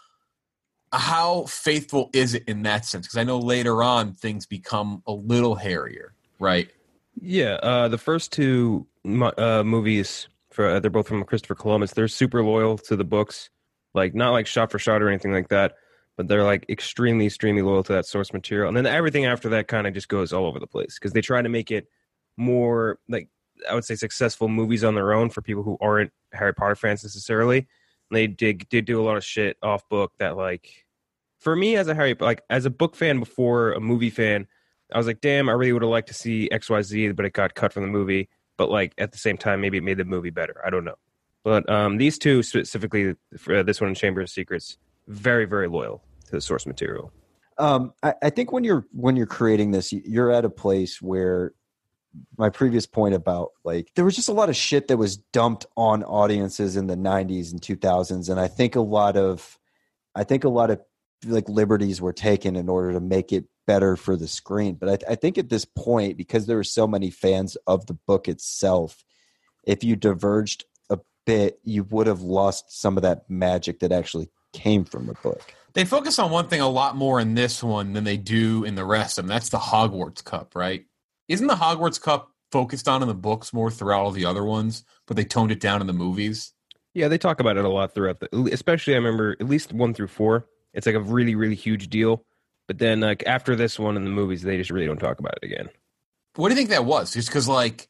how faithful is it in that sense? Because I know later on things become a little hairier, right? Yeah, uh, the first two uh, movies for uh, they're both from Christopher Columbus. They're super loyal to the books, like not like shot for shot or anything like that, but they're like extremely, extremely loyal to that source material. And then everything after that kind of just goes all over the place because they try to make it more like I would say successful movies on their own for people who aren't Harry Potter fans necessarily. They did did do a lot of shit off book that like for me as a Harry like as a book fan before a movie fan, I was like, damn, I really would have liked to see X Y Z, but it got cut from the movie. But like at the same time, maybe it made the movie better. I don't know. But um, these two specifically, for uh, this one and Chamber of Secrets, very very loyal to the source material. Um, I, I think when you're when you're creating this, you're at a place where my previous point about like there was just a lot of shit that was dumped on audiences in the nineties and two thousands, and I think a lot of I think a lot of like liberties were taken in order to make it better for the screen. But I, I think at this point, because there were so many fans of the book itself, if you diverged a bit, you would have lost some of that magic that actually came from the book. They focus on one thing a lot more in this one than they do in the rest of them. That's the Hogwarts Cup, right? Isn't the Hogwarts Cup focused on in the books more throughout all the other ones, but they toned it down in the movies? Yeah, they talk about it a lot throughout the, especially I remember at least one through four. It's like a really, really huge deal. But then like after this one in the movies, they just really don't talk about it again. What do you think that was? Just because like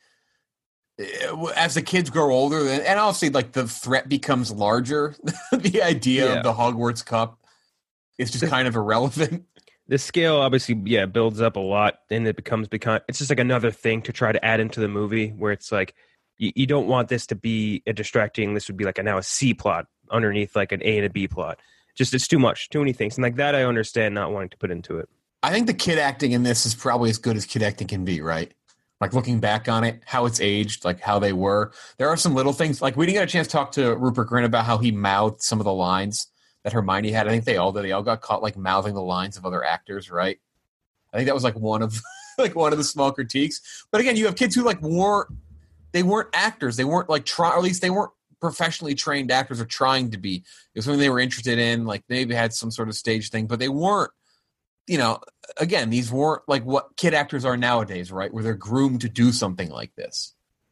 as the kids grow older, and obviously like the threat becomes larger, the idea Yeah. of the Hogwarts Cup is just kind of irrelevant. The scale obviously, yeah, builds up a lot, and it becomes become. It's just like another thing to try to add into the movie, where it's like you, you don't want this to be a distracting. This would be like a now a C plot underneath like an A and a B plot. Just it's too much, too many things, and like that I understand not wanting to put into it. I think the kid acting in this is probably as good as kid acting can be, right? Like looking back on it, how it's aged, like how they were. There are some little things, like we didn't get a chance to talk to Rupert Grint about how he mouthed some of the lines that Hermione had. I think they all did. They all got caught like mouthing the lines of other actors, right? I think that was like one of like one of the small critiques. But again, you have kids who like weren't they weren't actors. They weren't like try, or at least they weren't professionally trained actors or trying to be. It was something they were interested in. Like maybe had some sort of stage thing, but they weren't. You know, again, these weren't like what kid actors are nowadays, right? Where they're groomed to do something like this.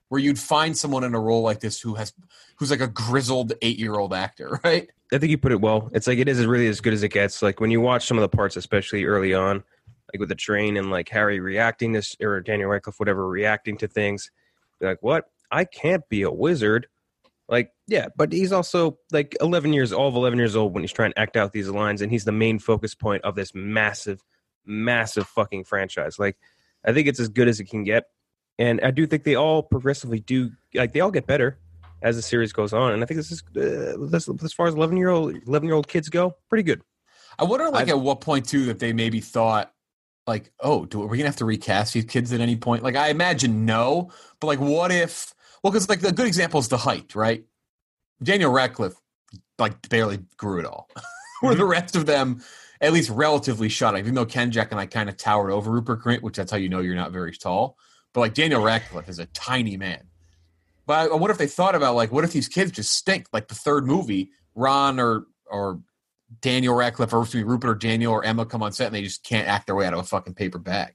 where you'd find someone in a role like this who has who's like a grizzled eight-year-old actor, right? I think you put it well. It's like it is really as good as it gets. Like when you watch some of the parts, especially early on, like with the train and like Harry reacting this, or Daniel Radcliffe, whatever, reacting to things, you're like, what? I can't be a wizard. Like, yeah, but he's also like eleven years, all of eleven years old when he's trying to act out these lines, and he's the main focus point of this massive, massive fucking franchise. Like, I think it's as good as it can get. And I do think they all progressively do, like, they all get better as the series goes on. And I think this is, uh, this, as far as eleven-year-old eleven-year-old kids go, pretty good. I wonder, like, I've, at what point, too, that they maybe thought, like, oh, do, are we going to have to recast these kids at any point? Like, I imagine no, but, like, what if, well, because, like, the good example is The Height, right? Daniel Radcliffe, like, barely grew at all. Where the rest of them, at least relatively shot up, even though Ken, Jack, and I kind of towered over Rupert Grint, which that's how you know you're not very tall. But, like, Daniel Radcliffe is a tiny man. But I, I wonder if they thought about, like, what if these kids just stink? Like, the third movie, Ron or or Daniel Radcliffe, or Rupert or Daniel or Emma come on set and they just can't act their way out of a fucking paper bag.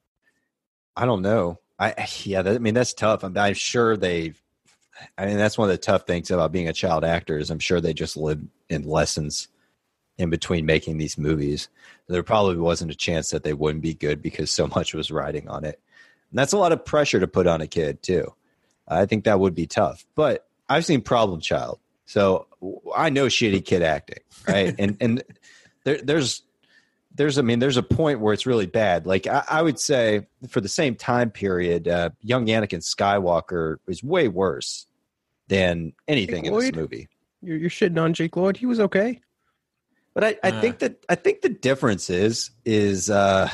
I don't know. I Yeah, that, I mean, that's tough. I'm, I'm sure they've, I mean, that's one of the tough things about being a child actor is I'm sure they just live in lessons in between making these movies. There probably wasn't a chance that they wouldn't be good because so much was riding on it. And that's a lot of pressure to put on a kid, too. I think that would be tough. But I've seen Problem Child, so I know shitty kid acting, right? and and there, there's, there's, I mean, there's a point where it's really bad. Like, I, I would say for the same time period, uh, young Anakin Skywalker is way worse than anything Jake in this Lloyd? movie. You're, you're shitting on Jake Lloyd. He was okay. But I, I Uh. think that I think the difference is is uh,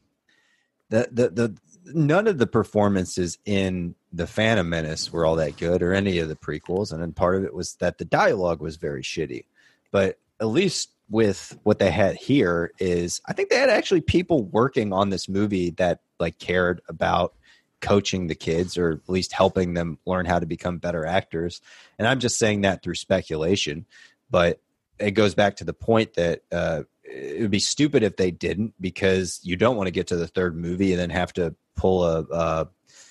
the, the the none of the performances in the Phantom Menace were all that good, or any of the prequels, and then part of it was that the dialogue was very shitty. But at least with what they had here is, I think they had actually people working on this movie that like cared about coaching the kids, or at least helping them learn how to become better actors. And I'm just saying that through speculation, but it goes back to the point that uh, it would be stupid if they didn't, because you don't want to get to the third movie and then have to pull a uh,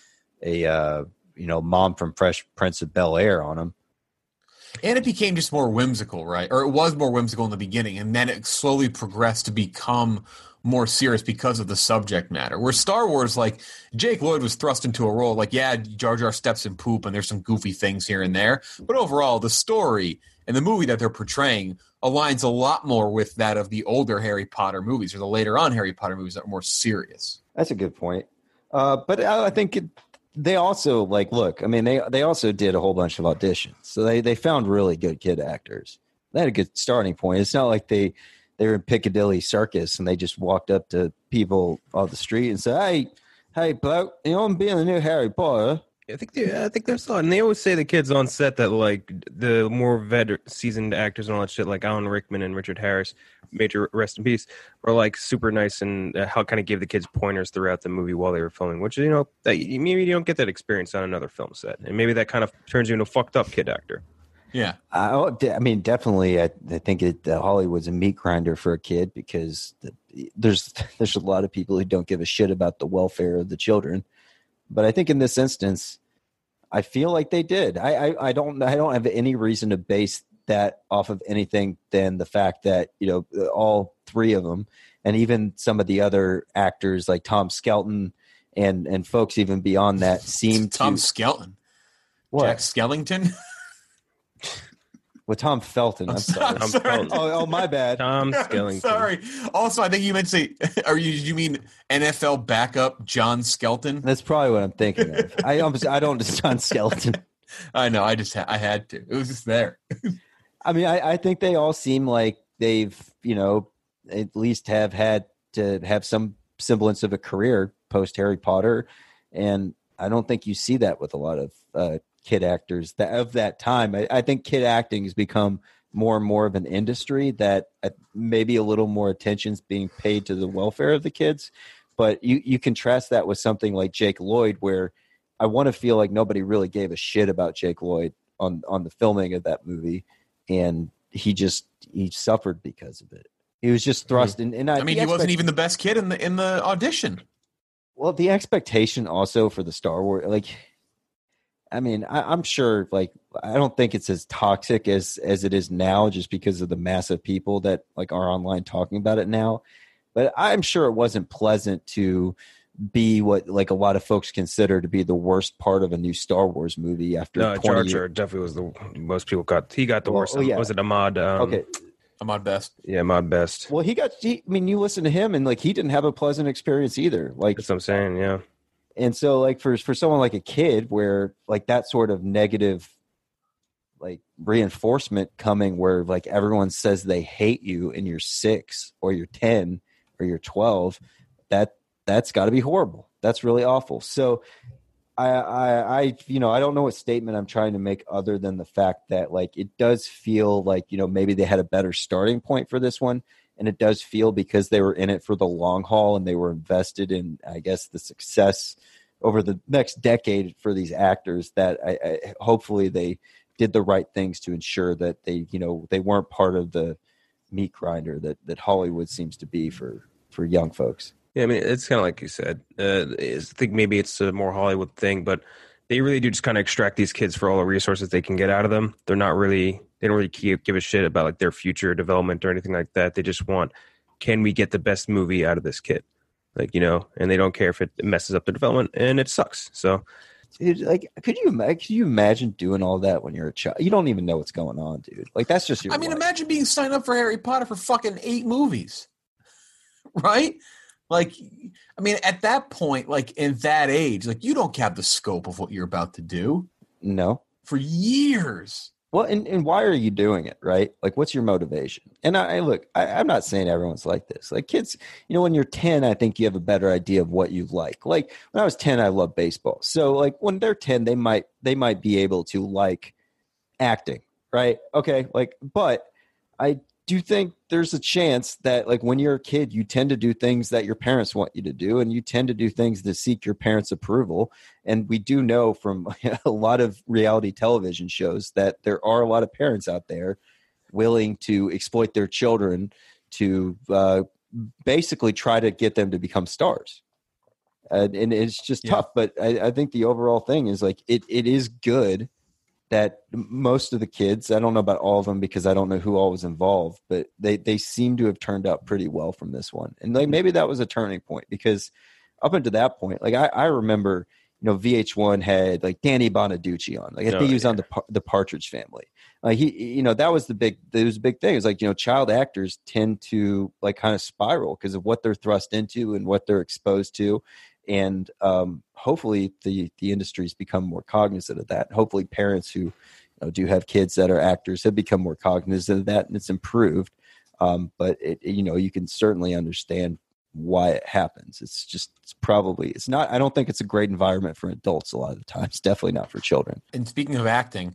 a uh, you know Mom from Fresh Prince of Bel-Air on them. And it became just more whimsical, right? Or it was more whimsical in the beginning, and then it slowly progressed to become more serious because of the subject matter. Where Star Wars, like, Jake Lloyd was thrust into a role, like, yeah, Jar Jar steps in poop, and there's some goofy things here and there. But overall, the story and the movie that they're portraying aligns a lot more with that of the older Harry Potter movies, or the later on Harry Potter movies that are more serious. That's a good point. Uh, but I, I think it, they also, like, look, I mean, they they also did a whole bunch of auditions. So they, they found really good kid actors. They had a good starting point. It's not like they, they were in Piccadilly Circus and they just walked up to people off the street and said, hey, hey, bloke, you want to be in the new Harry Potter? I think they, I think they're solid. And they always say the kids on set that, like, the more vet seasoned actors and all that shit, like Alan Rickman and Richard Harris, major rest in peace, are like super nice and uh, how kind of give the kids pointers throughout the movie while they were filming, which, you know, that maybe you don't get that experience on another film set, and maybe that kind of turns you into a fucked up kid actor. Yeah, I, I mean, definitely. I, I think it, uh, Hollywood's a meat grinder for a kid, because the, there's there's a lot of people who don't give a shit about the welfare of the children. But I think in this instance, I feel like they did. I, I, I don't I don't have any reason to base that off of anything than the fact that, you know, all three of them, and even some of the other actors like Tom Skelton and and folks even beyond that seem to Tom Skelton, what? Jack Skellington. With Tom Felton, I'm sorry. I'm sorry. Oh, oh, my bad. Tom Skellington. Sorry. Also, I think you meant to say, or you you mean N F L backup John Skelton? That's probably what I'm thinking of. I I don't just John Skelton. I know. I just ha- I had to. It was just there. I mean, I, I think they all seem like they've, you know, at least have had to have some semblance of a career post Harry Potter, and I don't think you see that with a lot of uh, kid actors that of that time. I, I think kid acting has become more and more of an industry that uh, maybe a little more attention is being paid to the welfare of the kids. But you, you contrast that with something like Jake Lloyd, where I want to feel like nobody really gave a shit about Jake Lloyd on, on the filming of that movie. And he just, he suffered because of it. He was just thrust in. And I, I mean, he expect- wasn't even the best kid in the, in the audition. Well, the expectation also for the Star Wars, like, I mean, I, I'm sure, like, I don't think it's as toxic as as it is now, just because of the massive people that like are online talking about it now. But I'm sure it wasn't pleasant to be what like a lot of folks consider to be the worst part of a new Star Wars movie after No, twenty Jar years. Jar definitely was the most people got. He got the Well, worst. oh, yeah. Was it Ahmad? Um, Okay. Ahmad Best. Yeah, Ahmad Best. Well, he got. He, I mean, you listen to him, and like he didn't have a pleasant experience either. Like That's what I'm saying. Yeah. And so, like for for someone like a kid, where like that sort of negative, like reinforcement coming, where like everyone says they hate you, and you're six or you're ten or you're twelve, that that's got to be horrible. That's really awful. So, I, I, I, you know, I don't know what statement I'm trying to make other than the fact that like it does feel like, you know, maybe they had a better starting point for this one. And it does feel because they were in it for the long haul and they were invested in, I guess, the success over the next decade for these actors that I, I hopefully they did the right things to ensure that they, you know, they weren't part of the meat grinder that, that Hollywood seems to be for, for young folks. Yeah, I mean, it's kind of like you said. Uh, I think maybe it's a more Hollywood thing, but they really do just kind of extract these kids for all the resources they can get out of them. They're not really, they don't really give, give a shit about like their future development or anything like that. They just want, can we get the best movie out of this kid? Like, you know, and they don't care if it messes up the development, and it sucks. So, dude, like, could you could you imagine doing all that when you're a child? You don't even know what's going on, dude. Like, that's just your I mean, life. imagine being signed up for Harry Potter for fucking eight movies, right? Like, I mean, at that point, like in that age, like you don't have the scope of what you're about to do. No. For years. Well, and, and why are you doing it, right? Like, what's your motivation? And I, I look, I, I'm not saying everyone's like this. Like kids, you know, when you're ten, I think you have a better idea of what you like. Like when I was ten, I loved baseball. So like when they're ten, they might they might be able to like acting, right? Okay, like, but I do think there's a chance that like when you're a kid, you tend to do things that your parents want you to do, and you tend to do things to seek your parents' approval. And we do know from a lot of reality television shows that there are a lot of parents out there willing to exploit their children to uh, basically try to get them to become stars. Uh, and it's just Yeah. tough. But I, I think the overall thing is like it. It is good that most of the kids, I don't know about all of them because I don't know who all was involved, but they, they seem to have turned out pretty well from this one. And like, maybe that was a turning point because up until that point, like I, I remember, you know, V H one had like Danny Bonaducci on, like I think Oh, he was yeah. on the, Par- the Partridge Family. Like he, you know, that was the big, it was a big thing. It was like, you know, child actors tend to like kind of spiral because of what they're thrust into and what they're exposed to. And um, hopefully the, the industry's become more cognizant of that. Hopefully parents who you know, do have kids that are actors have become more cognizant of that, and it's improved. Um, but, it, it, you know, you can certainly understand why it happens. It's just it's probably – it's not – I don't think it's a great environment for adults a lot of the time. It's definitely not for children. And speaking of acting,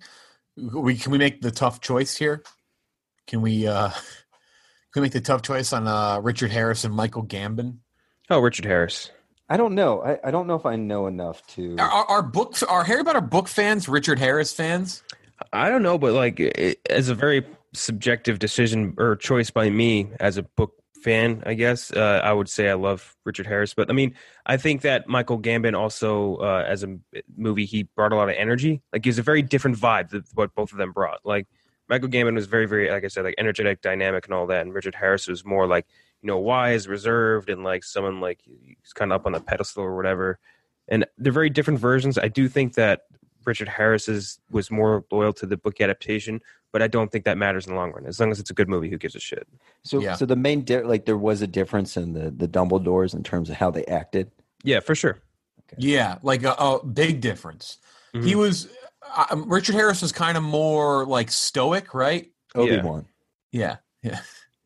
we can we make the tough choice here? Can we uh, can we make the tough choice on uh, Richard Harris and Michael Gambon? Oh, Richard Harris. I don't know. I, I don't know if I know enough to. Are, are, are books are Harry Potter book fans Richard Harris fans? I don't know, but like it, as a very subjective decision or choice by me as a book fan, I guess uh, I would say I love Richard Harris. But I mean, I think that Michael Gambon also, uh, as a movie, he brought a lot of energy. Like, he was a very different vibe than what both of them brought. Like, Michael Gambon was very, very, like I said, like energetic, dynamic, and all that. And Richard Harris was more like, you know, wise, reserved, and like someone like he's kind of up on the pedestal or whatever. And they're very different versions. I do think that Richard Harris's was more loyal to the book adaptation, but I don't think that matters in the long run. As long as it's a good movie, who gives a shit? So, Yeah. so the main di- like there was a difference in the the Dumbledores in terms of how they acted. Yeah, for sure. Yeah, like a, a big difference. Mhm. He was uh, Richard Harris was kind of more like stoic, right? Obi Wan. Yeah, yeah.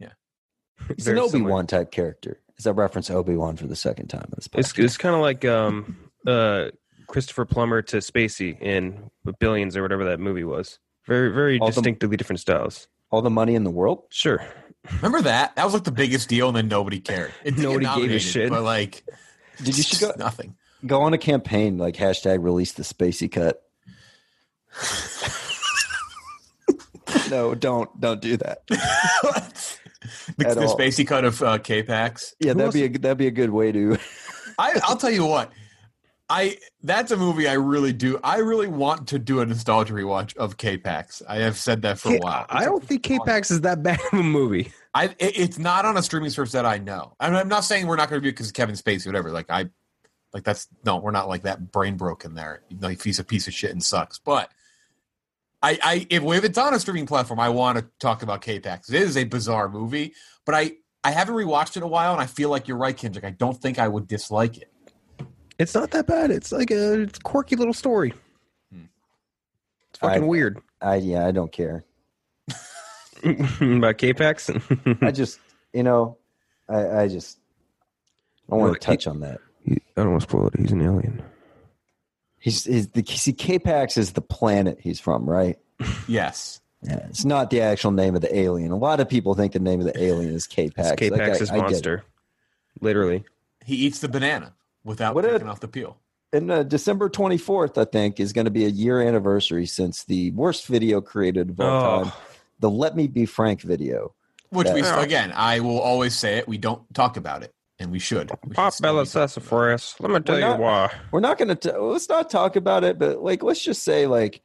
He's an Very Obi similar. Wan type character. Is that reference Obi Wan for the second time in this podcast? It's it's kind of like um, uh, Christopher Plummer to Spacey in Billions or whatever that movie was. Very, very All the- distinctly different styles. All the money in the world? Sure. Remember that? That was like the biggest deal, and then nobody cared. It didn't Nobody get gave a nominated, shit. But like, Did you should go nothing. go on a campaign like hashtag release the Spacey cut? No, don't don't do that. The, At the all. Spacey cut of uh, K-Pax. Yeah, Who that'd else- be a that'd be a good way to. I, I'll tell you what. I that's a movie I really do. I really want to do a nostalgia rewatch of K-Pax. I have said that for a while. I don't think K-Pax is that bad of a movie. I it, it's not on a streaming service that I know. I mean, I'm not saying we're not going to do it because of Kevin Spacey, whatever. Like I, like that's no, we're not like that brain broken there. Like he's a piece of shit and sucks. But I, I if, if it's on a streaming platform, I want to talk about K-Pax. It is a bizarre movie, but I I haven't rewatched it in a while, and I feel like you're right, Kendrick. I don't think I would dislike it. It's not that bad. It's like a it's a quirky little story. Hmm. It's fucking I, weird. I yeah, I don't care about K-Pax. I just, you know, I, I just I don't want to touch he, on that. He, I don't want to spoil it. He's an alien. He's, he's the see K-Pax is the planet he's from, right? Yes. Yeah, it's not the actual name of the alien. A lot of people think the name of the alien is K-Pax. It's K-Pax's like, monster. Literally. He eats the banana without what taking a, off the peel. And uh, December twenty-fourth, I think, is going to be a year anniversary since the worst video created of all oh. time, the Let Me Be Frank video. Which that, we, again, I will always say it. We don't talk about it, and we should. We Pop should Bella Sassafras. Let me tell we're you not, why. We're not going to, let's not talk about it, but like, let's just say, like,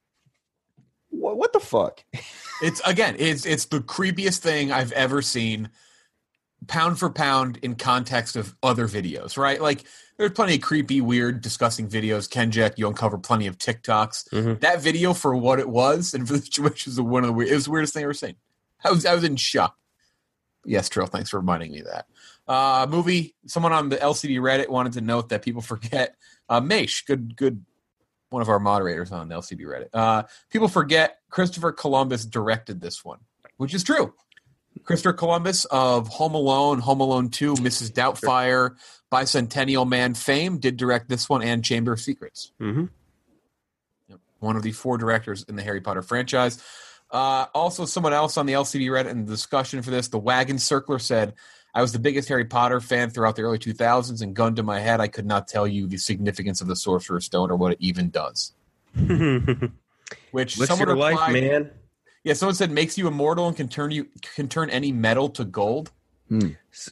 what, what the fuck? It's, again, it's it's the creepiest thing I've ever seen, pound for pound, in context of other videos, right? Like, there's plenty of creepy, weird, disgusting videos. Kenjack, you uncover plenty of TikToks. Mm-hmm. That video, for what it was, and for the situation, was one of the weird, it was the weirdest thing I've ever seen. I was I was in shock. Yes, Trill, thanks for reminding me of that. Uh, movie, someone on the L C D Reddit wanted to note that people forget, uh, Maish, good, good, one of our moderators on the L C D Reddit. Uh, people forget Christopher Columbus directed this one, which is true. Christopher Columbus of Home Alone, Home Alone two, Missus Doubtfire, Bicentennial Man fame did direct this one and Chamber of Secrets. Mm-hmm. Yep. One of the four directors in the Harry Potter franchise. Uh, also, someone else on the L C D Reddit in the discussion for this, the Wagon Circler, said, I was the biggest Harry Potter fan throughout the early two thousands, and gun to my head, I could not tell you the significance of the Sorcerer's Stone or what it even does. Which What's someone your life, replied, man? Yeah, someone said makes you immortal and can turn you can turn any metal to gold. Hmm.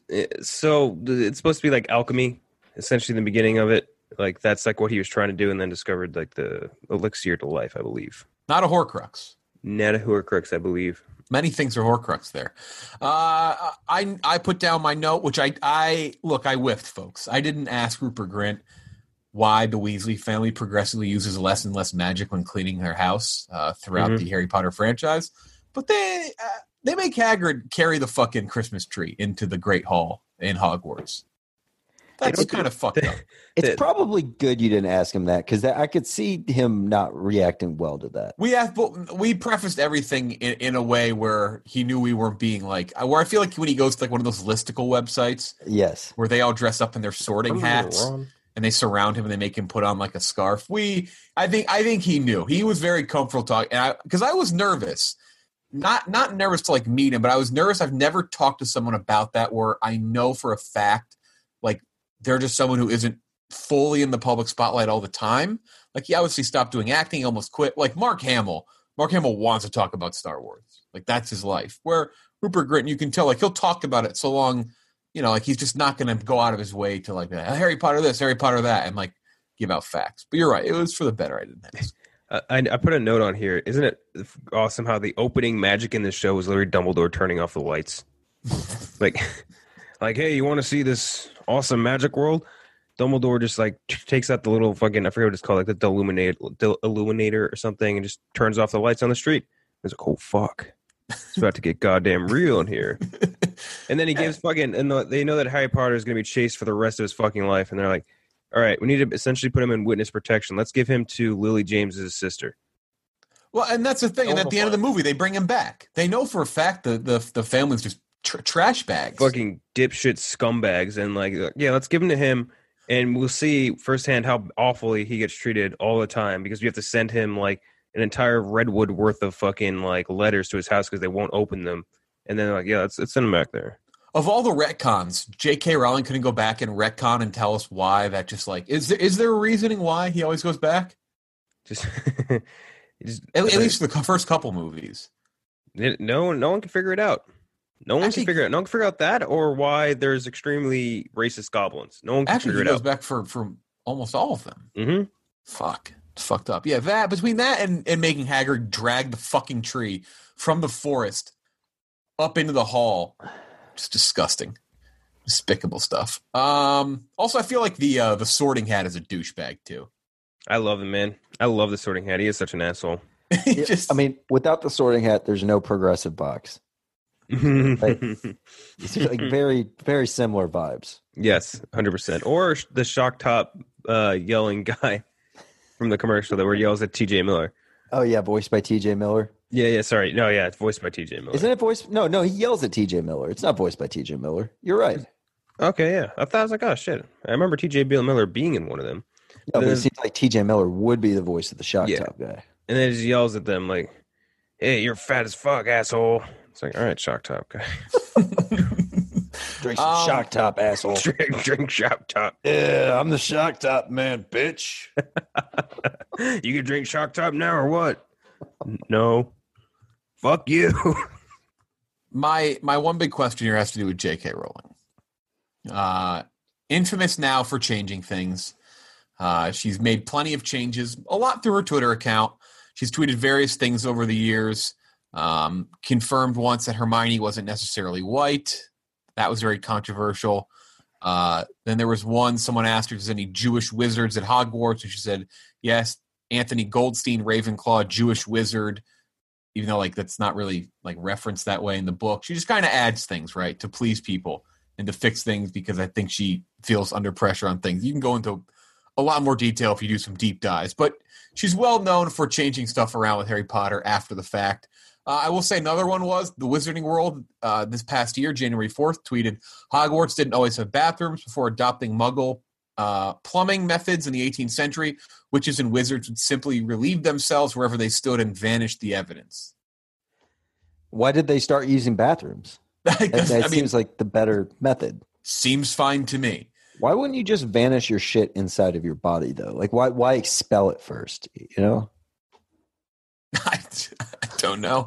So it's supposed to be like alchemy, essentially in the beginning of it. Like that's like what he was trying to do, and then discovered like the elixir to life, I believe. Not a Horcrux. Not a Horcrux, I believe. Many things are Horcrux there. Uh, I I put down my note, which I I look I whiffed, folks. I didn't ask Rupert Grint why the Weasley family progressively uses less and less magic when cleaning their house uh, throughout Mm-hmm. the Harry Potter franchise, but they uh, they make Hagrid carry the fucking Christmas tree into the Great Hall in Hogwarts. That's kind of fucked up. It's probably good you didn't ask him that because I could see him not reacting well to that. We have, we prefaced everything in, in a way where he knew we weren't being like, where I feel like when he goes to like one of those listicle websites, yes, where they all dress up in their sorting I'm hats wrong. and they surround him and they make him put on like a scarf. We, I think, I think he knew. He was very comfortable talking, and I because I was nervous, not not nervous to like meet him, but I was nervous. I've never talked to someone about that where I know for a fact, like they're just someone who isn't fully in the public spotlight all the time. Like he obviously stopped doing acting, he almost quit. Like Mark Hamill, Mark Hamill wants to talk about Star Wars. Like that's his life. Where Rupert Grint, you can tell, like he'll talk about it so long, you know, like he's just not going to go out of his way to like Harry Potter this, Harry Potter that, and like give out facts. But you're right, it was for the better. I didn't ask. Uh, I, I put a note on here. Isn't it awesome how the opening magic in this show was literally Dumbledore turning off the lights? like, like, hey, you want to see this awesome magic world? Dumbledore just like takes out the little fucking, I forget what it's called, like the illuminator, illuminator or something, and just turns off the lights on the street. It's like, oh fuck, it's about to get goddamn real in here. And then he gives fucking, and they know that Harry Potter is going to be chased for the rest of his fucking life, and they're like, all right, we need to essentially put him in witness protection. Let's give him to Lily James's sister. Well, and that's the thing. And at the end of the movie, they bring him back. They know for a fact that the the family's just tr- trash bags, fucking dipshit scumbags, and like, yeah, let's give him to him. And we'll see firsthand how awfully he gets treated all the time because we have to send him like an entire redwood worth of fucking like letters to his house because they won't open them. And then they're like, yeah, let's, let's send him back there. Of all the retcons, J K. Rowling couldn't go back and retcon and tell us why that just like, is there, is there a reasoning why he always goes back? Just, just at, at least the first couple movies. No, no one can figure it out. No one actually, can figure it out. No one can figure out that or why there's extremely racist goblins. No one can actually, figure it he goes out. back for, for almost all of them. Mm-hmm. Fuck. It's fucked up. Yeah, that between that and, and making Hagrid drag the fucking tree from the forest up into the hall, just disgusting. Despicable stuff. Um, also, I feel like the uh, the Sorting Hat is a douchebag, too. I love him, man. I love the Sorting Hat. He is such an asshole. Just, I mean, without the Sorting Hat, there's no Progressive Box. Like, it's like very, very similar vibes. Yes, one hundred percent. Or the shock top uh, yelling guy from the commercial that where he yells at T J Miller. Oh, yeah, voiced by T J Miller. Yeah, yeah, sorry. No, yeah, it's voiced by T J Miller. Isn't it voiced? No, no, he yells at T J Miller. It's not voiced by T J Miller. You're right. Okay, yeah. I thought I was like, oh, shit. I remember T J Miller being in one of them. No, but it seems like T J Miller would be the voice of the shock yeah. top guy. And then he just yells at them like, hey, you're fat as fuck, asshole. It's like, all right, shock top guy. Drink some um, shock top, asshole. Drink, drink shock top. Yeah, I'm the shock top man, bitch. You can drink shock top now or what? No. Fuck you. My my one big question here has to do with J K Rowling. Uh, infamous now for changing things. Uh, she's made plenty of changes, a lot through her Twitter account. She's tweeted various things over the years. Um, confirmed once that Hermione wasn't necessarily white. That was very controversial. Uh, then there was one, someone asked her if there's any Jewish wizards at Hogwarts, and she said, yes, Anthony Goldstein, Ravenclaw, Jewish wizard, even though like that's not really like referenced that way in the book. She just kind of adds things, right, to please people and to fix things because I think she feels under pressure on things. You can go into a lot more detail if you do some deep dives, but she's well known for changing stuff around with Harry Potter after the fact. Uh, I will say another one was the Wizarding World uh, this past year, January fourth, tweeted, Hogwarts didn't always have bathrooms before adopting Muggle uh, plumbing methods in the eighteenth century. Witches and wizards would simply relieve themselves wherever they stood and vanish the evidence. Why did they start using bathrooms? that that I seems mean, like the better method. Seems fine to me. Why wouldn't you just vanish your shit inside of your body, though? Like, why why expel it first, you know? I, I don't know.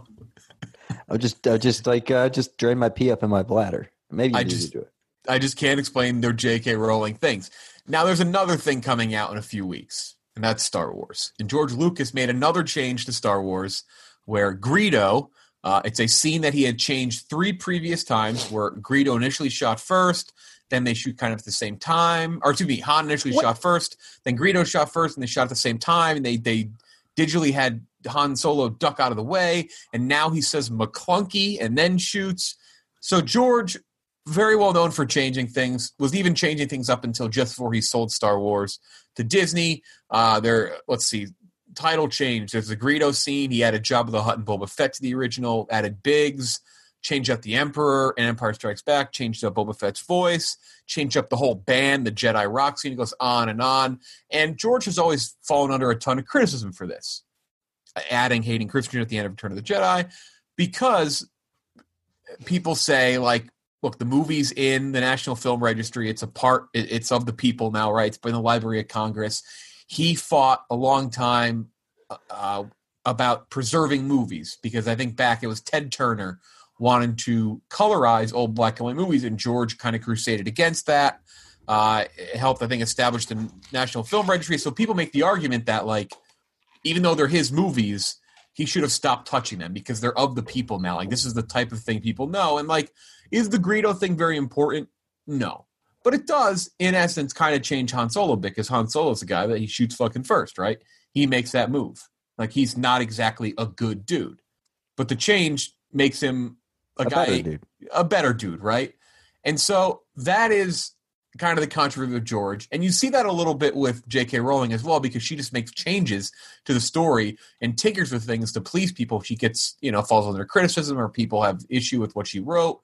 I'll just, I'll just like, uh, just drain my pee up in my bladder. Maybe you I need just, to do it. I just can't explain their J K Rowling things. Now, there's another thing coming out in a few weeks, and that's Star Wars. And George Lucas made another change to Star Wars where Greedo, uh, it's a scene that he had changed three previous times where Greedo initially shot first, then they shoot kind of at the same time. Or excuse me, Han initially what? shot first, then Greedo shot first, and they shot at the same time, and they they digitally had Han Solo duck out of the way, and now he says McClunky and then shoots. So George, very well known for changing things, was even changing things up until just before he sold Star Wars to Disney. Uh, there, let's see, title change. There's the Greedo scene. He added Jabba the Hutt and Boba Fett to the original, added Biggs, changed up the Emperor and Empire Strikes Back, changed up Boba Fett's voice, changed up the whole band, the Jedi rock scene. It goes on and on. And George has always fallen under a ton of criticism for this, adding Hayden Christensen at the end of Return of the Jedi, because people say, like, look, the movie's in the National Film Registry. It's a part, it's of the people now, right? It's in the Library of Congress. He fought a long time uh, about preserving movies, because I think back it was Ted Turner wanted to colorize old black and white movies, and George kind of crusaded against that. Uh, it helped, I think, establish the National Film Registry. So people make the argument that, like, even though they're his movies, he should have stopped touching them because they're of the people now. Like, this is the type of thing people know. And, like, is the Greedo thing very important? No. But it does, in essence, kind of change Han Solo, because Han Solo's a guy that he shoots fucking first, right? He makes that move. Like, he's not exactly a good dude. But the change makes him a, a guy, better dude. a better dude, right? And so that is kind of the controversy of George. And you see that a little bit with J K Rowling as well, because she just makes changes to the story and tinkers with things to please people. She gets, you know, falls under criticism, or people have issue with what she wrote.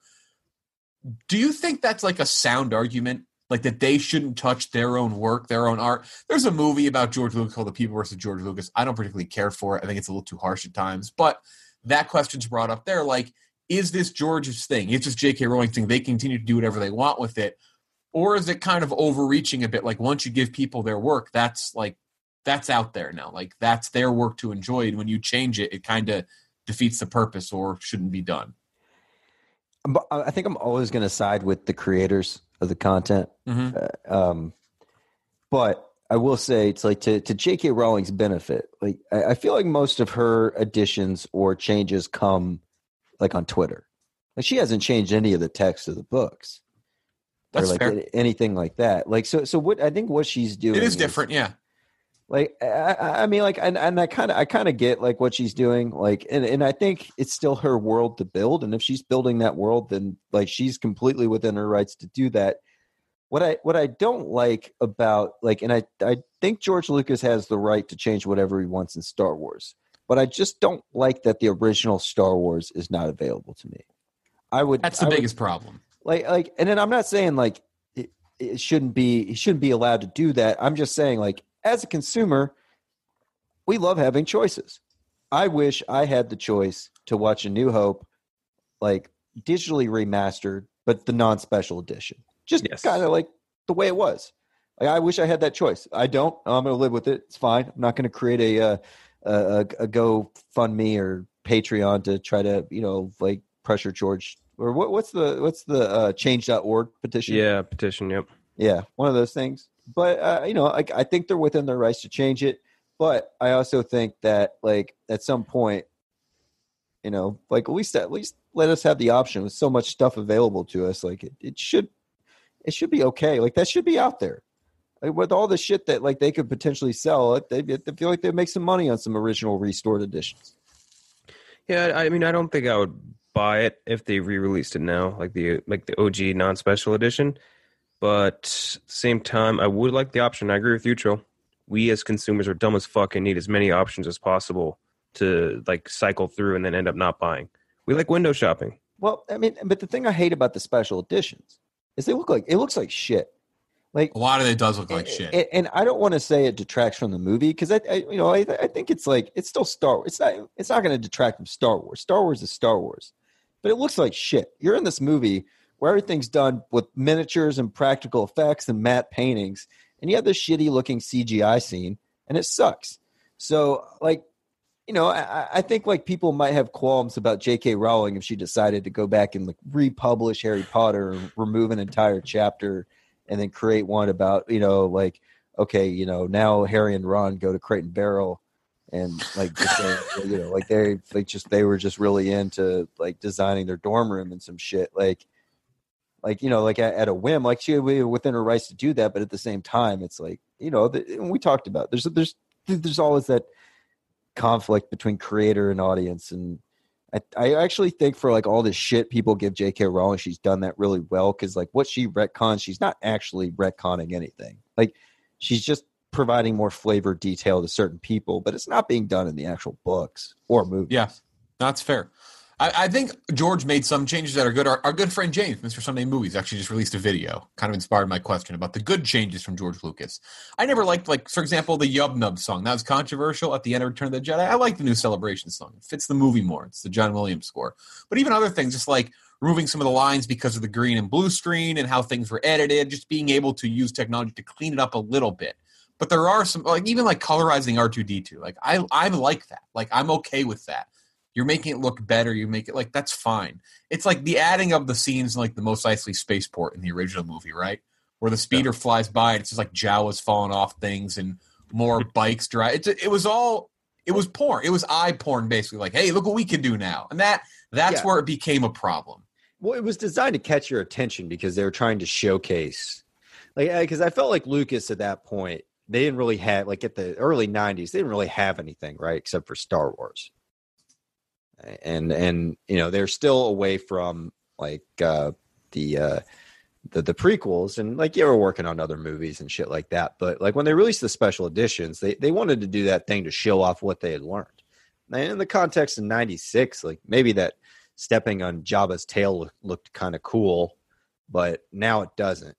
Do you think that's like a sound argument? Like, that they shouldn't touch their own work, their own art? There's a movie about George Lucas called The People versus George Lucas. I don't particularly care for it. I think it's a little too harsh at times. But that question's brought up there. Like, is this George's thing? Is this J K Rowling's thing? They continue to do whatever they want with it. Or is it kind of overreaching a bit? Like, once you give people their work, that's like, that's out there now. Like, that's their work to enjoy. And when you change it, it kind of defeats the purpose or shouldn't be done. I think I'm always going to side with the creators of the content. Mm-hmm. Uh, um, but I will say it's like to, to J K Rowling's benefit. Like I, I feel like most of her additions or changes come like on Twitter. Like she hasn't changed any of the text of the books. That's or like fair. anything like that. Like so so what I think what she's doing It is different, yeah. Like I, I mean, like, and, and I kind of, I kind of get like what she's doing, like, and, and I think it's still her world to build, and if she's building that world, then like she's completely within her rights to do that. What I, what I don't like about like, and I, I think George Lucas has the right to change whatever he wants in Star Wars, but I just don't like that the original Star Wars is not available to me. I would. That's the I biggest would, problem. Like, like, and then I'm not saying like it, it shouldn't be, he shouldn't be allowed to do that. I'm just saying like, as a consumer, we love having choices. I wish I had the choice to watch A New Hope, like digitally remastered, but the non-special edition. Just Yes. kind of like the way it was. Like I wish I had that choice. I don't. I'm going to live with it. It's fine. I'm not going to create a, uh, a a GoFundMe or Patreon to try to, you know, like pressure George or what, what's the what's the uh, change dot org petition? Yeah, petition. Yep. Yeah, one of those things. But uh, you know, I, I think they're within their rights to change it. But I also think that, like, at some point, you know, like at least at least let us have the option with so much stuff available to us. Like it, it should, it should be okay. Like that should be out there. Like with all the shit that like they could potentially sell, they, they feel like they make some money on some original restored editions. Yeah, I mean, I don't think I would buy it if they re-released it now, like the like the O G non-special edition. But at the same time, I would like the option. I agree with you, Trill. We as consumers are dumb as fuck and need as many options as possible to like cycle through and then end up not buying. We like window shopping. Well, I mean, but the thing I hate about the special editions is they look like it looks like shit. Like a lot of it does look like shit. And, and I don't want to say it detracts from the movie because I, I, you know, I, I think it's like it's still Star Wars. It's not. It's not going to detract from Star Wars. Star Wars is Star Wars, but it looks like shit. You're in this movie where everything's done with miniatures and practical effects and matte paintings, and you have this shitty looking C G I scene, and it sucks. So, like, you know, I, I think like people might have qualms about J K Rowling if she decided to go back and like republish Harry Potter and remove an entire chapter. And then create one about, you know, like, okay, you know, now Harry and Ron go to Crate and Barrel, and like, just, you know, like they like just they were just really into like designing their dorm room and some shit, like, like you know, like at, at a whim, like she was within her rights to do that, but at the same time, it's like, you know, the, and we talked about there's there's there's always that conflict between creator and audience, and I, I actually think for like all this shit people give J K Rowling, she's done that really well because like what she retcons, she's not actually retconning anything. Like she's just providing more flavor detail to certain people, but it's not being done in the actual books or movies. Yeah, that's fair. I, I think George made some changes that are good. Our, our good friend James, Mister Sunday Movies, actually just released a video, kind of inspired my question about the good changes from George Lucas. I never liked, like, for example, the Yub Nub song. That was controversial at the end of Return of the Jedi. I like the new Celebration song. It fits the movie more. It's the John Williams score. But even other things, just like removing some of the lines because of the green and blue screen and how things were edited, just being able to use technology to clean it up a little bit. But there are some, like, even like colorizing R two D two. Like, I, I like that. Like, I'm okay with that. You're making it look better. You make it like that's fine. It's like the adding of the scenes in like the Mos Eisley spaceport in the original movie, right? Where the speeder yeah. flies by and it's just like Jawas falling off things and more bikes drive. It, it was all it was porn. It was eye porn basically. Like, hey, look what we can do now. And that that's yeah. where it became a problem. Well, it was designed to catch your attention because they were trying to showcase, like, because I felt like Lucas at that point they didn't really have like at the early nineties they didn't really have anything right except for Star Wars. And and you know they're still away from like uh, the uh, the the prequels and like you were working on other movies and shit like that. But like when they released the special editions, they they wanted to do that thing to show off what they had learned. And in the context of ninety-six, like maybe that stepping on Jabba's tail look, looked kind of cool, but now it doesn't.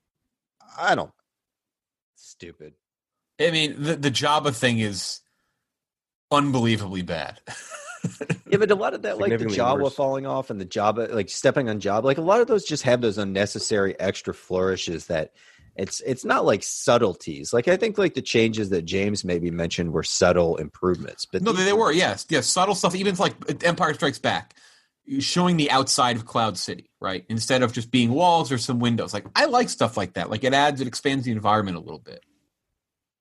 I don't. Stupid. I mean, the the Jabba thing is unbelievably bad. Yeah, but a lot of that, like the Jawa worse. falling off and the Jabba, like stepping on Jabba, like a lot of those just have those unnecessary extra flourishes that it's it's not like subtleties. Like I think like the changes that James maybe mentioned were subtle improvements. But no, they, they were, yes, yes, subtle stuff. Even like Empire Strikes Back, showing the outside of Cloud City, right, instead of just being walls or some windows. Like I like stuff like that. Like it adds, it expands the environment a little bit.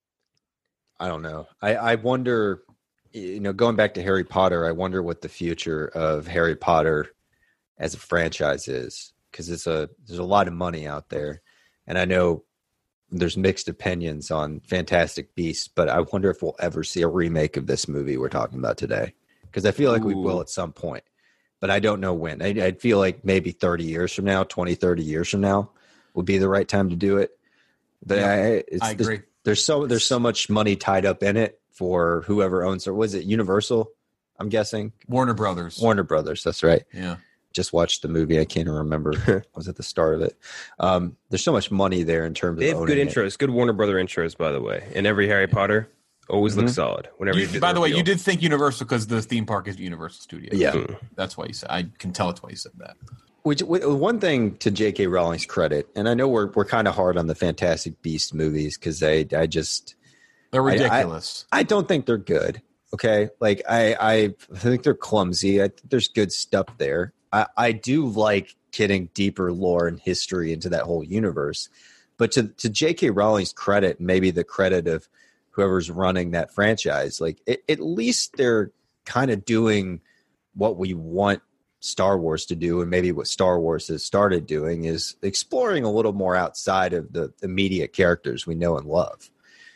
I don't know. I, I wonder, you know, going back to Harry Potter, I wonder what the future of Harry Potter as a franchise is, because it's a there's a lot of money out there, and I know there's mixed opinions on Fantastic Beasts, but I wonder if we'll ever see a remake of this movie we're talking about today, because I feel like Ooh. we will at some point, but I don't know when. I, I feel like maybe thirty years from now, twenty, thirty years from now would be the right time to do it. But yeah, I, it's, I agree. There's, there's so there's so much money tied up in it for whoever owns it. Was it Universal? I'm guessing Warner Brothers. Warner Brothers. That's right. Yeah. Just watched the movie. I can't even remember. Was at the start of it. Um, there's so much money there in terms they of have good owning intros, good Warner Brother intros, by the way. And every Harry Potter always Mm-hmm. looks solid. Whenever you, You, do by the way, reveal. you did think Universal because the theme park is Universal Studios. Yeah. Mm. That's why you said. I can tell it's why you said that. Which one thing to J K. Rowling's credit, and I know we're we're kind of hard on the Fantastic Beasts movies because they I just They're I- I- ridiculous. I, don't think they're good. Okay, like I I think they're clumsy. I think there's good stuff there. I I do like getting deeper lore and history into that whole universe, but to to J K. Rowling's credit, maybe the credit of whoever's running that franchise, like it, at least they're kind of doing what we want Star Wars to do, and maybe what Star Wars has started doing is exploring a little more outside of the immediate characters we know and love.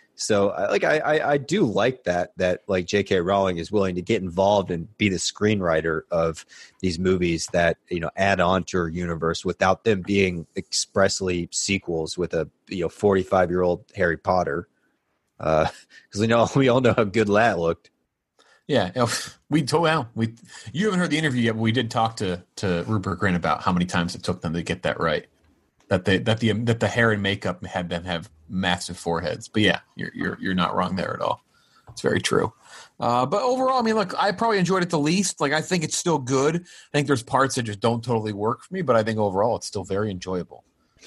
So I- like I, I I do like that that like J K. Rowling is willing to get involved and be the screenwriter of these movies that, you know, add on to her universe without them being expressly sequels with a, you know, forty-five year old Harry Potter. Uh, because we know we all know how good that looked. Yeah, you know, we told well, we you haven't heard the interview yet, but we did talk to to Rupert Grint about how many times it took them to get that right. That they that the that the hair and makeup had them have massive foreheads. But yeah, you're you're you're not wrong there at all. It's very true. Uh, but overall, I mean, look, I probably enjoyed it the least. Like, I think it's still good. I think there's parts that just don't totally work for me, but I think overall it's still very enjoyable.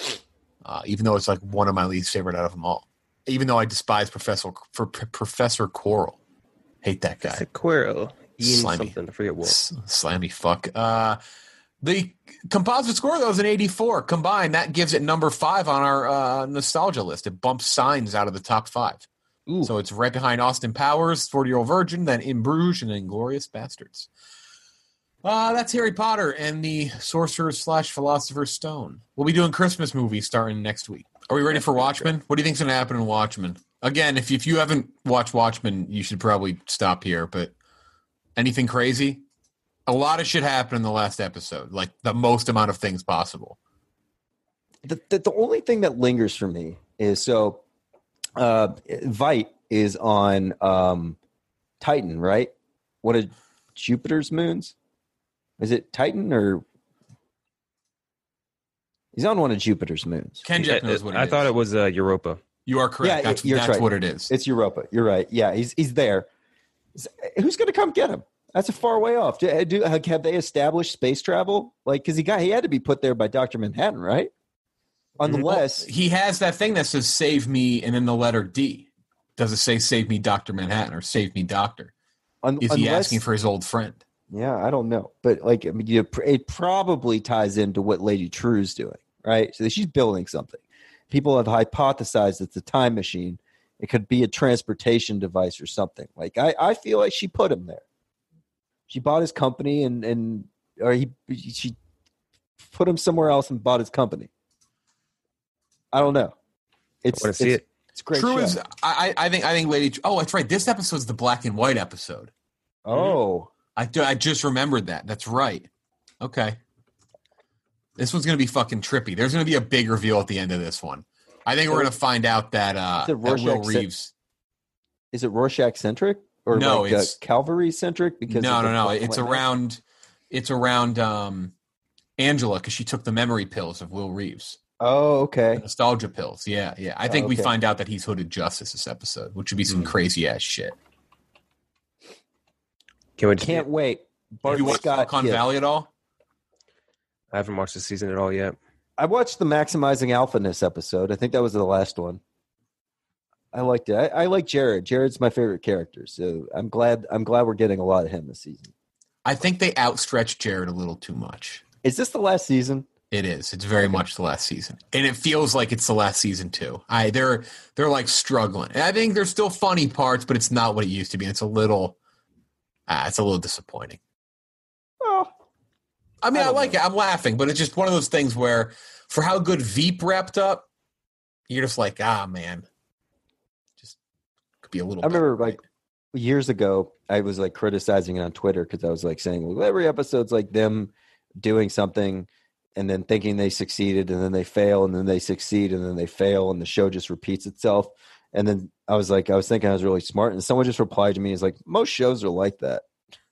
Uh, even though it's like one of my least favorite out of them all. Even though I despise Professor for P- Professor Quirrell. Hate that guy. It's a Quirrell. Ian Slimy. something. I forget what. S- Slammy fuck. Uh, the composite score, though, is an eighty-four. Combined, that gives it number five on our uh, nostalgia list. It bumps Signs out of the top five. Ooh. So it's right behind Austin Powers, forty-Year-Old Virgin, then In Bruges, and Inglourious Bastards. Uh, that's Harry Potter and the Sorcerer's slash Philosopher's Stone. We'll be doing Christmas movies starting next week. Are we ready for Watchmen? What do you think's going to happen in Watchmen? Again, if if you haven't watched Watchmen, you should probably stop here. But anything crazy? A lot of shit happened in the last episode. Like the most amount of things possible. The, the the only thing that lingers for me is so uh Vite is on um Titan, right? One of Jupiter's moons? Is it Titan or he's on one of Jupiter's moons? Kenjack knows what it I is. thought it was uh, Europa. You are correct. Yeah, that's you're that's right. what it is. It's Europa. You're right. Yeah, he's he's there. Who's going to come get him? That's a far way off. Do, do have they established space travel? Like, because he got he had to be put there by Doctor Manhattan, right? Unless Well, he has that thing that says "Save me" and then the letter D. Does it say "Save me, Doctor Manhattan" or "Save me, Doctor"? un, Is he unless, asking for his old friend? Yeah, I don't know, but like, I mean, you, it probably ties into what Lady True's doing, right? So she's building something. People have hypothesized it's a time machine. It could be a transportation device or something. Like, I, I feel like she put him there. She bought his company, and and or he she put him somewhere else and bought his company. I don't know. It's I want to see it's, it. It's a great. True show. is, I, I think I think Lady. Oh, that's right. This episode's the black and white episode. Oh, I do- I just remembered that. That's right. Okay. This one's gonna be fucking trippy. There's gonna be a big reveal at the end of this one. I think we're gonna find out that uh, Is it that Will Rorschach Reeves. Is it Rorschach centric or No, like, uh, it's- Calvary centric? Because No, of no, the no. black and It's white night? around. It's around um, Angela because she took the memory pills of Will Reeves. Oh, okay. The nostalgia pills. Yeah, yeah. I think Oh, we okay. find out that he's Hooded Justice this episode, which would be some crazy ass shit. Can't wait. To Can't see it. wait. Bart Have you watched Scott, Silicon yeah. Valley at all? I haven't watched the season at all yet. I watched the Maximizing Alphaness episode. I think that was the last one. I liked it. I, I like Jared. Jared's my favorite character, so I'm glad. I'm glad we're getting a lot of him this season. I think they outstretched Jared a little too much. Is this the last season? It is. It's very much the last season, and it feels like it's the last season too. I they're they're like struggling. And I think there's still funny parts, but it's not what it used to be. It's a little, uh, it's a little disappointing. Well, I mean, I, I like know. it. I'm laughing, but it's just one of those things where, for how good Veep wrapped up, you're just like, ah, man, just could be a little. I remember better. like years ago, I was like criticizing it on Twitter because I was like saying, well, every episode's like them doing something and then thinking they succeeded, and then they fail, and then they succeed, and then they fail, and the show just repeats itself. And then I was like, I was thinking I was really smart, and someone just replied to me, "Is like most shows are like that."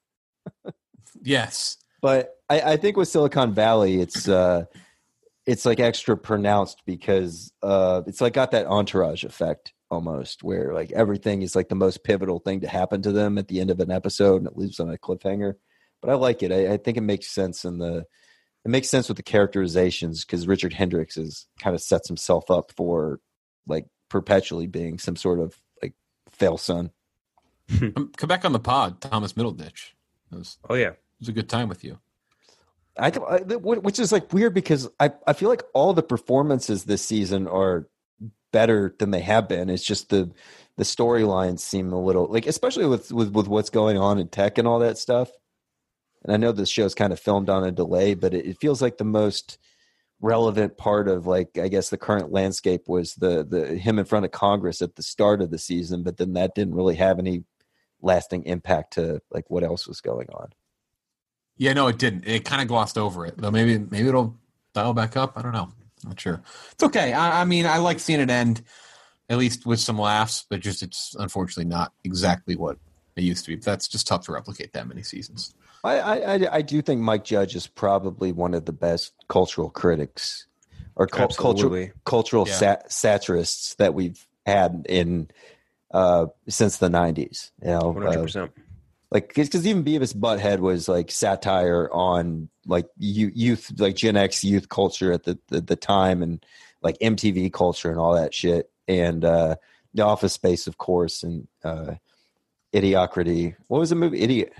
Yes, but I, I think with Silicon Valley, it's uh, it's like extra pronounced because uh, it's like got that Entourage effect almost, where like everything is like the most pivotal thing to happen to them at the end of an episode, and it leaves on a cliffhanger. But I like it. I, I think it makes sense in the. It makes sense with the characterizations because Richard Hendricks is kind of sets himself up for like perpetually being some sort of like fail son. Come back on the pod, Thomas Middleditch. It was, oh yeah, it was a good time with you. I, I which is like weird because I I feel like all the performances this season are better than they have been. It's just the the storylines seem a little like, especially with, with with what's going on in tech and all that stuff. And I know this show's kind of filmed on a delay, but it, it feels like the most relevant part of like, I guess the current landscape was the, the him in front of Congress at the start of the season, but then that didn't really have any lasting impact to like what else was going on. Yeah, no, it didn't. It kind of glossed over it, though. Maybe, maybe it'll dial back up. I don't know. Not sure. It's okay. I, I mean, I like seeing it end, at least with some laughs, but just it's unfortunately not exactly what it used to be. But that's just tough to replicate that many seasons. I, I I do think Mike Judge is probably one of the best cultural critics or cu- cultural cultural yeah. sat- satirists that we've had in uh, since the nineties. You know, one hundred percent. Uh, like because even Beavis Butthead was like satire on like youth, like Gen X youth culture at the, the the time, and like M T V culture and all that shit, and uh, The Office Space, of course, and uh, Idiocracy. What was the movie? Idiot.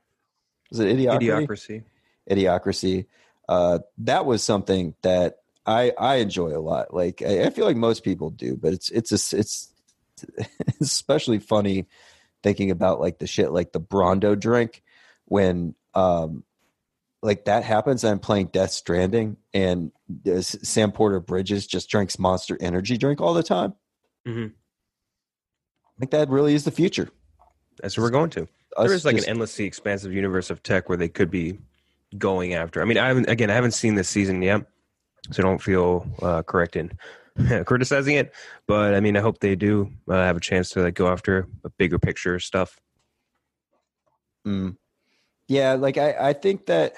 Was it Idiocracy? Idiocracy. Idiocracy. Uh, that was something that I I enjoy a lot. Like I, I feel like most people do, but it's it's a, it's especially funny thinking about like the shit like the Brondo drink when um like that happens. I'm playing Death Stranding and uh, Sam Porter Bridges just drinks Monster Energy drink all the time. Mm-hmm. I think that really is the future. That's what we're going to. Us there is like just- an endlessly expansive universe of tech where they could be going after. I mean, I haven't again, I haven't seen this season yet, so don't feel uh, correct in criticizing it. But I mean, I hope they do uh, have a chance to like go after a bigger picture stuff. Mm. Yeah, like I, I think that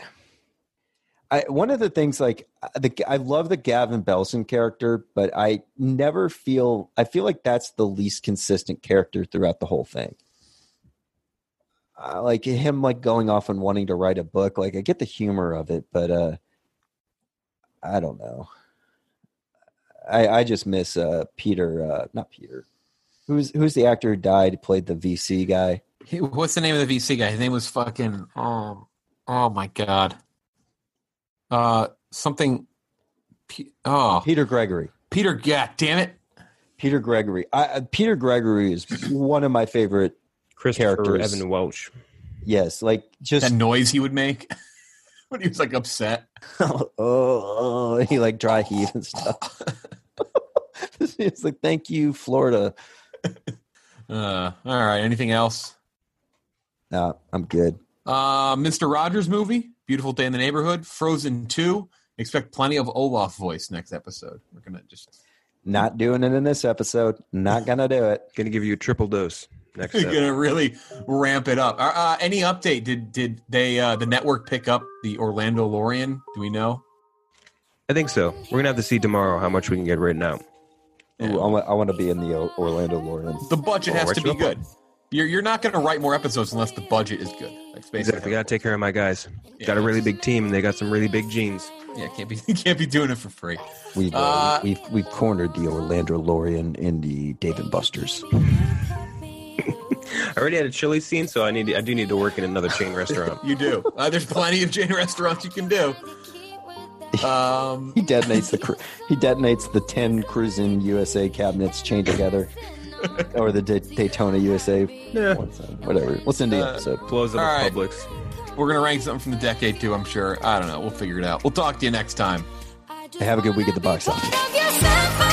I one of the things like the I love the Gavin Belson character, but I never feel I feel like that's the least consistent character throughout the whole thing. Uh, like him like going off and wanting to write a book, like I get the humor of it, but uh I don't know. I I just miss uh Peter uh not Peter. Who's who's the actor who died who played the V C guy? He, what's the name of the V C guy? His name was fucking oh oh my god. Uh something P, oh Peter Gregory. Peter yeah, damn it. Peter Gregory. I, Peter Gregory is one of my favorite Christopher characters. Evan Welch. Yes, like just that noise he would make when he was like upset. oh, oh, he like dry heave and stuff. It's like, thank you, Florida. Uh, all right. Anything else? No, I'm good. Uh, Mister Rogers movie, Beautiful Day in the Neighborhood, Frozen two. Expect plenty of Olaf voice next episode. We're gonna just not doing it in this episode. Not gonna do it. Gonna give you a triple dose next. We're gonna really ramp it up. Uh, uh, any update? Did did they uh, the network pick up the Orlando Lorian? Do we know? I think so. We're gonna have to see tomorrow how much we can get written out. Ooh, I want, I want to be in the Orlando Lorian. The budget Oh, has right to you be up good. You're you're not going to write more episodes unless the budget is good. Like Space Exactly. Got to take care of my guys. Yeah, got a really big team, and they got some really big genes. Yeah, can't be can't be doing it for free. We've uh, Uh, we've we've cornered the Orlando Lorian in the Dave and Buster's. I already had a chili scene, so I need to, I do need to work in another chain restaurant. You do. Uh, there's plenty of chain restaurants you can do. Um, he detonates the cru- he detonates the ten Cruising U S A cabinets chained together, or the D- Daytona U S A. Yeah. Whatever. Listen to the Uh, episode. Blows up All a right. Publix. We're gonna rank something from the decade too. I'm sure. I don't know. We'll figure it out. We'll talk to you next time. Have a good week at the box office. Yourself